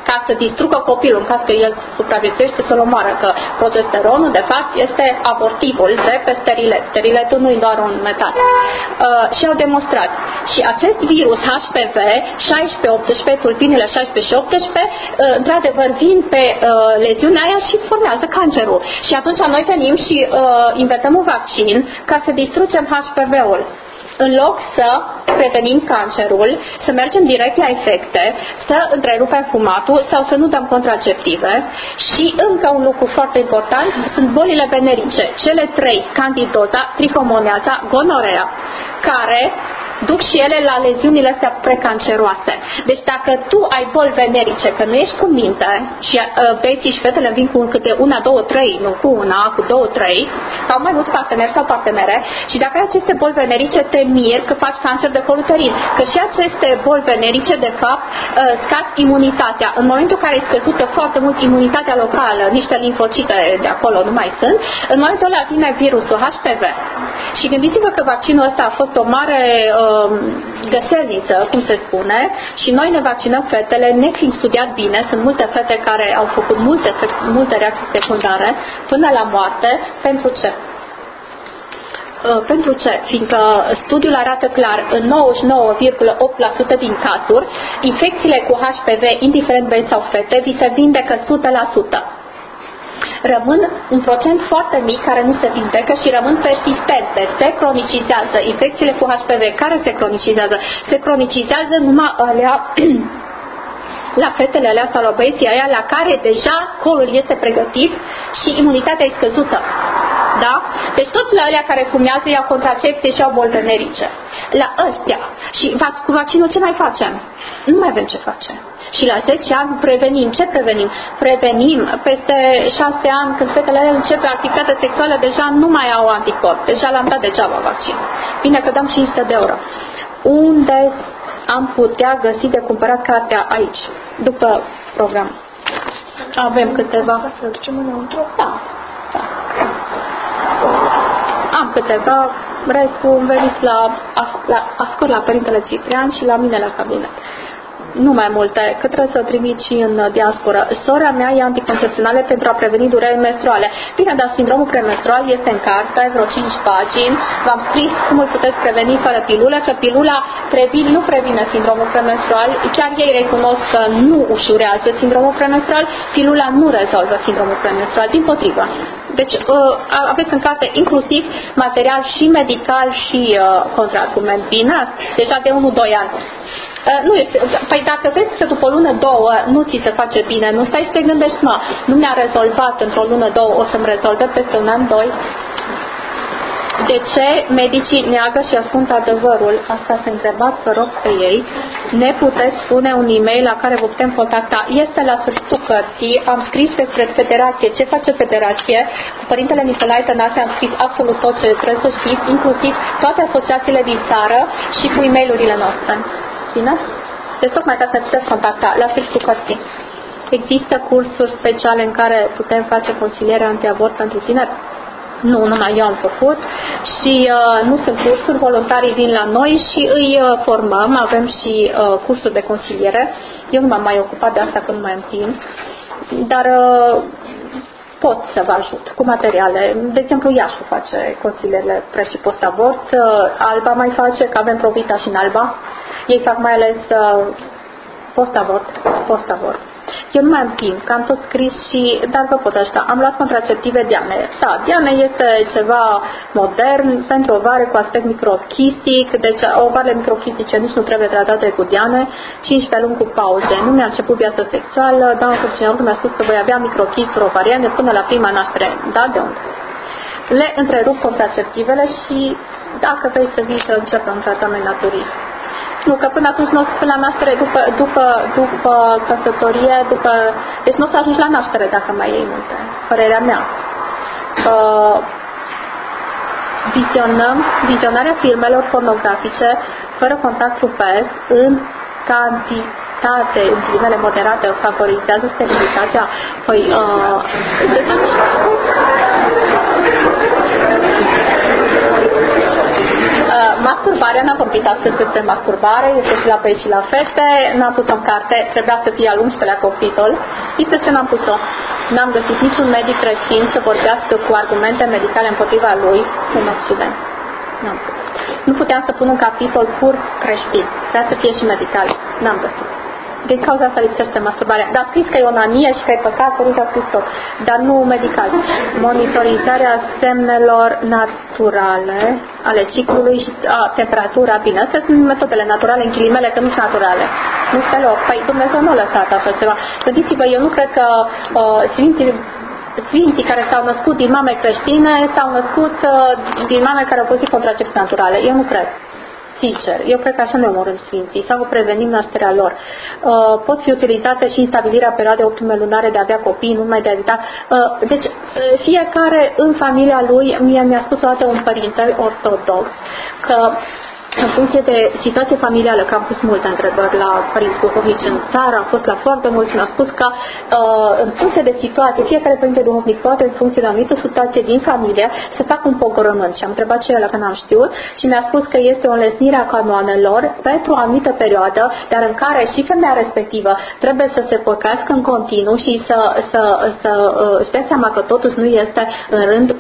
ca să distrugă copilul, în caz că el supraviețuiește, să-l omoară, că progesteronul, de fapt, este abortivul de pe sterilet. Steriletul nu e doar un metal. Și au demonstrat. Și acest virus HPV 16-18, tulpinile 16 și 18, într-adevăr vin pe leziunea aia și formează cancerul. Și atunci noi venim și inventăm un vaccin ca să distrugem HPV-ul. În loc să prevenim cancerul, să mergem direct la efecte, să întrerupem fumatul sau să nu dăm contraceptive. Și încă un lucru foarte important, sunt bolile venerice. Cele 3, candidoza, tricomoneaza, gonorea, care duc și ele la leziunile astea precanceroase. Deci dacă tu ai boli venerice, că nu ești cu minte și băieții și fetele vin cu câte 1, 2, 3, nu cu una, cu 2, 3, sau mai mulți parteneri sau partenere, și dacă ai aceste boli venerice, te miri că faci cancer de col uterin. Că și aceste boli venerice, de fapt, scad imunitatea. În momentul în care e scăzută foarte mult imunitatea locală, niște limfocite de acolo nu mai sunt, în momentul ăla vine virusul HPV. Și gândiți-vă că vaccinul ăsta a fost o mare găselniță, cum se spune, și noi ne vaccinăm fetele, nefiind studiat bine, sunt multe fete care au făcut multe reacții secundare până la moarte. Pentru ce? Pentru ce? Fiindcă studiul arată clar, în 99,8% din cazuri, infecțiile cu HPV, indiferent băieți sau fete, vi se vindecă 100%. Rămân un procent foarte mic care nu se vindecă și rămân persistente, se cronicizează. Infecțiile cu HPV care se cronicizează? Se cronicizează numai alea la fetele alea sau la băieții aia la care deja colul este pregătit și imunitatea e scăzută. Da? Deci toți la alea care fumează iau contracepție și au boli venerice. La ăstea. Și cu vaccinul ce mai facem? Nu mai avem ce face. Și la 10 ani prevenim. Ce prevenim? Prevenim peste 6 ani, când fetele alea începe activitatea sexuală, deja nu mai au anticorp. Deja l-am dat degeaba vaccin. Bine că dăm 500 de euro. Unde am putea găsi de cumpărat cartea aici, după program? Avem câteva. Să ducem înăuntru? Da. Am câteva. Restul veniți la Părintele Ciprian și la mine la cabinet. Nu mai multe, că trebuie să o trimit și în diaspora. Sora mea e anticoncepționale pentru a preveni dureri menstruale. Bine, dar sindromul premenstrual este în carte, vreo 5 pagini. V-am scris cum îl puteți preveni fără pilulă, că pilula nu previne sindromul premenstrual. Chiar ei recunosc că nu ușurează sindromul premenstrual. Pilula nu rezolvă sindromul premenstrual, dimpotrivă. Deci aveți în carte inclusiv material și medical și contraargument. Bine? Deja de 1-2 ani. Nu este. Păi dacă vezi că după o lună, 2 nu ți se face bine, nu stai și te gândești, nu mi-a rezolvat într-o lună, 2, o să-mi rezolve peste 1 an, 2. De ce medicii neagă și ascund adevărul? Asta se întrebați, vă rog pe ei. Ne puteți spune un e-mail la care vă putem contacta. Este la sfârșitul cărții. Am scris despre federație. Ce face federație? Cu Părintele Nicolae Tănase am scris absolut tot ce trebuie să știți, inclusiv toate asociațiile din țară și cu e-mailurile noastre. Bine? Deci tocmai ca să ne puteți contacta la sfârșitul cărții. Există cursuri speciale în care putem face consiliere antiavort pentru tineri? Nu, numai eu am făcut și nu sunt cursuri, voluntarii vin la noi și îi formăm, avem și cursuri de consiliere. Eu nu m-am mai ocupat de asta că nu mai am timp, dar pot să vă ajut cu materiale. De exemplu, Iașu face consilierile pre- și post-avort, Alba mai face, că avem Provita și în Alba. Ei fac mai ales post-avort. Eu nu mai am timp, că am tot scris dar vă pot ajuta. Am luat contraceptive Diane. Da, Diane este ceva modern pentru ovare cu aspect microchistic, deci ovarele microchistice nici nu trebuie tratate cu Diane, 15 luni cu pauze. Nu mi-a început viața sexuală, doamna Căpcineru mi-a spus că voi avea microchisturi ovariene până la prima naștere. Da, de unde? Le întrerup contraceptivele și dacă vrei să vii să începem un tratament naturist. Nu, că până atunci nu o să până la naștere, după căsătorie, deci nu o să ajungi la naștere dacă mai iei multe. Părerea mea. Vizionarea filmelor pornografice fără contact trupesc în cantitate, în ghilimele moderate, favorizează sterilitatea. Păi, ce zici? Masturbarea, n-am vorbit astăzi despre masturbare, este și la băieți și la fete, n-am pus-o în carte, trebuia să fie al 11-lea capitol. Știți de ce n-am pus-o? N-am găsit niciun medic creștin să vorbească cu argumente medicale împotriva lui în Occident. N-am putut. Nu puteam să pun un capitol pur creștin, trebuia să fie și medical. N-am găsit. Din cauza asta lipsește masturbarea. Dar scris că e onanie și că e păcat, părinții au scris tot. Dar nu medical. Monitorizarea semnelor naturale ale ciclului și temperatura. Bine, astea sunt metodele naturale, în ghilimele, că nu sunt naturale. Nu sunt deloc. Păi Dumnezeu nu a lăsat așa ceva. Gândiți-vă, eu nu cred că Sfinții care s-au născut din mame creștine s-au născut din mame care au folosit contracepții naturale. Eu nu cred. Sincer, eu cred că așa ne omorâm Sfinții sau prevenim nașterea lor. Pot fi utilizate și în stabilirea perioadei optime lunare de a avea copii, nu numai de a evita. Deci, fiecare în familia lui, mi-a spus o dată un părinte ortodox că în funcție de situație familială, că am pus multe întrebări la părinți duhovnici în țară, am fost la foarte mulți și mi-au spus că în funcție de situație, fiecare părinte duhovnic poate în funcție de o anumită situație din familie să facă un pogorământ. Și am întrebat ce era, că n-am știut, și mi-a spus că este o înlesnire a canoanelor pentru o anumită perioadă, dar în care și femeia respectivă trebuie să se păcăiască în continuu și să își dea seama că totuși nu este în rând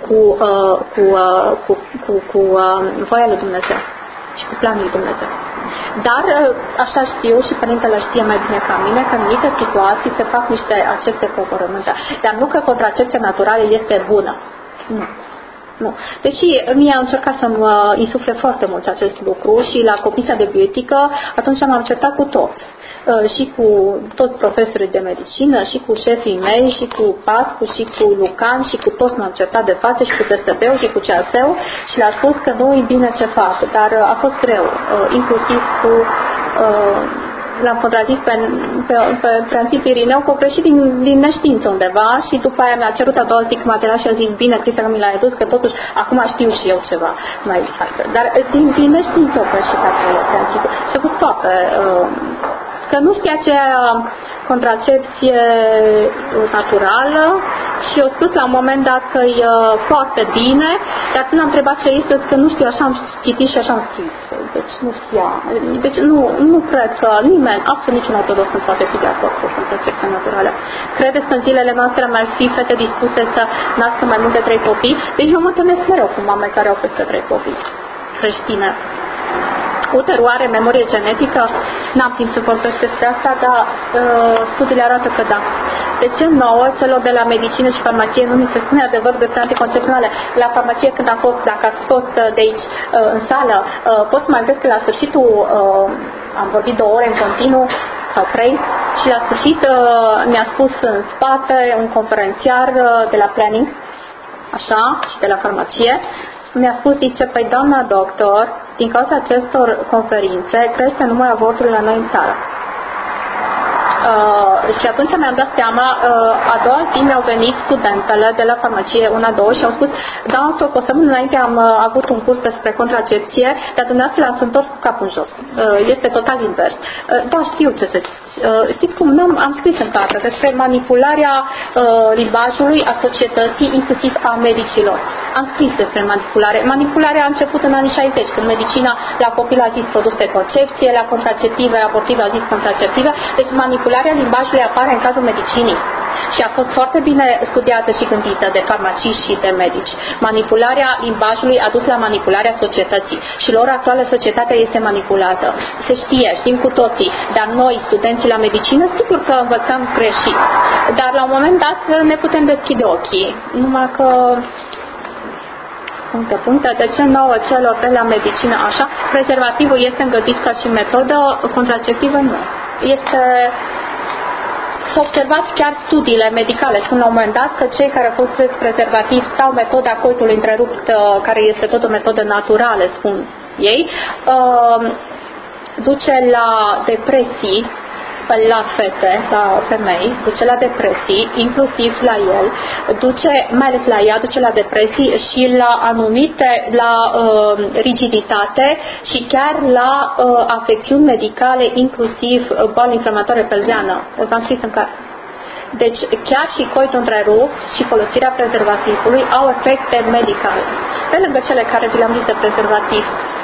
cu voia lui Dumnezeu și cu planul lui Dumnezeu. Dar, așa știu și părintele știe mai bine ca mine, că în anumite situații se fac niște aceste pogorământe. Dar nu că contracepția naturală este bună. Nu. Nu. Deși mie am încercat să-mi insufle foarte mult acest lucru și la comisia de bioetică atunci m-am certat cu toți. Și cu toți profesorii de medicină, și cu șefii mei, și cu Pascu, și cu Lucan, și cu toți m-am certat de față, și cu TSP-ul, și cu CAS-ul, și le-a spus că nu e bine ce fac. Dar a fost greu, inclusiv cu... l-am contrazis pe Preanțitul Irineu că o greșit din neștiință undeva și după aia mi-a cerut a doua zi material și a zis bine, Cristian, că mi l-a adus, că totuși acum știu și eu ceva mai față. Dar din neștiință o greșit acolo Preanțitul. Și a fost toate... că nu știa ce contracepție naturală și eu spus la un moment dat că e foarte bine, dar când am întrebat ce este, că nu știu, așa am citit și așa am scris. Deci nu știa. Deci nu cred că nimeni, absolut niciun ortodox nu poate fi de acord cu contracepția naturală. Credeți că în zilele noastre mai fi fete dispuse să nască mai mult de 3 copii? Deci eu mă întâlnesc mereu cu mame care au peste 3 copii creștine. Uterul are memorie genetică? N-am timp să vorbesc despre asta, dar studiile arată că da. De ce nouă, celor de la medicină și farmacie, nu mi se spune adevăr despre anticoncepționale? La farmacie, când am fost, dacă ați fost de aici în sală, pot să mai vedeți că la sfârșitul am vorbit 2 ore în continuu, sau 3, și la sfârșit mi-a spus în spate un conferențiar de la planning, așa, și de la farmacie, mi-a spus, zice, păi doamna doctor, din cauza acestor conferințe crește numărul avorturilor la noi în țară. Și atunci mi-am dat seama, a doua zi mi-au venit studentele de la farmacie, 1-2, și au spus, doamna doctor, cu o săptămână înainte am avut un curs despre contracepție, dar dumneavoastră l-ați întors cu capul în jos. Este total invers. Da, știu ce să știți cum am scris în carte despre manipularea limbajului a societății, inclusiv a medicilor. Am scris despre manipulare. Manipularea a început în anii 60, când medicina la copil a zis produs de concepție, la contraceptive, abortive a zis contraceptive. Deci manipularea limbajului apare în cazul medicinii. Și a fost foarte bine studiată și gândită de farmaciști și de medici. Manipularea limbajului a dus la manipularea societății. Și la ora actuală societatea este manipulată. Se știe, știm cu toții. Dar noi, studenții la medicină, sigur că învățăm greșit. Dar la un moment dat ne putem deschide ochii. Numai că... Puncte. De ce nouă celor de la medicină așa? Prezervativul este îngădit ca și metodă, contraceptivă nu. Este... S-a observat chiar studiile medicale, spun la un moment dat că cei care au fost prezervativ sau metoda coitului întrerupt, care este tot o metodă naturală, spun ei, duce la depresii la fete, la femei, duce la depresii, inclusiv la el, duce, mai ales la ea, duce la depresii și la anumite, la rigiditate și chiar la afecțiuni medicale, inclusiv boală inflamatoare pelviană. V-am scris în carte. Deci chiar și coitul întrerupt și folosirea prezervativului au efecte medicale. Pe lângă cele care vi le-am zis de prezervativ,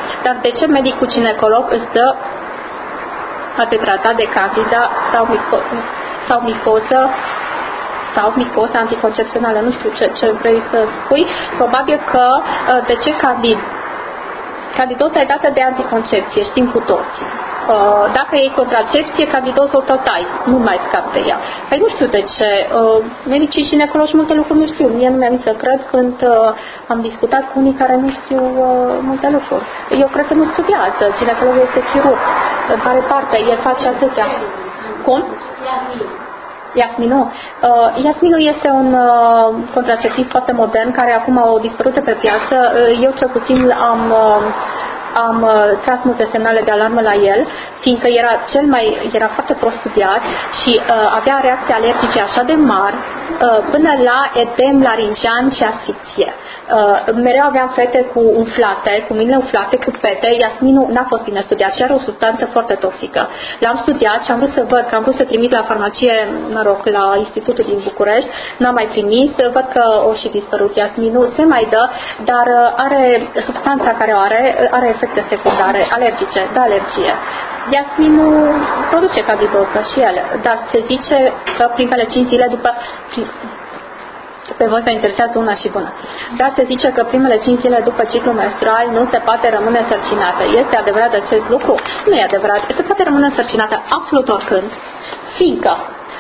Dar de ce medicul ginecolog îți dă a te trata de candida sau micoză sau micoză anticoncepțională, nu știu ce vrei să spui. Probabil că de ce candidoza e dată de anticoncepție, știm cu toții. Dacă iei contracepție, candidozul tot ai, nu mai scapi de ea. Păi nu știu de ce. Medicii ginecologi multe lucruri nu știu. Mie nu mi-a să cred când am discutat cu unii care nu știu multe lucruri. Eu cred că nu studiază. Ginecologul este chirurg. În care parte? El face atâtea. Cum? Iasminul. Iasminul este un contraceptiv foarte modern care acum au dispărut pe piață. Eu cel puțin am tras multe semnale de alarmă la el, fiindcă era foarte prost studiat și avea reacții alergice așa de mari, până la edem laringean și asfixie. Mereu aveam fete cu umflate, cu mâinile umflate, cu fete. Iasminul n-a fost bine studiat și are o substanță foarte toxică. L-am studiat și am vrut să văd, că am vrut să trimit la farmacie, la Institutul din București, n-am mai trimis, văd că o și dispărut Iasminul, se mai dă, dar are substanța care o are efecte secundare, alergice, de alergie. Iasminul produce candidoză și el, dar se zice că primele 5 zile după... Pe voi vă interesează una și bună. Dar se zice că primele 5 zile după ciclu menstrual nu se poate rămâne însărcinată. Este adevărat acest lucru? Nu e adevărat. Se poate rămâne însărcinată absolut oricând, fiindcă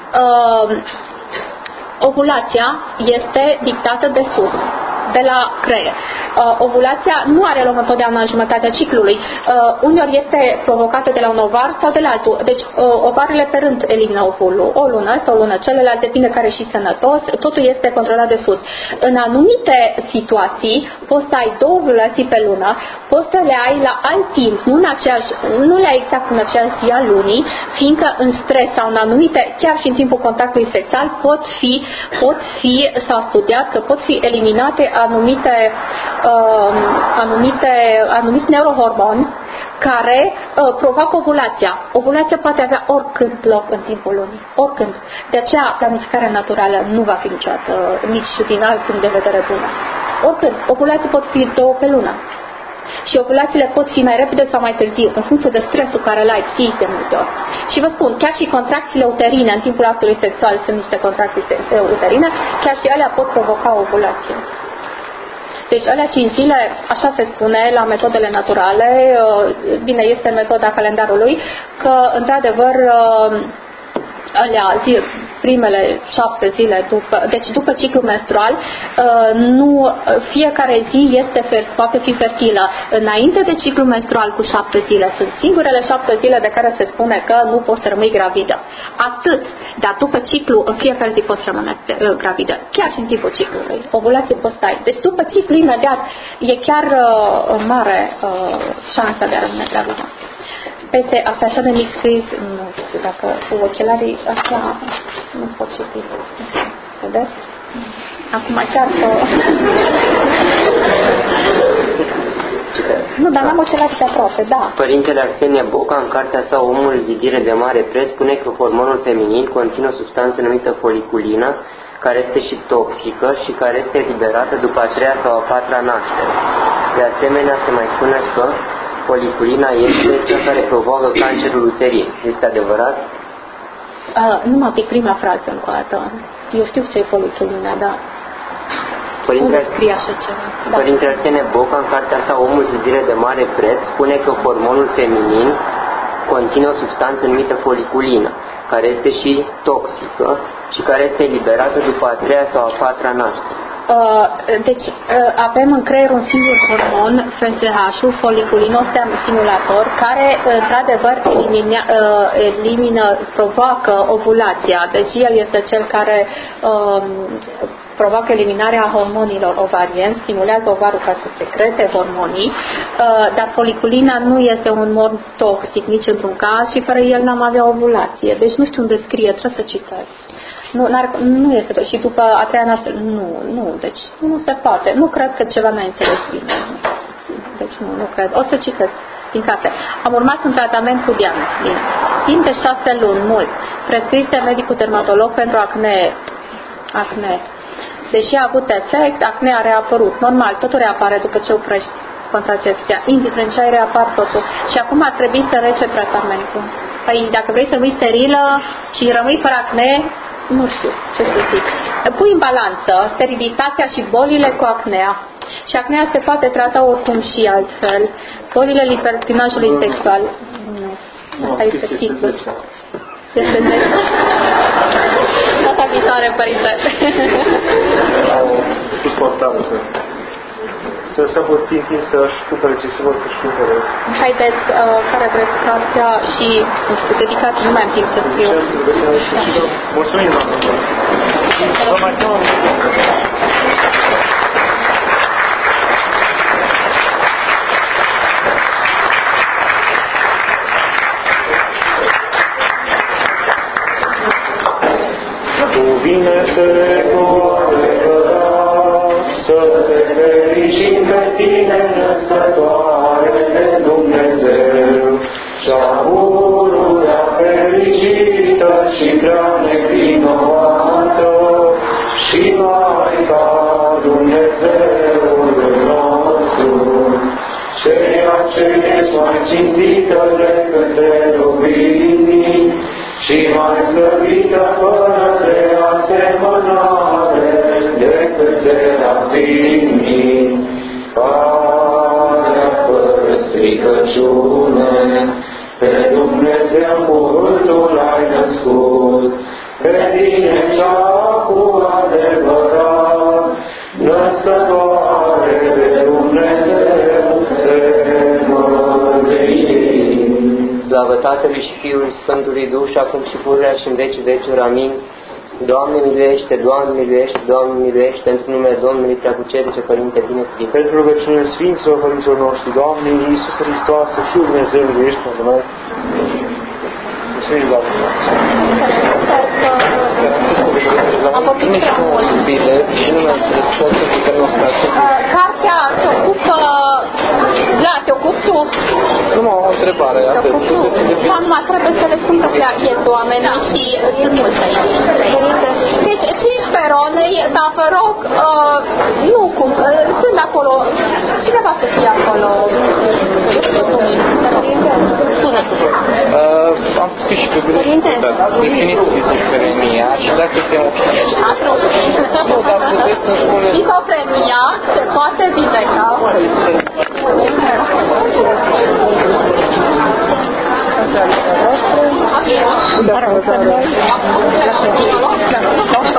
ovulația este dictată de sus, de la creier. Ovulația nu are loc întotdeauna în jumătatea ciclului. Uneori este provocată de la un ovar sau de la altul. Deci ovarele pe rând elimină ovulul. O lună este o lună, celălalt depinde care și sănătos, totul este controlat de sus. În anumite situații poți să ai 2 ovulații pe lună, poți să le ai la alt timp, nu le ai exact în aceeași zi a lunii, fiindcă în stres sau în anumite, chiar și în timpul contactului sexual, s-a studiat că pot fi eliminate anumiți neurohormoni care provoacă ovulația. Ovulația poate avea oricând loc în timpul lunii. Oricând. De aceea planificarea naturală nu va fi niciodată nici din alt punct de vedere bună. Oricând. Ovulații pot fi 2 pe lună. Și ovulațiile pot fi mai repede sau mai târziu, în funcție de stresul care îl ai ții de multe ori. Și vă spun, chiar și contracțiile uterine în timpul actului sexual sunt niște contracții uterine, chiar și alea pot provoca ovulație. Deci alea 5 zile, așa se spune la metodele naturale, bine, este metoda calendarului, că într-adevăr primele 7 zile după ciclu menstrual, fiecare zi poate fi fertilă. Înainte de ciclu menstrual cu 7 zile sunt singurele 7 zile de care se spune că nu poți să rămâi gravidă. Atât, dar după ciclu în fiecare zi poți rămâne gravidă. Chiar și în timpul ciclului. Ovulație poți să ai. Deci după ciclu imediat e chiar mare șansa de a rămâne gravidă. Peste asta așa de mic scris, nu știu dacă cu ochelarii așa nu pot citi. Vedeți? Acum chiar că... Nu, dar n-am ochelarii de aproape, da. Părintele Arsenie Boca, în cartea sa Omul, zidire de mare preț, spune că hormonul feminin conține o substanță numită foliculină, care este și toxică și care este eliberată după a 3-a sau a 4-a naștere. De asemenea, se mai spune că foliculina este cea care provoacă cancerul uterin. Este adevărat? Nu mă pic prima frază încă o dată. Eu știu ce e foliculina, dar nu scrie așa ceva. Da. Părintele Arsenie Boca, în cartea sa Omul, zidire de mare preț, spune că hormonul feminin conține o substanță numită foliculină, care este și toxică și care este eliberată după a 3-a sau a 4-a naștere. Deci avem în creier un singur hormon, FSH-ul, foliculinostimulator, care într-adevăr provoacă ovulația. Deci el este cel care provoacă eliminarea hormonilor ovarieni, stimulează ovarul ca să secrete hormonii, dar foliculina nu este un hormon toxic nici într-un caz și fără el n-am avea ovulație. Deci nu știu unde scrie, trebuie să citesc. Nu este. Și după a 3-a naștere, deci nu se poate. Nu cred că ceva n-ai înțeles bine. Deci nu cred. O să citesc din carte. Am urmat un tratament cu Diana. Bine. Timp de 6 luni, mult. Prescris de medicul dermatolog pentru acne. Deși a avut efect, acnea a reapărut. Normal, totul reapare după ce oprești contracepția. Indiferent ce aere apar totul. Și acum ar trebui să rece tratamentul. Păi dacă vrei să rămâi sterilă și rămâi fără acne, nu știu ce să zic. Pui în balanță sterilitatea și bolile cu acnea. Și acnea se poate trata oricum și altfel. Bolile libertinajului sexual. Nu. Asta este ciclul. Este 10. Data viitoare, părinte. Spus portară. Să lăsăm puțin timp să-și cumpere ce se vor să-și cumpere. Haideți, care vreți cartea și, nu știu, dedicați, nu mai am timp să scriu. Mulțumim, doamnă. Vă mai cheamă. Cuvine-te cu adevărat, să te fericim pe tine, născătoare de Dumnezeu, cea pururea fericită și prea nevinovată, și Maica Dumnezeului nostru, ceea ce ești mai cinstită decât cherubinii, și mai slăvită fără de asemănare decât serafimii, care fără stricăciune pe Dumnezeu multul ai născut, pe tine cea cu adevărat, născătoare de Dumnezeu, te mărim. Slavă Tatălui și Fiului Sfântului Duh și acum și pururea și în vecii veciuri. Amin. Doamne miluiește, Doamne miluiește, Doamne miluiește, pentru numele Domnului Preacucerice, Părinte Binecuvinte. Pentru rugăciunile Sfinților Părinților noștri, Doamne Iisus Hristos, Fiul Dumnezeu, miluiește-mă, Doamne. Mulțumim, Doamne. Cine și cum un bilet și nu mai pot să zică nostru. Cartea te ocupă... Da, te ocupi tu. Nu mă, o întrebare. Te ocupi tu. Acum trebuie să le spun că ies oamenii și sunt mulți aici. Deci, 5 peronei, dar vă rog, nu cum, sunt acolo, cineva să fie acolo. Spune. Am scris și pe bilet definiții schizofrenia și dacă te moștenești. Nu, dar puteți să spuneți... Schizofrenia se poate vindeca. Dar